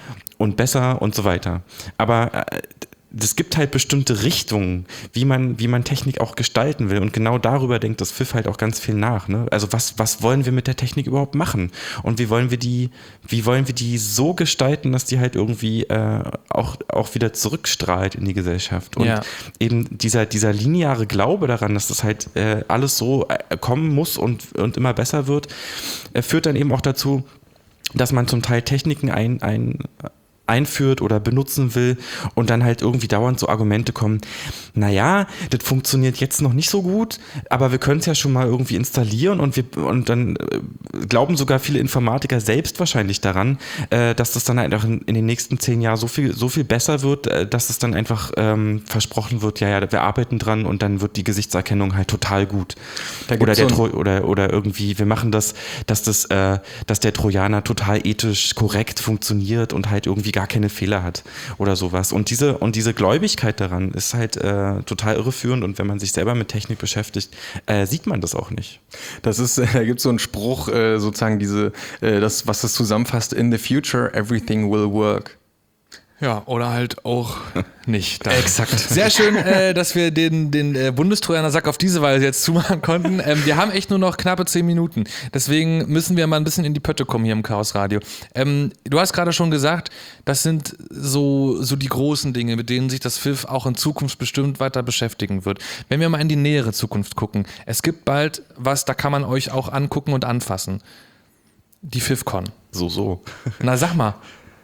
und besser und so weiter. Aber äh, es gibt halt bestimmte Richtungen, wie man, wie man Technik auch gestalten will. Und genau darüber denkt das Pfiff halt auch ganz viel nach. Ne? Also was, was wollen wir mit der Technik überhaupt machen? Und wie wollen wir die, wie wollen wir die so gestalten, dass die halt irgendwie äh, auch, auch wieder zurückstrahlt in die Gesellschaft? Und Ja. eben dieser, dieser lineare Glaube daran, dass das halt äh, alles so äh, kommen muss und, und immer besser wird, äh, führt dann eben auch dazu, dass man zum Teil Techniken ein, ein einführt oder benutzen will und dann halt irgendwie dauernd so Argumente kommen, naja, das funktioniert jetzt noch nicht so gut, aber wir können es ja schon mal irgendwie installieren und wir und dann äh, glauben sogar viele Informatiker selbst wahrscheinlich daran, äh, dass das dann einfach in, in den nächsten zehn Jahren so viel, so viel besser wird, äh, dass es dann einfach ähm, versprochen wird, ja, ja, wir arbeiten dran und dann wird die Gesichtserkennung halt total gut. Da Oder, gibt's der so ein- Tro oder, oder irgendwie, wir machen das, dass das, äh, dass der Trojaner total ethisch korrekt funktioniert und halt irgendwie gar keine Fehler hat oder sowas. Und diese, und diese Gläubigkeit daran ist halt äh, total irreführend und wenn man sich selber mit Technik beschäftigt, äh, sieht man das auch nicht. Das ist, äh, da gibt es so einen Spruch, äh, sozusagen diese, äh, das, was das zusammenfasst, in the future everything will work. Ja, oder halt auch nicht. Dann. Exakt. Sehr schön, äh, dass wir den, den äh, Bundestrojaner-Sack auf diese Weise jetzt zumachen konnten. Ähm, wir haben echt nur noch knappe zehn Minuten. Deswegen müssen wir mal ein bisschen in die Pötte kommen hier im Chaos Radio. Ähm, du hast gerade schon gesagt, das sind so, so die großen Dinge, mit denen sich das Pfiff auch in Zukunft bestimmt weiter beschäftigen wird. Wenn wir mal in die nähere Zukunft gucken, es gibt bald was, da kann man euch auch angucken und anfassen. Die PfiffCon. So, so. Na, sag mal.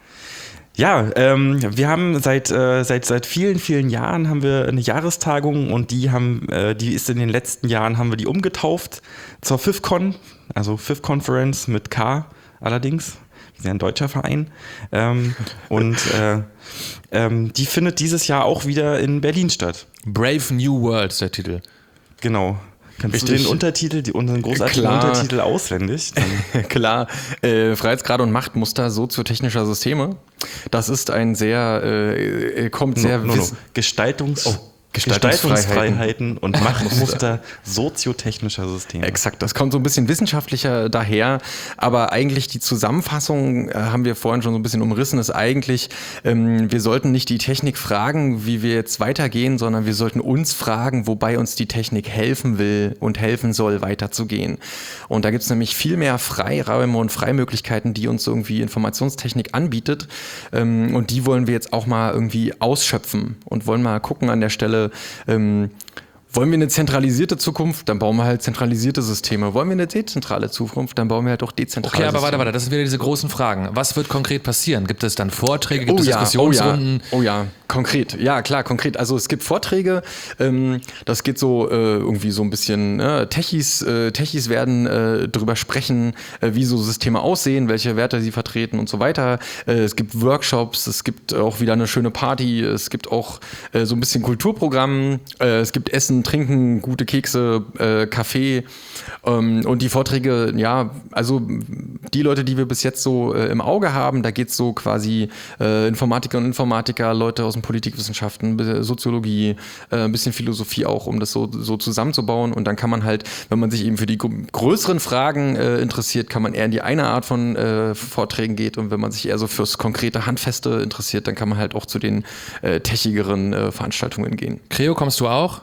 Ja, ähm, wir haben seit, äh, seit, seit vielen, vielen Jahren haben wir eine Jahrestagung und die haben, äh, die ist in den letzten Jahren, haben wir die umgetauft zur PfiffCon, also Pfiff Conference mit K allerdings. Wir sind ja ein deutscher Verein. Ähm, und äh, ähm, die findet dieses Jahr auch wieder in Berlin statt. Brave New World ist der Titel. Genau. Kannst Richtig. du den Untertitel, die, unseren großartigen Klar. Untertitel auswendig? Dann Klar, äh, Freiheitsgrade und Machtmuster soziotechnischer Systeme. Das ist ein sehr, äh, äh, kommt sehr no, no, no. wiss- Gestaltungs Oh, Gestaltungsfreiheiten und Machtmuster soziotechnischer Systeme. Exakt, das kommt so ein bisschen wissenschaftlicher daher, aber eigentlich die Zusammenfassung, äh, haben wir vorhin schon so ein bisschen umrissen, ist eigentlich, ähm, wir sollten nicht die Technik fragen, wie wir jetzt weitergehen, sondern wir sollten uns fragen, wobei uns die Technik helfen will und helfen soll, weiterzugehen. Und da gibt es nämlich viel mehr Freiräume und Freimöglichkeiten, die uns irgendwie Informationstechnik anbietet, ähm, und die wollen wir jetzt auch mal irgendwie ausschöpfen und wollen mal gucken an der Stelle, ähm, wollen wir eine zentralisierte Zukunft, dann bauen wir halt zentralisierte Systeme. Wollen wir eine dezentrale Zukunft, dann bauen wir halt auch dezentrale Okay, aber Systeme. warte, warte, das sind wieder diese großen Fragen. Was wird konkret passieren? Gibt es dann Vorträge, gibt Oh es ja, oh ja, Diskussionsrunden? oh ja, konkret, ja klar, konkret. Also es gibt Vorträge, ähm, das geht so äh, irgendwie so ein bisschen, äh, Techies, äh, Techies werden äh, drüber sprechen, äh, wie so Systeme aussehen, welche Werte sie vertreten und so weiter. Äh, es gibt Workshops, es gibt auch wieder eine schöne Party, es gibt auch äh, so ein bisschen Kulturprogramm, äh, es gibt Essen, Trinken, gute Kekse, äh, Kaffee, ähm, und die Vorträge, ja, also die Leute, die wir bis jetzt so äh, im Auge haben, da geht es so quasi äh, Informatiker und Informatiker, Leute aus den Politikwissenschaften, Soziologie, äh, ein bisschen Philosophie auch, um das so, so zusammenzubauen. Und dann kann man halt, wenn man sich eben für die gr- größeren Fragen äh, interessiert, kann man eher in die eine Art von äh, Vorträgen geht. Und wenn man sich eher so fürs konkrete Handfeste interessiert, dann kann man halt auch zu den äh, techigeren äh, Veranstaltungen gehen. Creo, kommst du auch?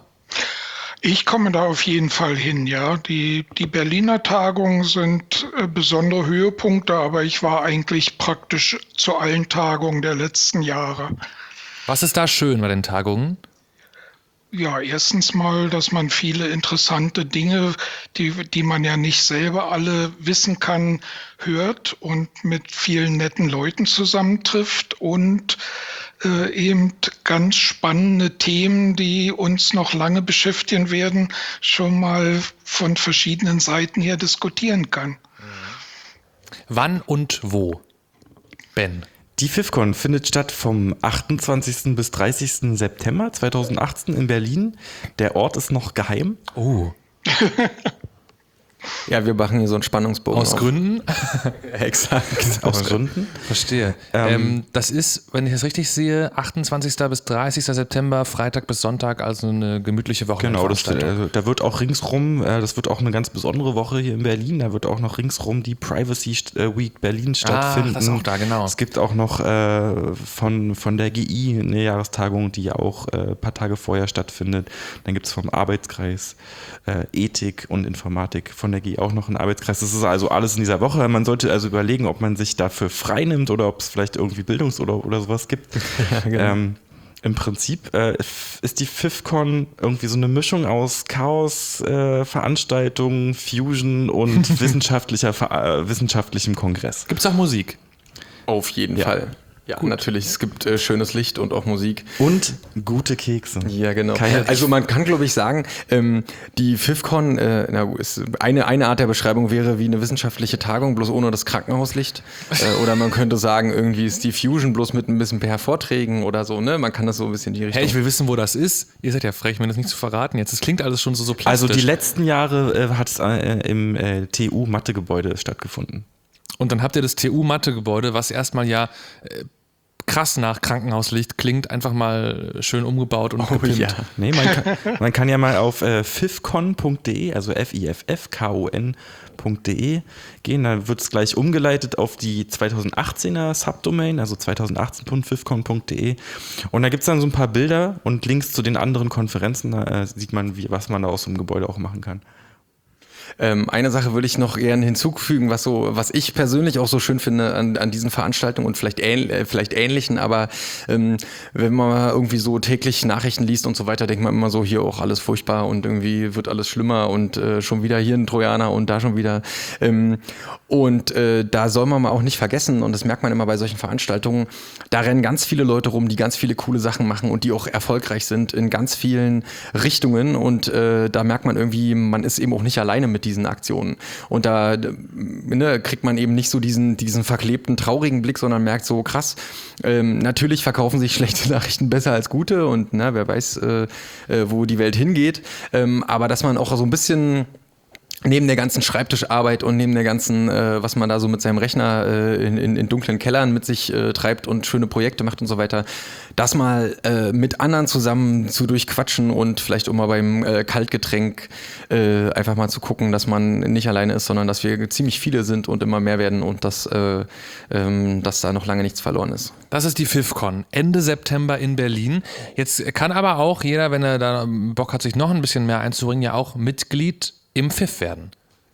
Ich komme da auf jeden Fall hin, ja. Die, die Berliner Tagungen sind äh, besondere Höhepunkte, aber ich war eigentlich praktisch zu allen Tagungen der letzten Jahre. Was ist da schön bei den Tagungen? Ja, erstens mal, dass man viele interessante Dinge, die, die man ja nicht selber alle wissen kann, hört und mit vielen netten Leuten zusammentrifft und äh, eben ganz spannende Themen, die uns noch lange beschäftigen werden, schon mal von verschiedenen Seiten her diskutieren kann. Wann und wo? Ben. Die PfiffCon findet statt vom achtundzwanzigsten bis dreißigsten September zweitausendachtzehn in Berlin. Der Ort ist noch geheim. Oh. Ja, wir machen hier so einen Spannungsbogen. Aus auf. Gründen? Exakt. Aus Gründen. Verstehe. Ähm, Ähm, das ist, wenn ich das richtig sehe, achtundzwanzigsten bis dreißigsten September, Freitag bis Sonntag, also eine gemütliche Woche. Genau, das, äh, da wird auch ringsrum, äh, das wird auch eine ganz besondere Woche hier in Berlin, da wird auch noch ringsrum die Privacy äh, Week Berlin stattfinden. das ist auch da, genau. Es gibt auch noch äh, von, von der G I eine Jahrestagung, die ja auch äh, ein paar Tage vorher stattfindet. Dann gibt es vom Arbeitskreis äh, Ethik und Informatik von der G I auch noch einen Arbeitskreis. Das ist also alles in dieser Woche. Man sollte also überlegen, ob man sich dafür frei nimmt oder ob es vielleicht irgendwie Bildungs- oder, oder sowas gibt. Ja, genau. ähm, Im Prinzip äh, ist die FIFCon irgendwie so eine Mischung aus Chaos, äh, Veranstaltungen, Fusion und wissenschaftlicher, äh, wissenschaftlichem Kongress. Gibt es auch Musik? Auf jeden Ja. Fall. Ja, natürlich. Es gibt äh, schönes Licht und auch Musik. Und gute Kekse. Ja, genau. Keine- Also man kann, glaube ich, sagen, ähm, die FIFCon, äh, na, ist eine, eine Art der Beschreibung wäre wie eine wissenschaftliche Tagung, bloß ohne das Krankenhauslicht. Äh, oder man könnte sagen, irgendwie ist die Fusion bloß mit ein bisschen per Vorträgen oder so, ne? Man kann das so ein bisschen in die Richtung. Hey, ich will wissen, wo das ist. Ihr seid ja frech, mir das nicht zu verraten jetzt. Das klingt alles schon so, so plastisch. Also die letzten Jahre äh, hat es äh, im äh, T U-Mathe-Gebäude stattgefunden. Und dann habt ihr das T U-Mathe-Gebäude, was erstmal ja äh, krass nach Krankenhauslicht klingt, einfach mal schön umgebaut und gepimpt. ja. Nee, man kann, man kann ja mal auf äh, fifcon punkt de, also F I F F K O N punkt de gehen, da wird es gleich umgeleitet auf die zweitausendachtzehner Subdomain, also zweitausendachtzehn punkt fifcon punkt de, und da gibt es dann so ein paar Bilder und Links zu den anderen Konferenzen, da äh, sieht man, wie, was man da aus so einem Gebäude auch machen kann. Ähm, eine Sache würde ich noch gerne hinzufügen, was so, was ich persönlich auch so schön finde an, an diesen Veranstaltungen und vielleicht, ähn, äh, vielleicht ähnlichen, aber ähm, wenn man mal irgendwie so täglich Nachrichten liest und so weiter, denkt man immer so, hier auch alles furchtbar und irgendwie wird alles schlimmer und äh, schon wieder hier ein Trojaner und da schon wieder. Ähm, und äh, da soll man mal auch nicht vergessen, und das merkt man immer bei solchen Veranstaltungen, da rennen ganz viele Leute rum, die ganz viele coole Sachen machen und die auch erfolgreich sind in ganz vielen Richtungen, und äh, da merkt man irgendwie, man ist eben auch nicht alleine mit diesen Aktionen. Und da ne, kriegt man eben nicht so diesen, diesen verklebten, traurigen Blick, sondern merkt so, krass, ähm, natürlich verkaufen sich schlechte Nachrichten besser als gute, und na, wer weiß, äh, äh, wo die Welt hingeht. Ähm, aber dass man auch so ein bisschen neben der ganzen Schreibtischarbeit und neben der ganzen, äh, was man da so mit seinem Rechner äh, in, in, in dunklen Kellern mit sich äh, treibt und schöne Projekte macht und so weiter, das mal äh, mit anderen zusammen zu durchquatschen und vielleicht auch mal beim äh, Kaltgetränk äh, einfach mal zu gucken, dass man nicht alleine ist, sondern dass wir ziemlich viele sind und immer mehr werden, und dass, äh, ähm, dass da noch lange nichts verloren ist. Das ist die FIFCon, Ende September in Berlin. Jetzt kann aber auch jeder, wenn er da Bock hat, sich noch ein bisschen mehr einzubringen, ja auch Mitglied im F I F werden.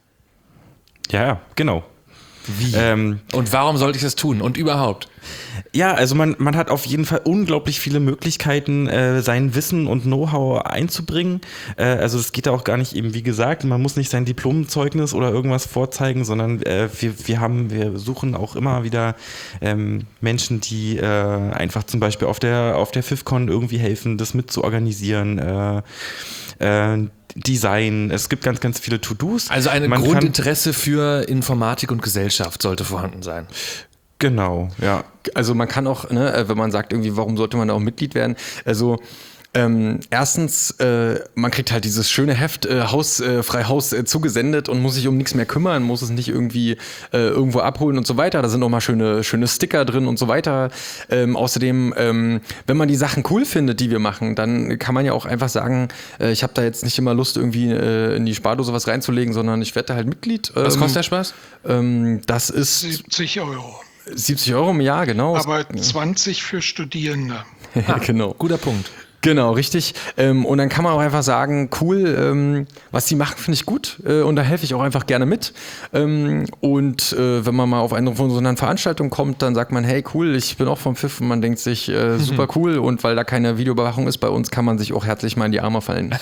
Ja, ja, genau. Wie? Ähm, Und warum sollte ich das tun? Und überhaupt? Ja, also man, man hat auf jeden Fall unglaublich viele Möglichkeiten, äh, sein Wissen und Know-how einzubringen. Äh, also es geht da auch gar nicht eben, wie gesagt, man muss nicht sein Diplomzeugnis oder irgendwas vorzeigen, sondern äh, wir, wir haben, wir suchen auch immer wieder ähm, Menschen, die äh, einfach zum Beispiel auf der, auf der FIFCon irgendwie helfen, das mit zu organisieren. Äh, äh, Design, es gibt ganz, ganz viele To-Dos. Also ein Man Grundinteresse für Informatik und Gesellschaft sollte vorhanden sein. Kann, genau, ja. Also man kann auch, ne, wenn man sagt irgendwie, warum sollte man da auch Mitglied werden? Also ähm, erstens, äh, man kriegt halt dieses schöne Heft äh, Haus, äh, frei Haus äh, zugesendet und muss sich um nichts mehr kümmern, muss es nicht irgendwie äh, irgendwo abholen und so weiter. Da sind auch mal schöne, schöne Sticker drin und so weiter. Ähm, außerdem, ähm, wenn man die Sachen cool findet, die wir machen, dann kann man ja auch einfach sagen, äh, ich habe da jetzt nicht immer Lust, irgendwie äh, in die Spardose was reinzulegen, sondern ich werde da halt Mitglied. Ähm, Was kostet der Spaß? Ähm, das ist siebzig Euro. siebzig Euro im Jahr, genau. Aber zwanzig für Studierende. Ja, genau. Guter Punkt. Genau, richtig. Ähm, und dann kann man auch einfach sagen, cool, ähm, was die machen, finde ich gut, äh, und da helfe ich auch einfach gerne mit. Ähm, und äh, wenn man mal auf eine von so einer Veranstaltung kommt, dann sagt man, hey, cool, ich bin auch vom F I F, und man denkt sich, äh, super cool, und weil da keine Videoüberwachung ist bei uns, kann man sich auch herzlich mal in die Arme fallen.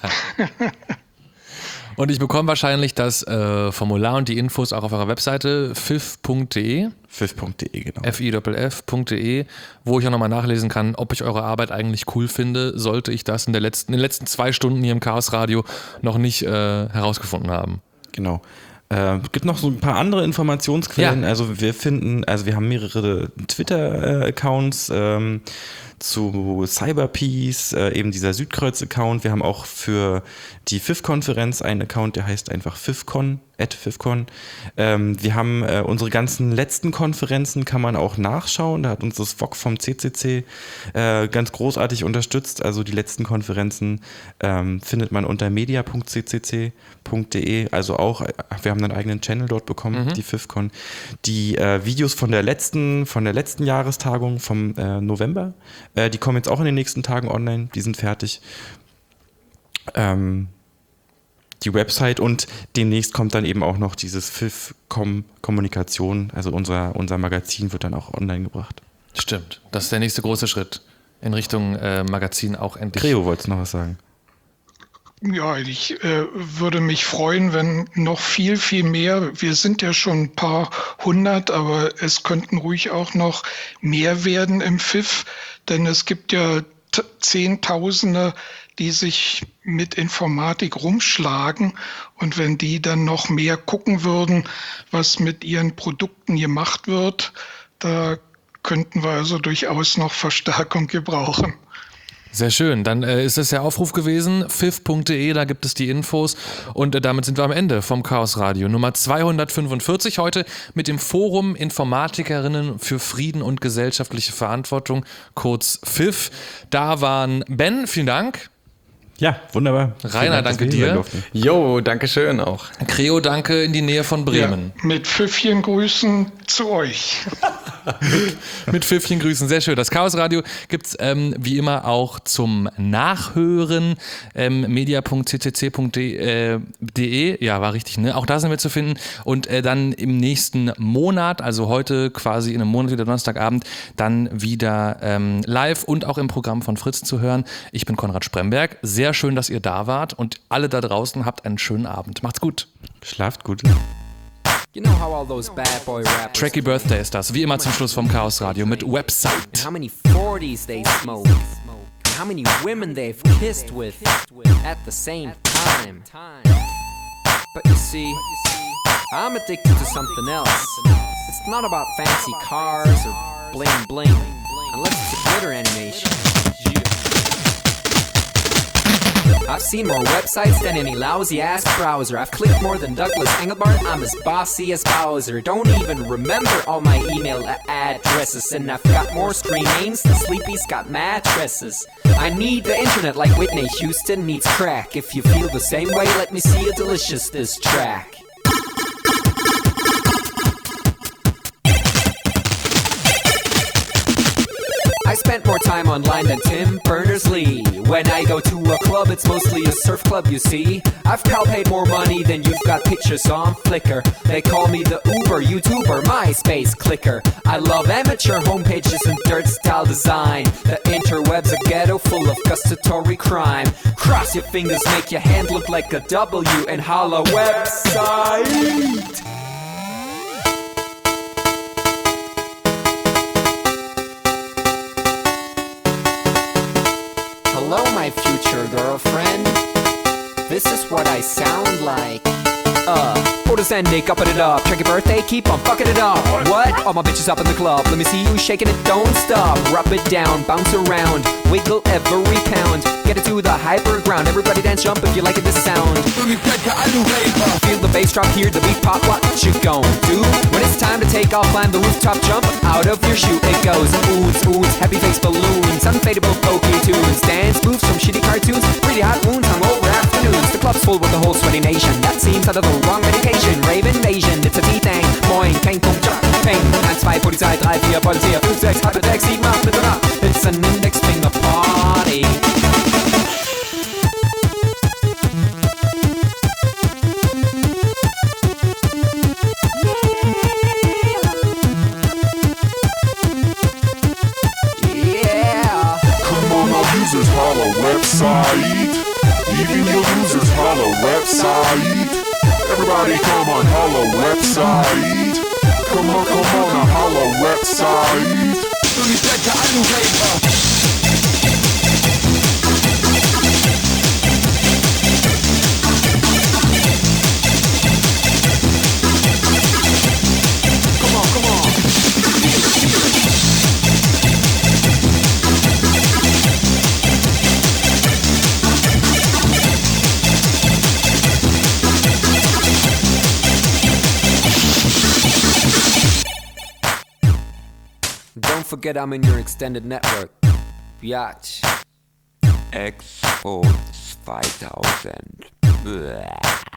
Und ich bekomme wahrscheinlich das äh, Formular und die Infos auch auf eurer Webseite fif punkt de. fif punkt de, genau. F I F F punkt de, wo ich auch nochmal nachlesen kann, ob ich eure Arbeit eigentlich cool finde, sollte ich das in, der letzten, in den letzten zwei Stunden hier im Chaos Radio noch nicht äh, herausgefunden haben. Genau. Äh, gibt noch so ein paar andere Informationsquellen. Ja. Also wir finden, also wir haben mehrere Twitter-Accounts. Ähm, zu Cyberpeace, äh, eben dieser Südkreuz-Account. Wir haben auch für die F I F-Konferenz einen Account, der heißt einfach FIFCon, at FIFCon. Ähm, wir haben äh, unsere ganzen letzten Konferenzen, kann man auch nachschauen. Da hat uns das V O G vom C C C äh, ganz großartig unterstützt. Also die letzten Konferenzen ähm, findet man unter media punkt c c c punkt d e. Also auch, wir haben einen eigenen Channel dort bekommen, mhm. die FIFCon. Die äh, Videos von der letzten, von der letzten Jahrestagung vom äh, November, äh, die kommen jetzt auch in den nächsten Tagen online. Die sind fertig. Ähm, die Website und demnächst kommt dann eben auch noch dieses FIFCom Kommunikation, also unser, unser Magazin wird dann auch online gebracht. Stimmt, das ist der nächste große Schritt in Richtung äh, Magazin auch endlich. Creo, wolltest du noch was sagen? Ja, ich äh, würde mich freuen, wenn noch viel, viel mehr, wir sind ja schon ein paar hundert, aber es könnten ruhig auch noch mehr werden im F I F, denn es gibt ja t- Zehntausende, die sich mit Informatik rumschlagen, und wenn die dann noch mehr gucken würden, was mit ihren Produkten gemacht wird, da könnten wir also durchaus noch Verstärkung gebrauchen. Sehr schön, dann äh, ist das der Aufruf gewesen, f i f punkt d e, da gibt es die Infos, und äh, damit sind wir am Ende vom Chaos Radio Nummer zweihundertfünfundvierzig, heute mit dem Forum Informatikerinnen für Frieden und gesellschaftliche Verantwortung, kurz F I F. Da waren Ben, vielen Dank. Ja, wunderbar. Rainer, danke dir. Jo, danke schön auch. Creo, danke in die Nähe von Bremen. Ja, mit Pfiffchen Grüßen zu euch. Mit Pfiffchen Grüßen, sehr schön. Das Chaos Radio gibt es ähm, wie immer auch zum Nachhören. Ähm, media punkt c c c punkt d e, ja, war richtig, ne? Auch da sind wir zu finden. Und äh, dann im nächsten Monat, also heute quasi in einem Monat, wieder Donnerstagabend, dann wieder ähm, live und auch im Programm von Fritz zu hören. Ich bin Konrad Spremberg. Sehr schön, dass ihr da wart, und alle da draußen habt einen schönen Abend. Macht's gut. Schlaft gut. You know how all those bad boy rappers Tracky Birthday ist das, wie immer zum Schluss vom Chaos Radio mit Website. how many forties they smoke, how many women they've kissed with at the same time. But you see, I'm addicted to something else. It's not about fancy cars or bling bling, unless it's a glitter animation. I've seen more websites than any lousy ass browser. I've clicked more than Douglas Engelbart. I'm as bossy as Bowser. Don't even remember all my email a- addresses. And I've got more screen names than Sleepy's got mattresses. I need the internet like Whitney Houston needs crack. If you feel the same way, let me see a delicious diss track. I spent more time online than Tim Berners-Lee. When I go to a club, it's mostly a surf club, you see. I've pal paid more money than you've got pictures on Flickr. They call me the Uber YouTuber, MySpace clicker. I love amateur homepages and dirt style design. The interweb's a ghetto full of gustatory crime. Cross your fingers, make your hand look like a W, and holla website. Hello, my future girlfriend. This is what I sound like. Uh, photosending, upping it up. Check your birthday, keep on fucking it up. What? All my bitches up in the club. Let me see you shaking it, don't stop. Rub it down, bounce around, wiggle every pound. Get it to the hyper ground. Everybody dance, jump if you like it, this sound. Feel the bass drop, hear the beat pop. What you gon' do? When it's time to take off, climb the rooftop, jump out of your shoe. It goes oohs, oohs, happy face balloons, unfadable pokey tunes, dance moves from shitty cartoons, pretty hot wounds hung over afternoons. The club's full with the whole sweaty nation. That seems out of the wrong medication. Rave invasion, it's a V-Thing. Moin, kein Punkt, Job, Peng. eins, zwei, Polizei, drei, vier, Polizei, fünf, sechs, halbe sechs, sieben, acht, bitte nach. It's an Index Finger Party. Users holla website. Even your users holla website. Everybody come on holla website. Come on, come on, a holla website. Come on, come on. Don't forget I'm in your extended network. Biatch. Expo zweitausend. Bäh.